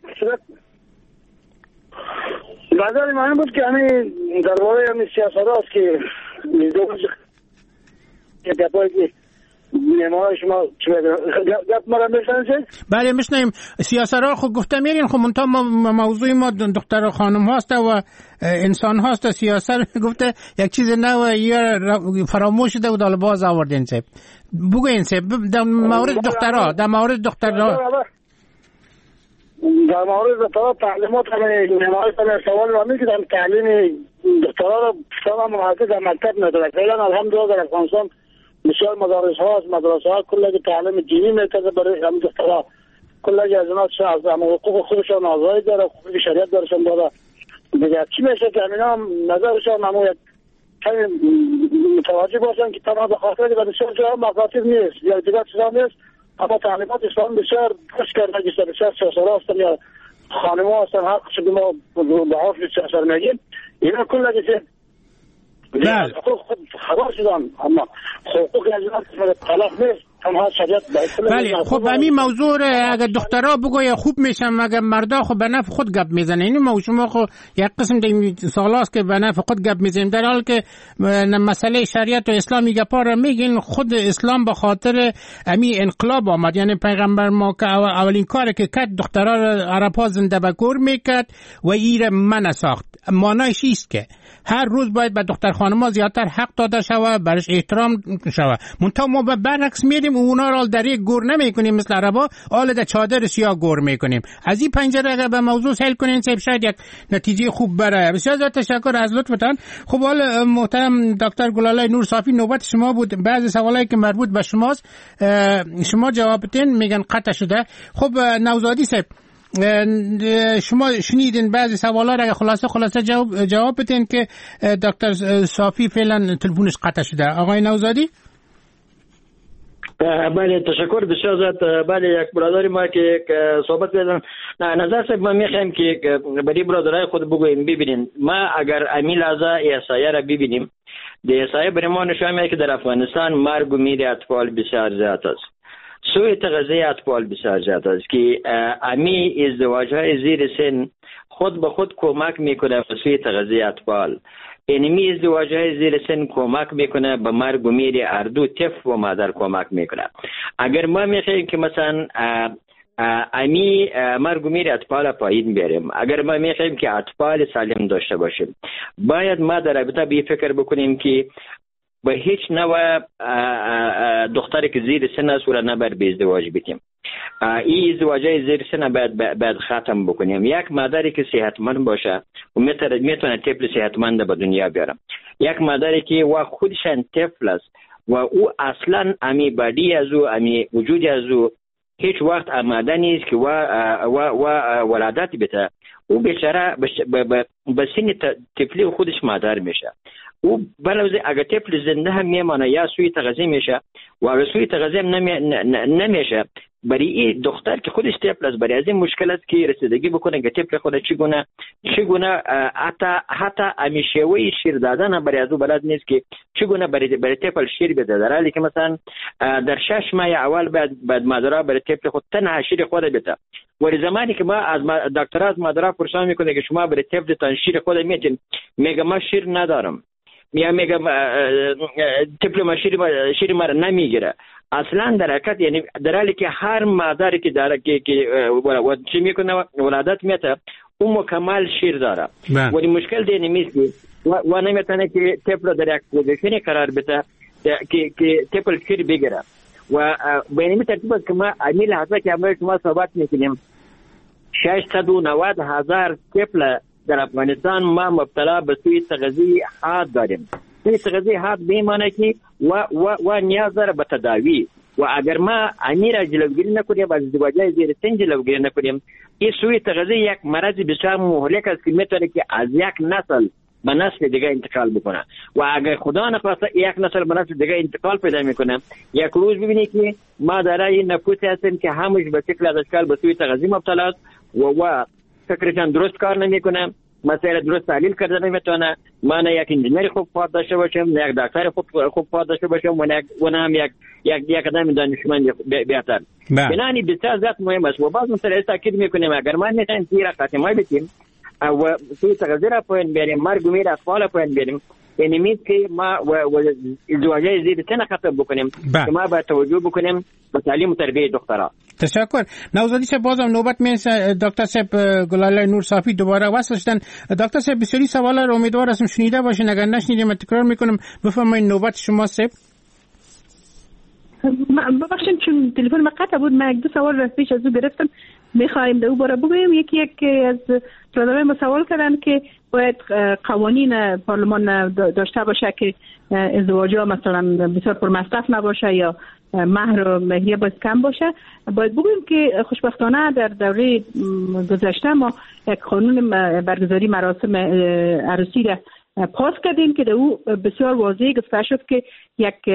نظر من بود که همین درباره همین سیاست هاست که میدونم که گپایی که نمای شما گپ ما را میشنید. بله میشنیم. سیاست ها خود گفته میرین خب منطقه موضوع ما دختر و خانم هاست و انسان هاست. سیاست گفته یک چیز نو یا فراموش شده و دال باز آوردین. سه بگوین سه در مورد دخترها در مورد دخترها در مورد دخترها تعلیمات همه نمایش همه سوال را میگیدن. تعلیم دخترها را شما محاطه در مکتب نداره. فعلا الحمدلله در افغانستان بسیار مدارس ها از مدرسه ها کلی تعلیم دینی میتازه برای هم دخترها. کلی از اینا از حقوق خودشان آزادی داره، حقوق شریعت درشان داره. دیگه چی میشه که اینا نظرشان همون یک کمی متوجه باشن که تمام به خاطر که بسیار جا مقاطب نیست یا دیگر چیزا نیست. اما تعلیمات اسلام بسیار خوش کرده که بسیار سیاسرها هستن یا خانم ها هستن حق شده ما به حافظ سیاسر میگیم. اینا کلی که بله خبر شدن اما حقوق از طلاق نیست. بله خب همین موضوع اگر دخترها بگوی خوب میشن مگر مردا خب به نفع خود گپ میزنه. این ما شما خب یک قسم دیگه سالاست که به نفع خود گپ میزنیم در حالی که مسئله شریعت و اسلامی گپا را میگین. خود اسلام به خاطر همین انقلاب آمد. یعنی پیغمبر ما که اولین کاری که کرد دخترها را عرب‌ها زنده به کور میکرد و ایر من ساخت. معنیش است که هر روز باید به دختر خانم‌ها زیادتر حق داده شود، برش احترام شود. منتها ما به برعکس میریم اونا را در یک گور نمیکنیم مثل عربا، حالا در چادر سیاه گور میکنیم. از این پنجره اگر به موضوع حل کنین شاید یک نتیجه خوب برای. بسیار زیاد تشکر از لطفتان. خب حالا محترم دکتر گلالای نور صافی نوبت شما بود. بعضی سوالایی که مربوط به شماست شما جواب بدین. میگن قطع شده. خب نوزادی صاحب شما شنیدین بعضی سوالا را خلاصه خلاصه جواب جواب بدین که دکتر صافی فعلا تلفنش قطع شده. آقای نوزادی. بله تشکر بسیار زیاد. بله یک برادری ما که صحبت کردن نه نظر صاحب ما میخوایم که برای برادرای خود بگوییم. ببینید ما اگر امیل ازا احصایه را ببینیم، در احصایه برای ما نشون میده که در افغانستان مرگ و میر اطفال بسیار زیاد است، سوء تغذیه اطفال بسیار زیاد است که امی ازدواج‌های زیر سن خود به خود کمک میکنه به سوء تغذیه اطفال. اینمی ازدواج‌های زیر سن کمک میکنه به مرگ و میر اردو طفل و مادر کمک میکنه. اگر ما میخوایم که مثلا امی مرگ و میر اطفال پایین بیاریم، اگر ما میخوایم که اطفال سالم داشته باشیم، باید ما در رابطه به فکر بکنیم که به هیچ نوع دختری که زیر سن است را نباید به ازدواج بدیم. این ازدواجای زیر سن باید باید ختم بکنیم. یک مادری که صحتمند باشه و میتونه میتونه طفل صحتمند به دنیا بیاره، یک مادری که وا خودشان طفل است و او اصلا امی بادی از او امی وجود از او هیچ وقت آماده نیست که و و و ولادت بده، او بیچاره به سن طفلی خودش مادر میشه. او بلوزه اگر طفل زنده هم میمانه یا سوی تغذیه میشه و اگر سوی تغذیه نمی... نمیشه، برای این دختر که خودش طفل است، برای از این مشکل است که رسیدگی بکنه که طفل خود چگونه چگونه حتی حتی همیشوی شیر دادن برای از او بلد نیست که چگونه برای برای طفل شیر بده، در حالی که مثلا در شش ماه اول بعد بعد مادرها برای طفل خود تنها شیر خود بده. ولی زمانی که ما از دکتر از مادرها پرسان میکنه که شما برای طفلتان شیر خود میتین، میگه ما شیر ندارم، یا میگه طفل ما شیر شیر ما نمیگیره اصلا در حقیقت. یعنی در حالی که هر مادری که داره که که چی میکنه ولادت میته اون مکمل شیر داره، ولی مشکل دینی میست و نمیتونه که طفل در یک پوزیشنی قرار بده که که طفل شیر بگیره. و به این ترتیب است که ما امی لحظه که ما شما صحبت میکنیم ششصد و نود هزار طفل در افغانستان ما مبتلا به سوء تغذیه حاد داریم. سوء تغذیه حاد میمانه که و و و نیاز داره به تداوی و اگر ما امیر جلوگیری نکنیم، از ازدواج‌های زیر سن جلوگیری نکنیم، این سوء تغذیه یک مرض بسیار مهلک است که میتونه که از یک نسل به نسل دیگه انتقال بکنه و اگر خدا نخواسته یک نسل به نسل دیگه انتقال پیدا میکنه، یک روز ببینید که ما دارای نفوسی هستیم که همش به شکل از اشکال به سوء تغذیه مبتلا است و و فکرشان درست کار نمیکنه، مسائل درست تحلیل کرده نمیتونه. ما نه یک انجینر خوب پاد داشته باشیم، نه یک دکتر خوب خوب پاد داشته باشیم و نه و نه هم یک یک یک آدم دانشمند بهتر. بنانی بسیار زیاد مهم است و باز مثلا تاکید میکنیم اگر ما میخوایم زیرا خاتمه بدیم و سوء تغذیه را پایین بیاریم، مرگ و میر اطفال پایین بیاریم، یعنی میگه که ما و ازدواج‌های زیر سن ختم بکنیم که ما باید توجه بکنیم به تعلیم و تربیت دخترها. تشکر. نوزادی صاحب بازم نوبت میرسه. دکتر صاحب گلاله نور صافی دوباره وصل شدن. دکتر صاحب بسیاری سوالا رو امیدوار هستم شنیده باشین، اگر نشنیدیم تکرار میکنم. بفرمایید نوبت شما صاحب. ببخشید چون تلفن ما قطع بود، من یک دو سوال را پیش از او گرفتم، میخوایم در او باره بگویم. یکی یک از برادران ما سوال کردن که باید قوانین پارلمان داشته باشه که ازدواج‌ها مثلا بسیار پرمصرف نباشه یا مهر و مهریه باید کم باشه. باید بگویم که خوشبختانه در دوره گذشته ما یک قانون برگزاری مراسم عروسی را پاس کردیم که در او بسیار واضح گفته شد که یک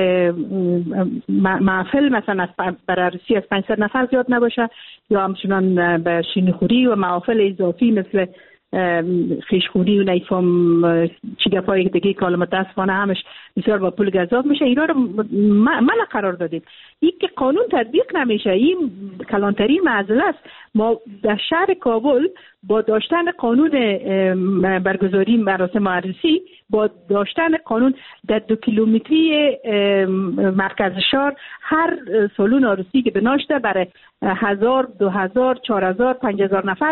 محفل مثلا برای عروسی از پانصد نفر زیاد نباشه یا همچنان به شیرینیخوری و محافل اضافی مثل خیشخوری و نیفام چیگپای دیگه که متاسفانه همش بسیار با پول گذاف میشه، اینا رو منع قرار دادیم. این که قانون تطبیق نمیشه، این کلانتری معضله است. ما در شهر کابل با داشتن قانون برگزاری مراسم عروسی، با داشتن قانون در دو کیلومتری مرکز شهر هر سالن عروسی که بناشته برای هزار، دو هزار، چهار هزار، پنج هزار نفر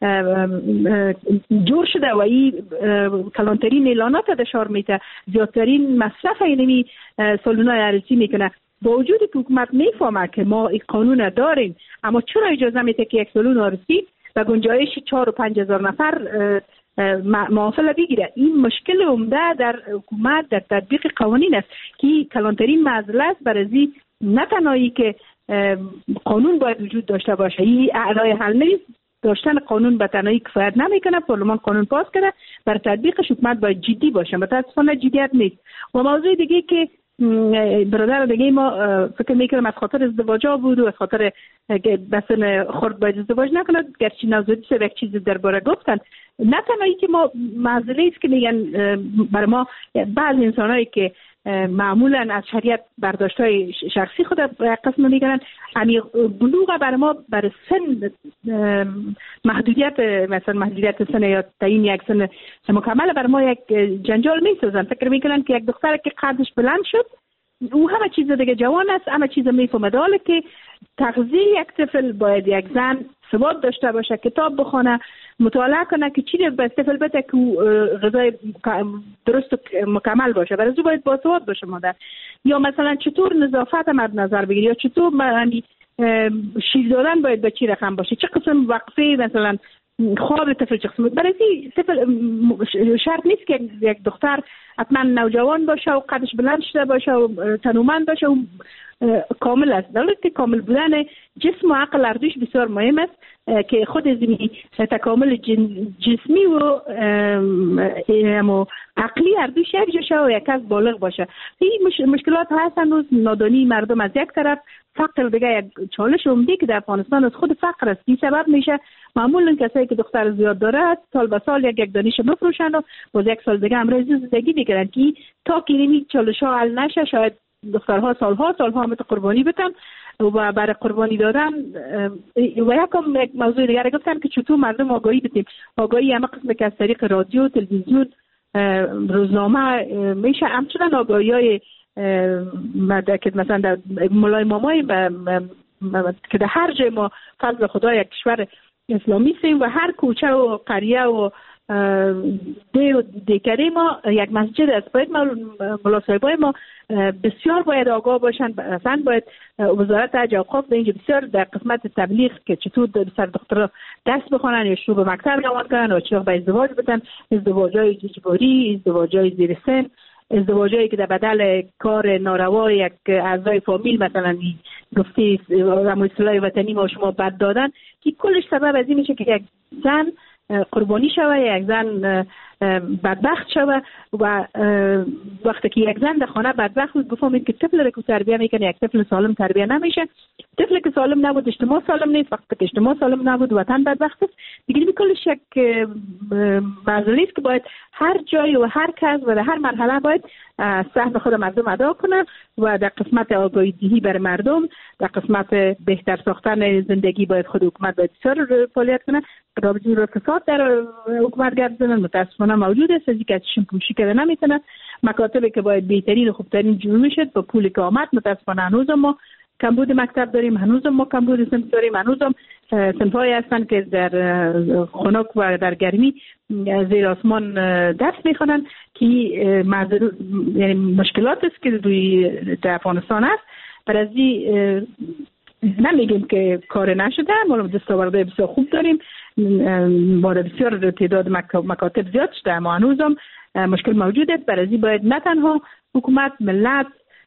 جور شده و این کلانترین اعلانات در شهر میته، زیادترین مصرف اینمی سالونای عروسی میکنه. با وجود که حکومت میفهمه که ما این قانون داریم، اما چرا اجازه میده که یک سالون عروسی و گنجایش چهار و پنج هزار نفر معافله بگیره؟ این مشکل عمده در حکومت در تطبیق قوانین است که کلانترین معضله است. برای نه تنهایی که قانون باید وجود داشته باشه، این اعلای حل نیست. داشتن قانون به تنهایی کفایت نمیکنه. پارلمان قانون پاس کرده، بر تطبیقش حکومت باید جدی باشه. متاسفانه جدیت نیست. و موضوع دیگه که برادر دیگه ما فکر میکنم از خاطر ازدواجا بود و از خاطر بسن خورد باید ازدواج نکند، گرچه نوزادی سه یک چیز درباره گفتن. نه تنهایی که ما معذره است که میگن برای ما بعض انسانایی که معمولا از شریعت برداشت‌های شخصی خود قسم میگیرن، یعنی بلوغ برای ما برای سن محدودیت، مثلا محدودیت سن یا تعیین یک سن مکمل برای ما یک جنجال میسازن. فکر میکنن که یک دختر که قدش بلند شد او همه چیز دیگه جوان است، همه چیز میفهمه. حالا که تغذیه یک طفل باید یک زن سواد داشته باشه، کتاب بخونه، مطالعه کنه که چی به طفل بده که غذای درست و مکمل باشه. برای او باید باسواد باشه مادر. یا مثلا چطور نظافت مد نظر بگیری، یا چطور یعنی شیر دادن باید به چی رقم باشه، چه قسم وقفه مثلا خواب طفل چه قسم. برای طفل شرط نیست که یک دختر حتما نوجوان باشه و قدش بلند شده باشه و تنومند باشه و کامل است. دلته کامل بودن جسم و عقل اردوش بسیار مهم است که خود زمینی تکامل جسمی و عقلی اردوش یک جاشه و یک از بالغ باشه. این مشکلات هستن و نادانی مردم از یک طرف، فقر دیگه یک چالش عمده که در افغانستان از خود فقر است. این سبب میشه معمولا کسایی که دختر زیاد داره سال به سال یک یک دانش بفروشن و باز یک سال دیگه امروز زندگی میگیرن که تا که این چالش ها حل نشه شاید دخترها سالها سالها مت قربانی بدن و برای قربانی دادن. و یکم یک موضوع دیگه گفتن که چطور مردم آگاهی بدیم. آگاهی همه قسم که از طریق رادیو، تلویزیون، روزنامه میشه. همچنان آگاهی های که مثلا در مولای مامای که در هر جای ما فضل خدا یک کشور اسلامی سیم و هر کوچه و قریه و دی و دیکره ما یک مسجد است. باید مولا صاحبای ما بسیار باید آگاه باشن. اصلا باید وزارت حج اوقاف به اینجا بسیار در قسمت تبلیغ که چطور سر دخترها درس بخونن یا شروع به مکتب روان کنن و چطور به ازدواج بدن، ازدواجای اجباری، ازدواجای زیر سن، ازدواجایی که در بدل کار ناروا یک اعضای فامیل مثلا گفتی اصطلاح وطنی ما شما بد دادن، که کلش سبب از این میشه که یک زن قربانی شوه، یک زن بدبخت شوه. و وقتی که یک زن در خانه بدبخت بود بفهمید که طفل رو که تربیه میکنه یک طفل سالم تربیه نمیشه. طفل که سالم نبود اجتماع سالم نیست، وقتی که اجتماع سالم نبود وطن بدبخت است. دیگه کلش یک مسئله است که باید هر جای و هر کس و در هر مرحله باید سهم خود مردم ادا کنه و در قسمت آگاهی دهی بر مردم، در قسمت بهتر ساختن زندگی باید خود حکومت باید بسیار فعالیت کنه. رابطه با فساد در حکومت گردیدن متاسفانه موجود است، از اینکه ازشون پوشی کرده نمیتونه. مکاتبی که باید بهترین و خوبترین جور میشد با پولی که آمد متاسفانه هنوز ما کمبود مکتب داریم، هنوز ما کمبود صنف داریم، هنوز هم صنفایی هستن که در خنک و در گرمی زیر آسمان درس میخوانن که یعنی مشکلات است که روی در افغانستان است. برای نمیگیم که کار نشده، ما دستاوردهای بسیار خوب داریم، ما بسیار تعداد مکاتب زیاد شده، اما هنوز هم مشکل موجود است. برای باید نه تنها حکومت، ملت،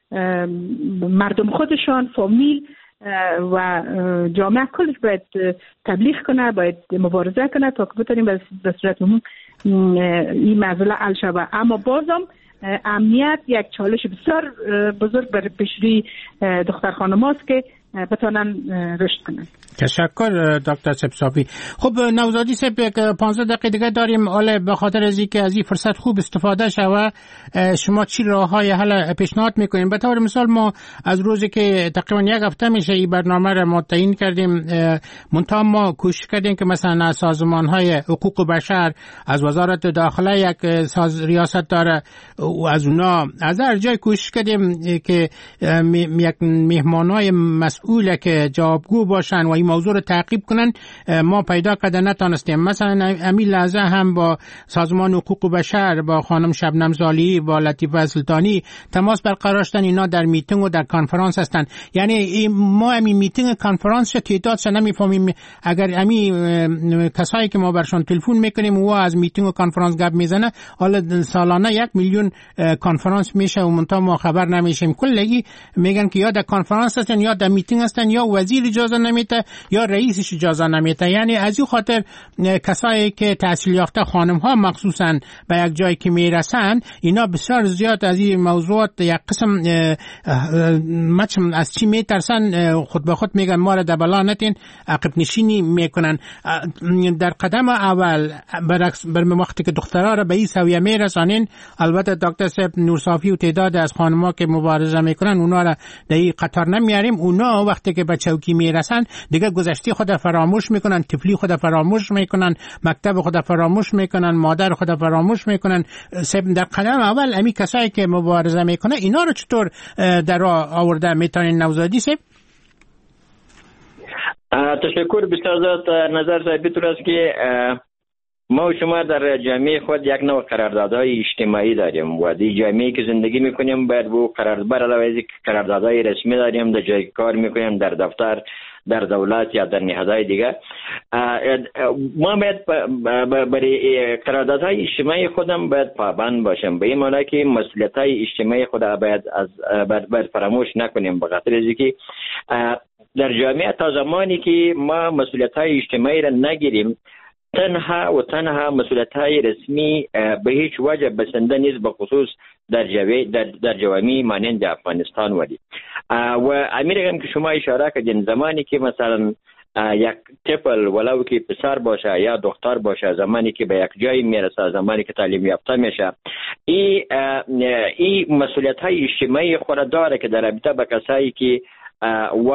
مردم خودشان، فامیل و جامعه کلش باید تبلیغ کنه، باید مبارزه کنه تا که بتونیم به صورت عموم این مسئله حل شود. اما بازم امنیت یک چالش بسیار بزرگ برای پیشروی دختر خانم‌هاست که بتونن رشد کنن. تشکر دکتر سبساپی. خب نوزادی سب یک پانزده دقیقه دیگه داریم. حالا به خاطر از اینکه از این فرصت خوب استفاده شوه شما چی راههای حل پیشنهاد میکنیم؟ به طور مثال ما از روزی که تقریبا یک هفته میشه این برنامه را ما تعیین کردیم، منتها ما کوشش کردیم که مثلا سازمان های حقوق بشر از وزارت داخله یک ساز ریاست داره و از اونا از هر جای کوشش کردیم که یک مهمانای مسئول که جوابگو باشن و این موضوع رو تعقیب کنن. ما پیدا کرده نتونستیم. مثلا امین لحظه هم با سازمان حقوق بشر، با خانم شبنم زالی، با لطیفه سلطانی تماس برقرار شدن. اینا در میتینگ و در کانفرانس هستن. یعنی ما همین میتینگ کانفرانس تعدادش نمیفهمیم. اگر همین کسایی که ما برشان تلفن میکنیم و از میتینگ و کانفرانس گپ میزنه، حالا سالانه یک میلیون کانفرانس میشه و منتها ما خبر نمیشیم. کلگی میگن که یا در کانفرانس هستن یا در میتینگ میتینگ هستن یا وزیر اجازه نمیده یا رئیسش اجازه نمیده. یعنی از این خاطر کسایی که تحصیل یافته خانم ها مخصوصا به یک جایی که میرسن اینا بسیار زیاد از این موضوعات یک قسم مچم از چی میترسن، خود به خود میگن ما را دبلا نتین، عقب نشینی میکنن. در قدم اول برعکس بر وقتی که دخترها را به این سویه میرسانین، البته دکتر صاحب نورصافی و تعداد از خانم‌ها که مبارزه میکنن اونا را در این قطار نمیاریم. اونا وقتی که به چوکی میرسن دیگه گذشته خود فراموش میکنن، طفلی خود فراموش میکنن، مکتب خود فراموش میکنن، مادر خود فراموش میکنن. در قدم اول امی کسایی که مبارزه میکنه اینا رو چطور در راه آورده میتونین نوزادی صاحب؟ تشکر بسیار زیاد. نظر صاحب طور است که ما و شما در جامعه خود یک نوع قراردادهای اجتماعی داریم و در جامعه که زندگی میکنیم باید با قرارداد بر علاوه از قراردادهای رسمی داریم، در جایی کار میکنیم، در دفتر، در دولت یا در نهادهای دیگه. ما باید برای قراردادهای اجتماعی خودم باید پابند باشیم، به این معنی که مسئولیت‌های اجتماعی خود باید از باید فراموش نکنیم، به خاطر اینکه در جامعه تا زمانی که ما مسئولیت‌های اجتماعی را نگیریم تنها و تنها مسئولیت‌های رسمی به هیچ وجه بسنده نیست، به خصوص در جوی در, در جوامع مانند افغانستان ولی و امیرم که شما اشاره کردین زمانی که مثلا یک طفل ولو که پسر باشه یا دختر باشه زمانی که به یک جایی میرسه، زمانی که تعلیم یافته میشه، این این مسئولیت‌های اجتماعی خود داره که در رابطه با کسایی که و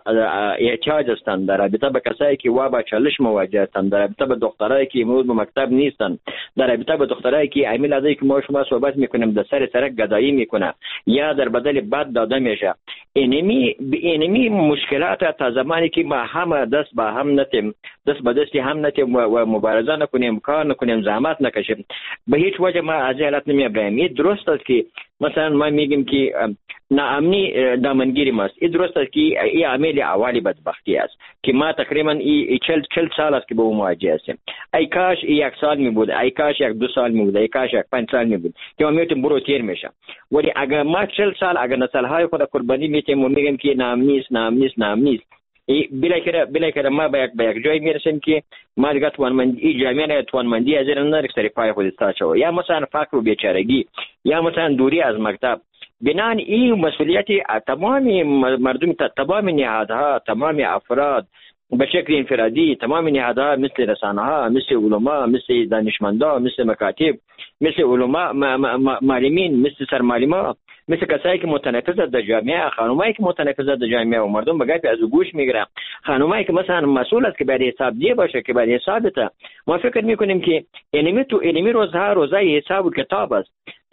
احتیاج هستند، در رابطه با کسایی که و با چالش مواجه هستند، در رابطه با دخترایی که امروز به مکتب نیستند، در رابطه با دخترایی که عمیل ازایی که ما شما صحبت میکنیم در سر سرک گدایی میکنه یا در بدل بد داده میشه. اینمی اینمی مشکلات تا زمانی که ما هم دست به هم نتیم، دست به دستی هم نتیم و مبارزه نکنیم، کار نکنیم، زحمت نکشیم، به هیچ وجه ما از حالت نمیبریم. این درست است که مثلا ما میگیم که ناامنی دامنگیری ماست، این درست است که این عامل اولی بدبختی است که ما تقریبا این چل چل سال است که به اون مواجه هستیم. ای کاش یک سال می بود، ای کاش یک دو سال می بود، ای کاش یک پنج سال می بود که ما میتونیم برو تیر میشه. ولی اگر ما چل سال اگر نسل‌های خود قربانی میتیم و میگیم که ناامنی است ناامنی است ناامنی است، بلاکره بلاکره ما به یک به یک جای میرسیم که ما دیگه توانمندی این جامعه توانمندی از این نداره سری پای خود استاد شو، یا مثلا فقر و بیچارگی، یا مثلا دوری از مکتب. بنان این مسئولیت تمام مردم، تمام نهادها، تمام افراد به شکل انفرادی، تمام نهادها مثل رسانه‌ها، مثل علما، مثل دانشمندان، مثل مکاتب، مثل علما معلمین، مثل سرمعلما، مثل کسایی که متنفذ در جامعه، خانمایی که متنفذ در جامعه و مردم بگاهی از گوش میگیره، خانمایی که مثلا مسئول است که برای حساب دی باشه که برای حسابته. ما فکر میکنیم که اینمی تو اینمی روزها روزای حساب و کتاب است.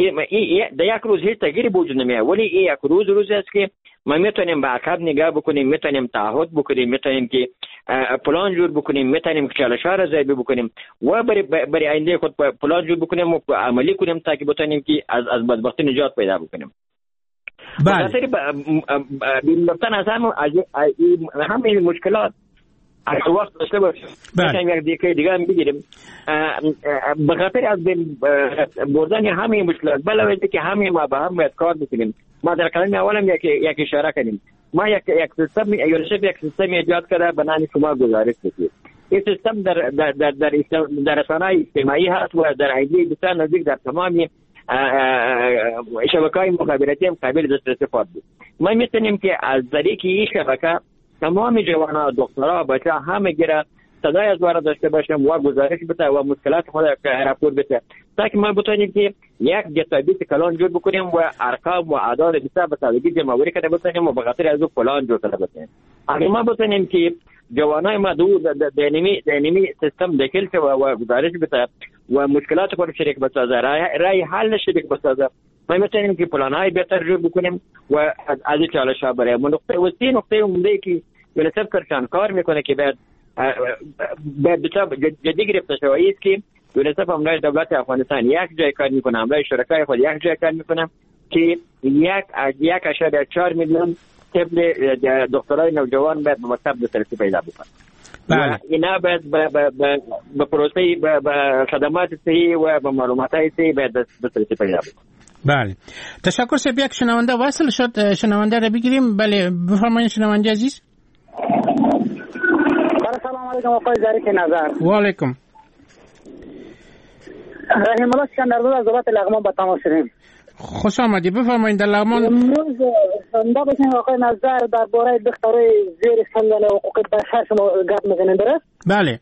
در یک روز هیچ تغییری وجود نمیاد، ولی این یک روز روزی است که ما میتونیم به عقب نگاه بکنیم، میتونیم تعهد بکنیم، میتونیم که پلان جور بکنیم، میتونیم که چالش‌ها را ضبط بکنیم و برای برای آینده خود پلان جور بکنیم و عملی کنیم تا که بتونیم که از از بدبختی نجات پیدا بکنیم. بله. بخاطر بی‌نقطه نظر همه مشکلات اگه وقت داشته باشیم میتونیم یک دیگه دیگه هم بگیریم. بخاطر از بردن همه مشکلات بلوه که همه ما با هم باید کار بکنیم. ما در کلمه اولم یک یک اشاره کنیم. ما یک یک سیستم یونیسف یک سیستم ایجاد کرده به نام شما گزارش بکنید. این سیستم در در در در, در رسانه‌های اجتماعی هست و در ایده بسیار نزدیک در تمام شبکه‌های مخابراتی هم قابل دسترسی بود. ما می‌تونیم که از طریق این شبکه تمام جوانان، دخترها، بچه‌ها همه گره صدای از وارد داشته باشیم و گزارش بده و مشکلات خود راپور بده تا که ما بتونیم که یک دیتابیس کلان جور بکنیم و ارقام و اعداد بسیار به سادگی جمع‌آوری کنیم بتونیم و به خاطر از پلان جور کنیم بتونیم. اگر ما بتونیم که جوانای ما دو دینمی دینمی سیستم داخل که و گزارش بده و مشکلات خود شریک بسازه، رای حل شریک بسازه، ما میتونیم که پلان‌های بهتر جور بکنیم و از از چالش‌ها برای ما نقطه و سی نقطه عمده که یونیسف کرشان کار میکنه که بعد بعد جدی گرفته شده است که یونیسف امرای دولت افغانستان یک جای کار میکنه، امرای شرکای خود یک جای کار میکنه که یک یک اشاره چهار میلیون طفل دخترای نوجوان باید به مکتب دسترسی پیدا بکنن. بله. اینا باید به پروسه به خدمات صحی و به معلومات صحی باید دسترسی پیدا بکنن. بله تشکر. سب یک شنونده وصل شد، شنونده را بگیریم. بله بفرمایید شنونده عزیز. سلام علیکم آقای ظریف نظر. و علیکم. رحیم الله اسکندرزاده از دولت لغمان با تماس شدیم. خوش آمدی، بفرمایید. در لغمان امروز زنده باشین آقای نظر درباره دخترای زیر سن حقوق بشر شما گپ میزنین درست؟ بله.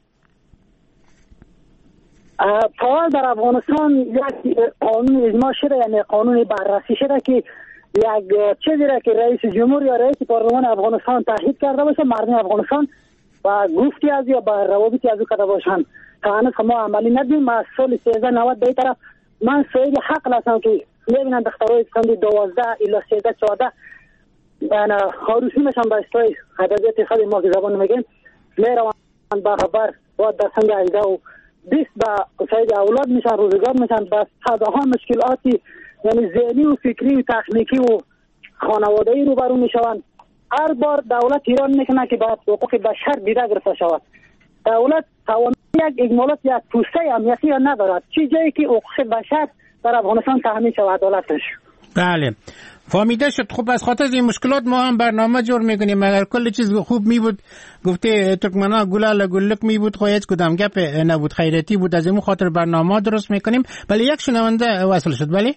فعال در افغانستان یک قانون اجماع شده، یعنی قانون بررسی شده که یک چیزی را که رئیس جمهور یا رئیس پارلمان افغانستان تایید کرده باشه مردم افغانستان و گفتی از یا با روابطی از او کرده باشند تا هنوز ما عملی ندیم. از سال سیزده نود به طرف من صاحب حق هستم که میبینن دخترای سن دوازده الی سیزده چهارده یعنی خاروشی میشن به اصطلاح ادبیات خود ما که زبان میگیم میروند به خبر با در سن هجده و بیست به صاحب اولاد میشن، روزگار میشن، بس صدها مشکلاتی یعنی ذهنی و فکری و تکنیکی و خانواده‌ای رو برون میشوند. هر بار دولت ایران میکنه که باید حقوق بشر دیده گرفته شود. دولت توان یک اجمالات یک پوسته امنیتی یا ندارد. چی جایی که حقوق بشر در افغانستان تامین شود عدالتش. بله فهمیده شد. خوب از خاطر این مشکلات ما هم برنامه جور میکنیم. اگر کل چیز خوب می بود گفته ترکمنا گلال گلک می بود خو هیچ کدام گپ نبود، خیرتی بود. از این خاطر برنامه درست میکنیم. بله یک شنونده وصل شد. بله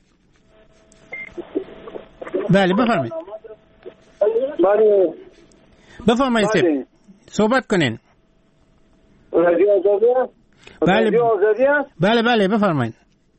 بله بفرمایید. بله بفرمایید سر صحبت کنین. رادیو آزادی است؟ بله رادیو آزادی است؟ بله بله بفرمایید.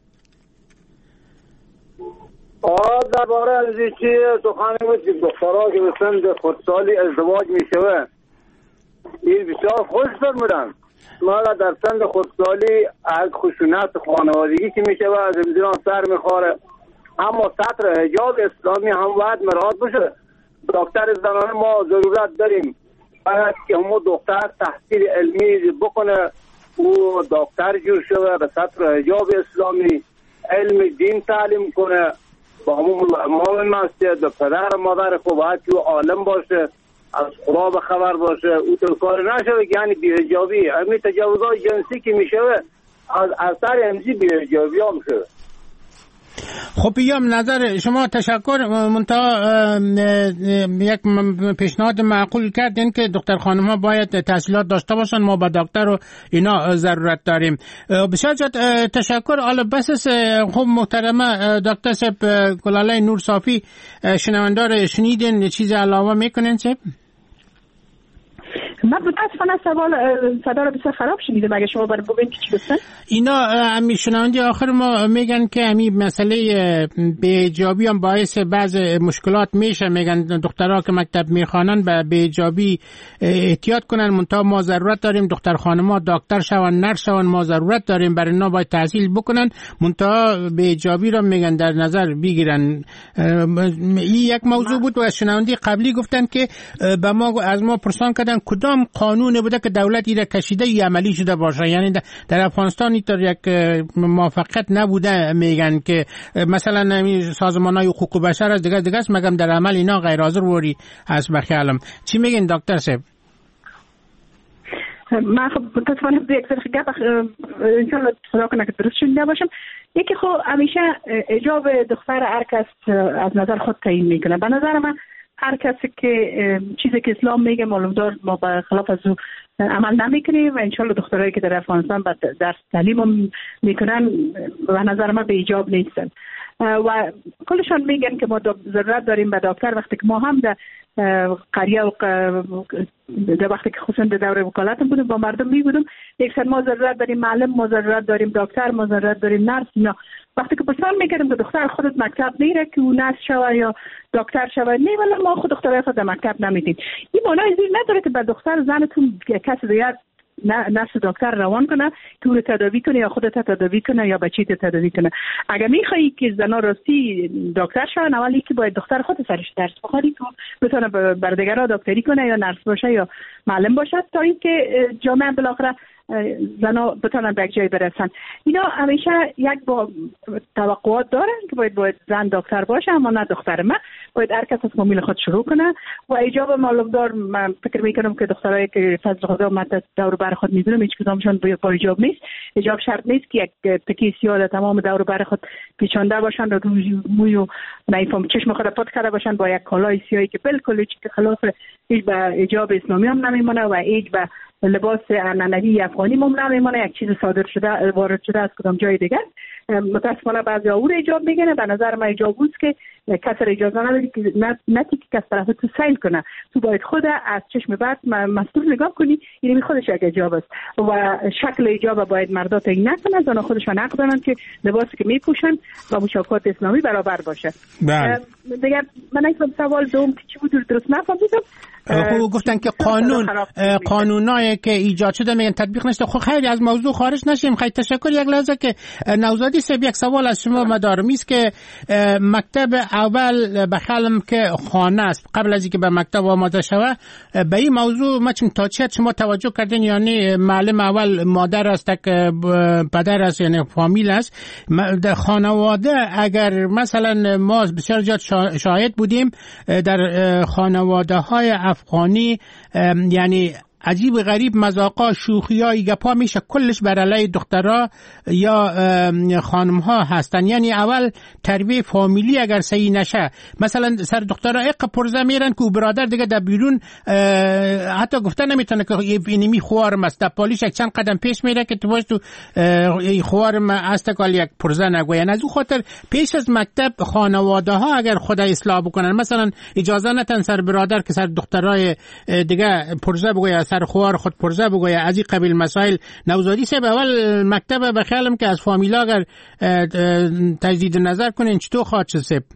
آه درباره از چی سخنی بود که دخترها که به سن خردسالی ازدواج میشوه این بسیار خوش فرمودن. ما در سن خردسالی از خشونت خانوادگی که میشوه از امزیران سر میخوره، اما سطر حجاب اسلامی هم باید مراعات بشه. دکتر زنانه ما ضرورت داریم باید که همون دختر تحصیل علمی بکنه، او دکتر جور شده به سطر حجاب اسلامی علم دین تعلیم کنه، با همون مؤمن مسجد و پدر مادر خوب باید که عالم باشه، از خدا به خبر باشه، او تو کار نشه یعنی بی‌حجابی. همین تجاوزات جنسی که میشه از اثر امزی بی‌حجابی ها میشه. خب بیام نظر شما تشکر. منتها یک پیشنهاد معقول کردین که دختر خانم ها باید تحصیلات داشته باشن، ما با دکتر و اینا ضرورت داریم. بسیار جد تشکر. حالا بس خوب محترمه دکتر صاحب گلاله نور صافی شنوندار شنیدین چیز علاوه میکنین صاحب؟ من متاسفانه سوال صدا رو بسیار خراب شنیدم. اگه شما برای بگین که چی گفتن؟ اینا امی شنونده آخر ما میگن که امی مسئله بی‌حجابی هم باعث بعض مشکلات میشه. میگن دخترها که مکتب میخوانن به بی‌حجابی احتیاط کنن، منتها ما ضرورت داریم دختر خانم‌ها دکتر شون نرس شون، ما ضرورت داریم برای اینا باید تحصیل بکنن، منتها بی‌حجابی رو میگن در نظر بگیرن. این یک موضوع بود. و شنونده قبلی گفتن که به ما از ما پرسان کردن کدام قانون بوده که دولت ایره کشیده یا عملی شده باشه. یعنی در افغانستان اینطور یک موافقت نبوده. میگن که مثلا سازمان‌های حقوق بشر از دیگه دیگه است، مگم در عمل اینا غیر حاضر وری از بخیالم. چی میگین دکتر صاحب؟ من خب متاسفانه یک سر گپ انشالله صدا کنه که درست شده باشم. یکی خب همیشه اجاب دختر هر کس از نظر خود تعیین میکنه. به نظر من هر کسی که چیزی که اسلام میگه معلوم دار ما به خلاف از او عمل نمیکنیم و انشالله دخترایی که در افغانستان درس تعلیم میکنن به نظر من به ایجاب نیستن و کلشان میگن که ما ضرورت داریم به دکتر. وقتی که ما هم در قریه و در وقتی که خصوصا در دوره وکالتم بودیم با مردم میبودم یکسر ما ضرورت داریم معلم، ما ضرورت داریم دکتر، ما ضرورت داریم نرس. اینا وقتی که پرسان میکردم که دختر خودت مکتب میره که او نرس شوه یا دکتر شوه، نه ولی ما خود دخترای خود در مکتب نمیدیم. این معنی زیر نداره که به دختر زنتون کسی دیگر نرس دکتر روان کنه که او رو تداوی کنه یا خودت تداوی کنه یا بچیت تداوی کنه. اگر میخوایی که زنا راستی دکتر شون اولی که باید دختر خود سرش درس بخوری که بتونه بر دیگرها دکتری کنه یا نرس باشه یا معلم باشه تا اینکه جامعه بالاخره زنا بتونن به یک جای برسن. اینا همیشه یک با توقعات دارن که باید باید زن دکتر باشه اما نه دختر. من باید هر کس از فامیل خود شروع کنه و ایجاب معلومدار. من فکر میکنم که دخترایی که فضل خدا من دور بر خود میدونم هیچ کدامشون با ایجاب نیست. ایجاب شرط نیست که یک تکی سیاه تمام دور بر خود پیچانده باشن و روی موی و نمیفهم چشم خود پات کرده باشن با یک کالای سیاهی که بالکل که خلاف هیچ به ایجاب اسلامی هم نمیمونه و هیچ به لباس عنعنوی افغانی هم نمیمونه. یک چیز صادر شده وارد شده از کدام جای دیگر. متاسفانه بعضی ها او رو ایجاب میگنه. به نظر من ایجاب است که کسی اجازه نداری که نتی که کس طرف تو سیل کنه. تو باید خود از چشم بعد مسئول نگاه کنی. این خودش یک ایجاب است و شکل ایجاب باید مردا تعیین نکنه. زن خودشون حق دارن که لباسی که میپوشن با مشابهت اسلامی برابر باشه. بله. دیگه من این سوال دوم که چی بود درست نفهمیدم. خب گفتن که قانون قانونایی که ایجاد شده میگن تطبیق نشده. خب خیلی از موضوع خارج نشیم. خیلی تشکر. یک لحظه که نوزادی صاحب یک سوال از شما مدارم است که مکتب اول بخلم که خانه است قبل از اینکه به مکتب آماده شود به این موضوع ما چون تا چه شما توجه کردین؟ یعنی معلم اول مادر است که پدر است یعنی فامیل است در خانواده. اگر مثلا ما بسیار زیاد شاهد بودیم در خانواده های افغانی یعنی عجیب غریب مذاقا شوخیای گپا میشه کلش بر علیه دخترها یا خانم ها هستن. یعنی اول تربیه فامیلی اگر صحیح نشه مثلا سر دخترها اق پرزه میرن که برادر دیگه در بیرون حتی گفتن نمیتونه که اینمی خوارم است. در پالیش یک چند قدم پیش میره که تو باش تو خوارم است کال یک پرزه نگوین. از او خاطر پیش از مکتب خانواده ها اگر خدا اصلاح بکنن مثلا اجازه نتن سر برادر که سر دخترای دیگه پرزه بگوید سر خوار خود پرزه بگوید. از این قبیل مسائل نوزادی صاحب اول مکتب بخیالم که از فامیلا اگر تجدید نظر کنین چطور خواهد شد صاحب؟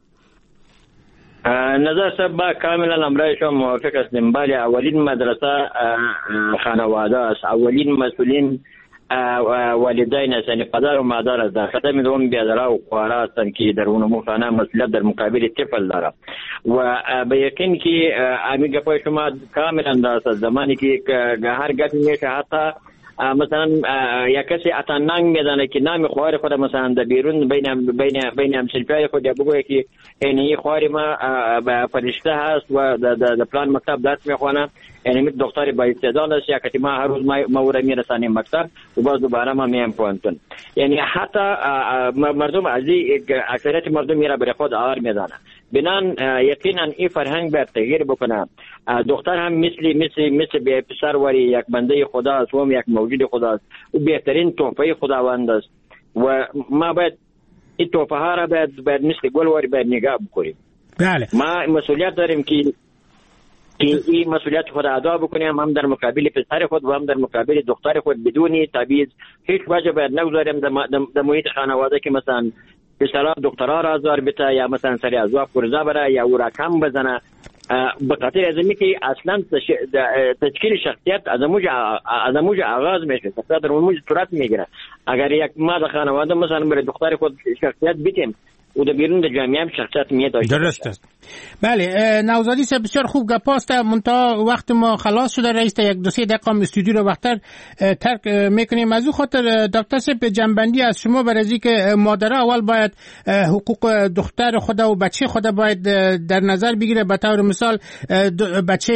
نظر صاحب با کاملا امرای شما موافق هستیم. بله اولین مدرسه خانواده است. اولین مسئولین والدین است یعنی پدر و مادر است. در خدمت دوم بیادرها و خوارا هستند که در اون خانه مسئولیت در مقابل طفل داره و به یقین که امی گپای شما کاملا درست است. زمانی که هر گپی میشه حتی مثلا یک کسی اتا ننگ میدانه که نام خوار خود مثلا در بیرون بین بین بین همسنفیای خود بگویه که این خوار ما فرشته هست و در پلان مکتب درس میخوانه یعنی دکتر با استعداد است یا که ما هر روز ما او را میرسانیم مکتب و باز دوباره ما میایم پوانتون. یعنی حتی مردم از اکثریت مردم میره بر خود آر میدانه. بنان یقینا این فرهنگ باید تغییر بکنه. دختر هم مثل مثل مثل به پسر وری یک بنده خدا است و هم یک موجود خدا است و بهترین تحفه خداوند است و ما باید این تحفه ها را باید باید مثل گل وری باید نگاه بکنیم. بله. ما مسئولیت داریم که که این مسئولیت خود ادا بکنیم هم در مقابل پسر خود و هم در مقابل دختر خود بدون تبعیض. هیچ وجه باید نگذاریم در محیط خانواده که مثلا پسرها دخترها را آزار بده یا مثلا سری از وقت پرزه بره یا او را کم بزنه به خاطر از اینکه اصلا تشکیل شخصیت از اموج آغاز میشه شخصیت در اموج صورت میگیره. اگر یک ما در خانواده مثلا برای دختر خود شخصیت بیتیم و در بیرون در جامعه هم شخصیت میاد. درست است. بله نوزادی صاحب بسیار خوب گپاست. منتها وقت ما خلاص شده. رئیس یک دو سه دقیقه استودیو رو وقتر ترک میکنیم. از او خاطر دکتر صاحب جنبندی از شما برای اینکه مادرها اول باید حقوق دختر خود و بچه خود باید در نظر بگیره. به طور مثال بچه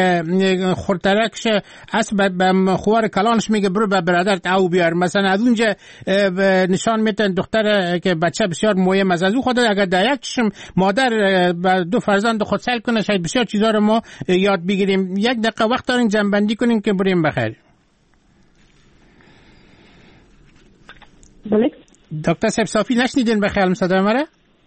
خورترکش اسب به خوار کلانش میگه برو به برادرت او بیار مثلا. از اونجا نشان میتن دختر که بچه بسیار مهم است. از او خود اگر در یک چشم مادر دو فرزند خود سل کنه شاید بسیار چیزا رو ما یاد بگیریم. یک دقیقه وقت دارین جنبندی کنین که بریم بخیر. بله دکتر صاحب صافی نشنیدین بخیر صدا مرا؟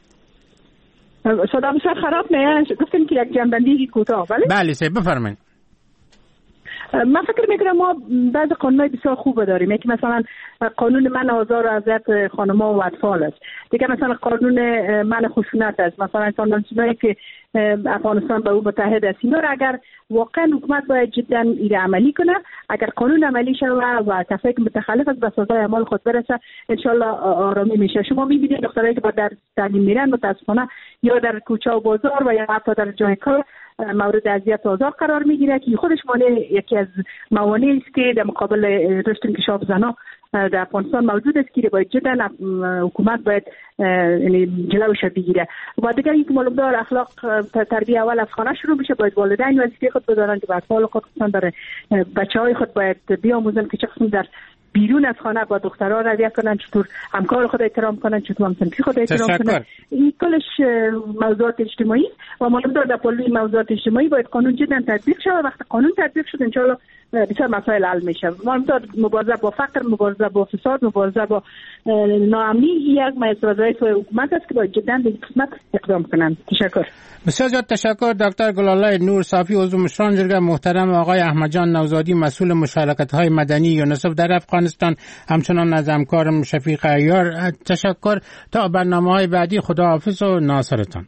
صدا بسیار خراب نه. گفتین که یک جنبندی کوتاه. بله بله صاحب بفرمایید. من فکر میکنم ما بعض قانونای بسیار خوب داریم. یکی مثلا قانون من آزار و اذیت خانم‌ها و اطفال است. دیگه مثلا قانون من خشونت است. مثلا قانونایی که افغانستان به او متحد است. اینا را اگر واقعا حکومت باید جدا ایره عملی کنه. اگر قانون عملی شود و کسایی که متخلف است به سزای اعمال خود برسه انشالله آرامی میشه. شما میبینید دخترایی که با در تعلیم میرن متاسفانه یا در کوچه و بازار و یا حتی در جای کار مورد اذیت و آزار قرار میگیره که خودش مانع یکی از موانعی است که در مقابل رشد انکشاف زنها در افغانستان موجود است که باید جدا حکومت باید یعنی جلوش بگیره. و دیگه اینکه معلوم دار اخلاق تربیت اول از خانه شروع میشه. باید والدین وظیفه خود بدارن که به اطفال خود خصوصا در بچهای خود باید بیاموزن که چه قسم در بیرون از خانه با دخترها رویه کنن، چطور همکار خود احترام کنن، چطور همسنفی خود احترام کنن. این کلش موضوعات اجتماعی و معلوم دار در پلوی موضوعات اجتماعی باید قانون جدا تطبیق شه. وقتی قانون تطبیق شد انشالله بسیار مسائل حل میشه. معلوم دار مبارزه با فقر، مبارزه با فساد، مبارزه با ناامنی یک از وظایف حکومت است که باید جدا به قسمت اقدام کنن. تشکر. بسیار زیاد تشکر دکتر گلالای نور صافی، عضو مشران جرگه، محترم آقای احمد جان نوزادی مسئول مشارکت‌های مدنی یونیسف در افغانستان، همچنان از همکارم شفیق عیار تشکر. تا برنامه‌های بعدی خداحافظ و ناصرتان.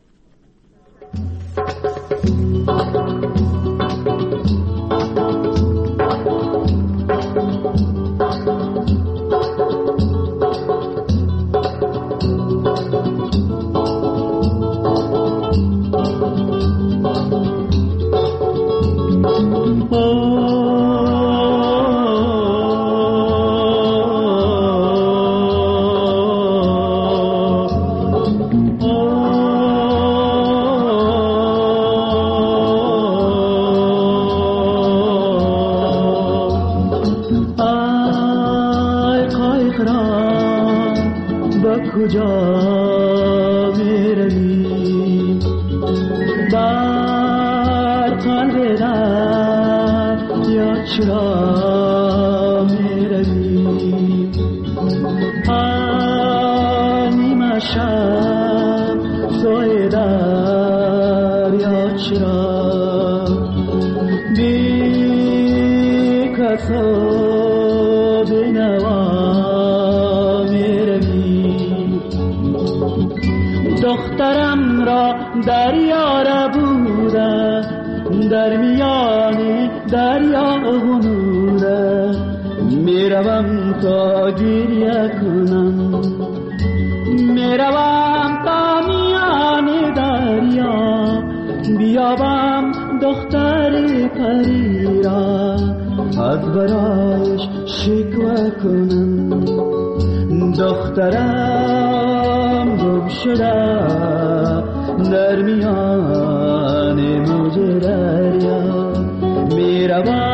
دخترم را دریا بوده، در میان دریا غنوده، میروم تا گریه کنم، میروم تا میان دریا بیابم دختر پری را، از برایش شکوه کنم. دخترم گم شده در میان موج دریا، میروم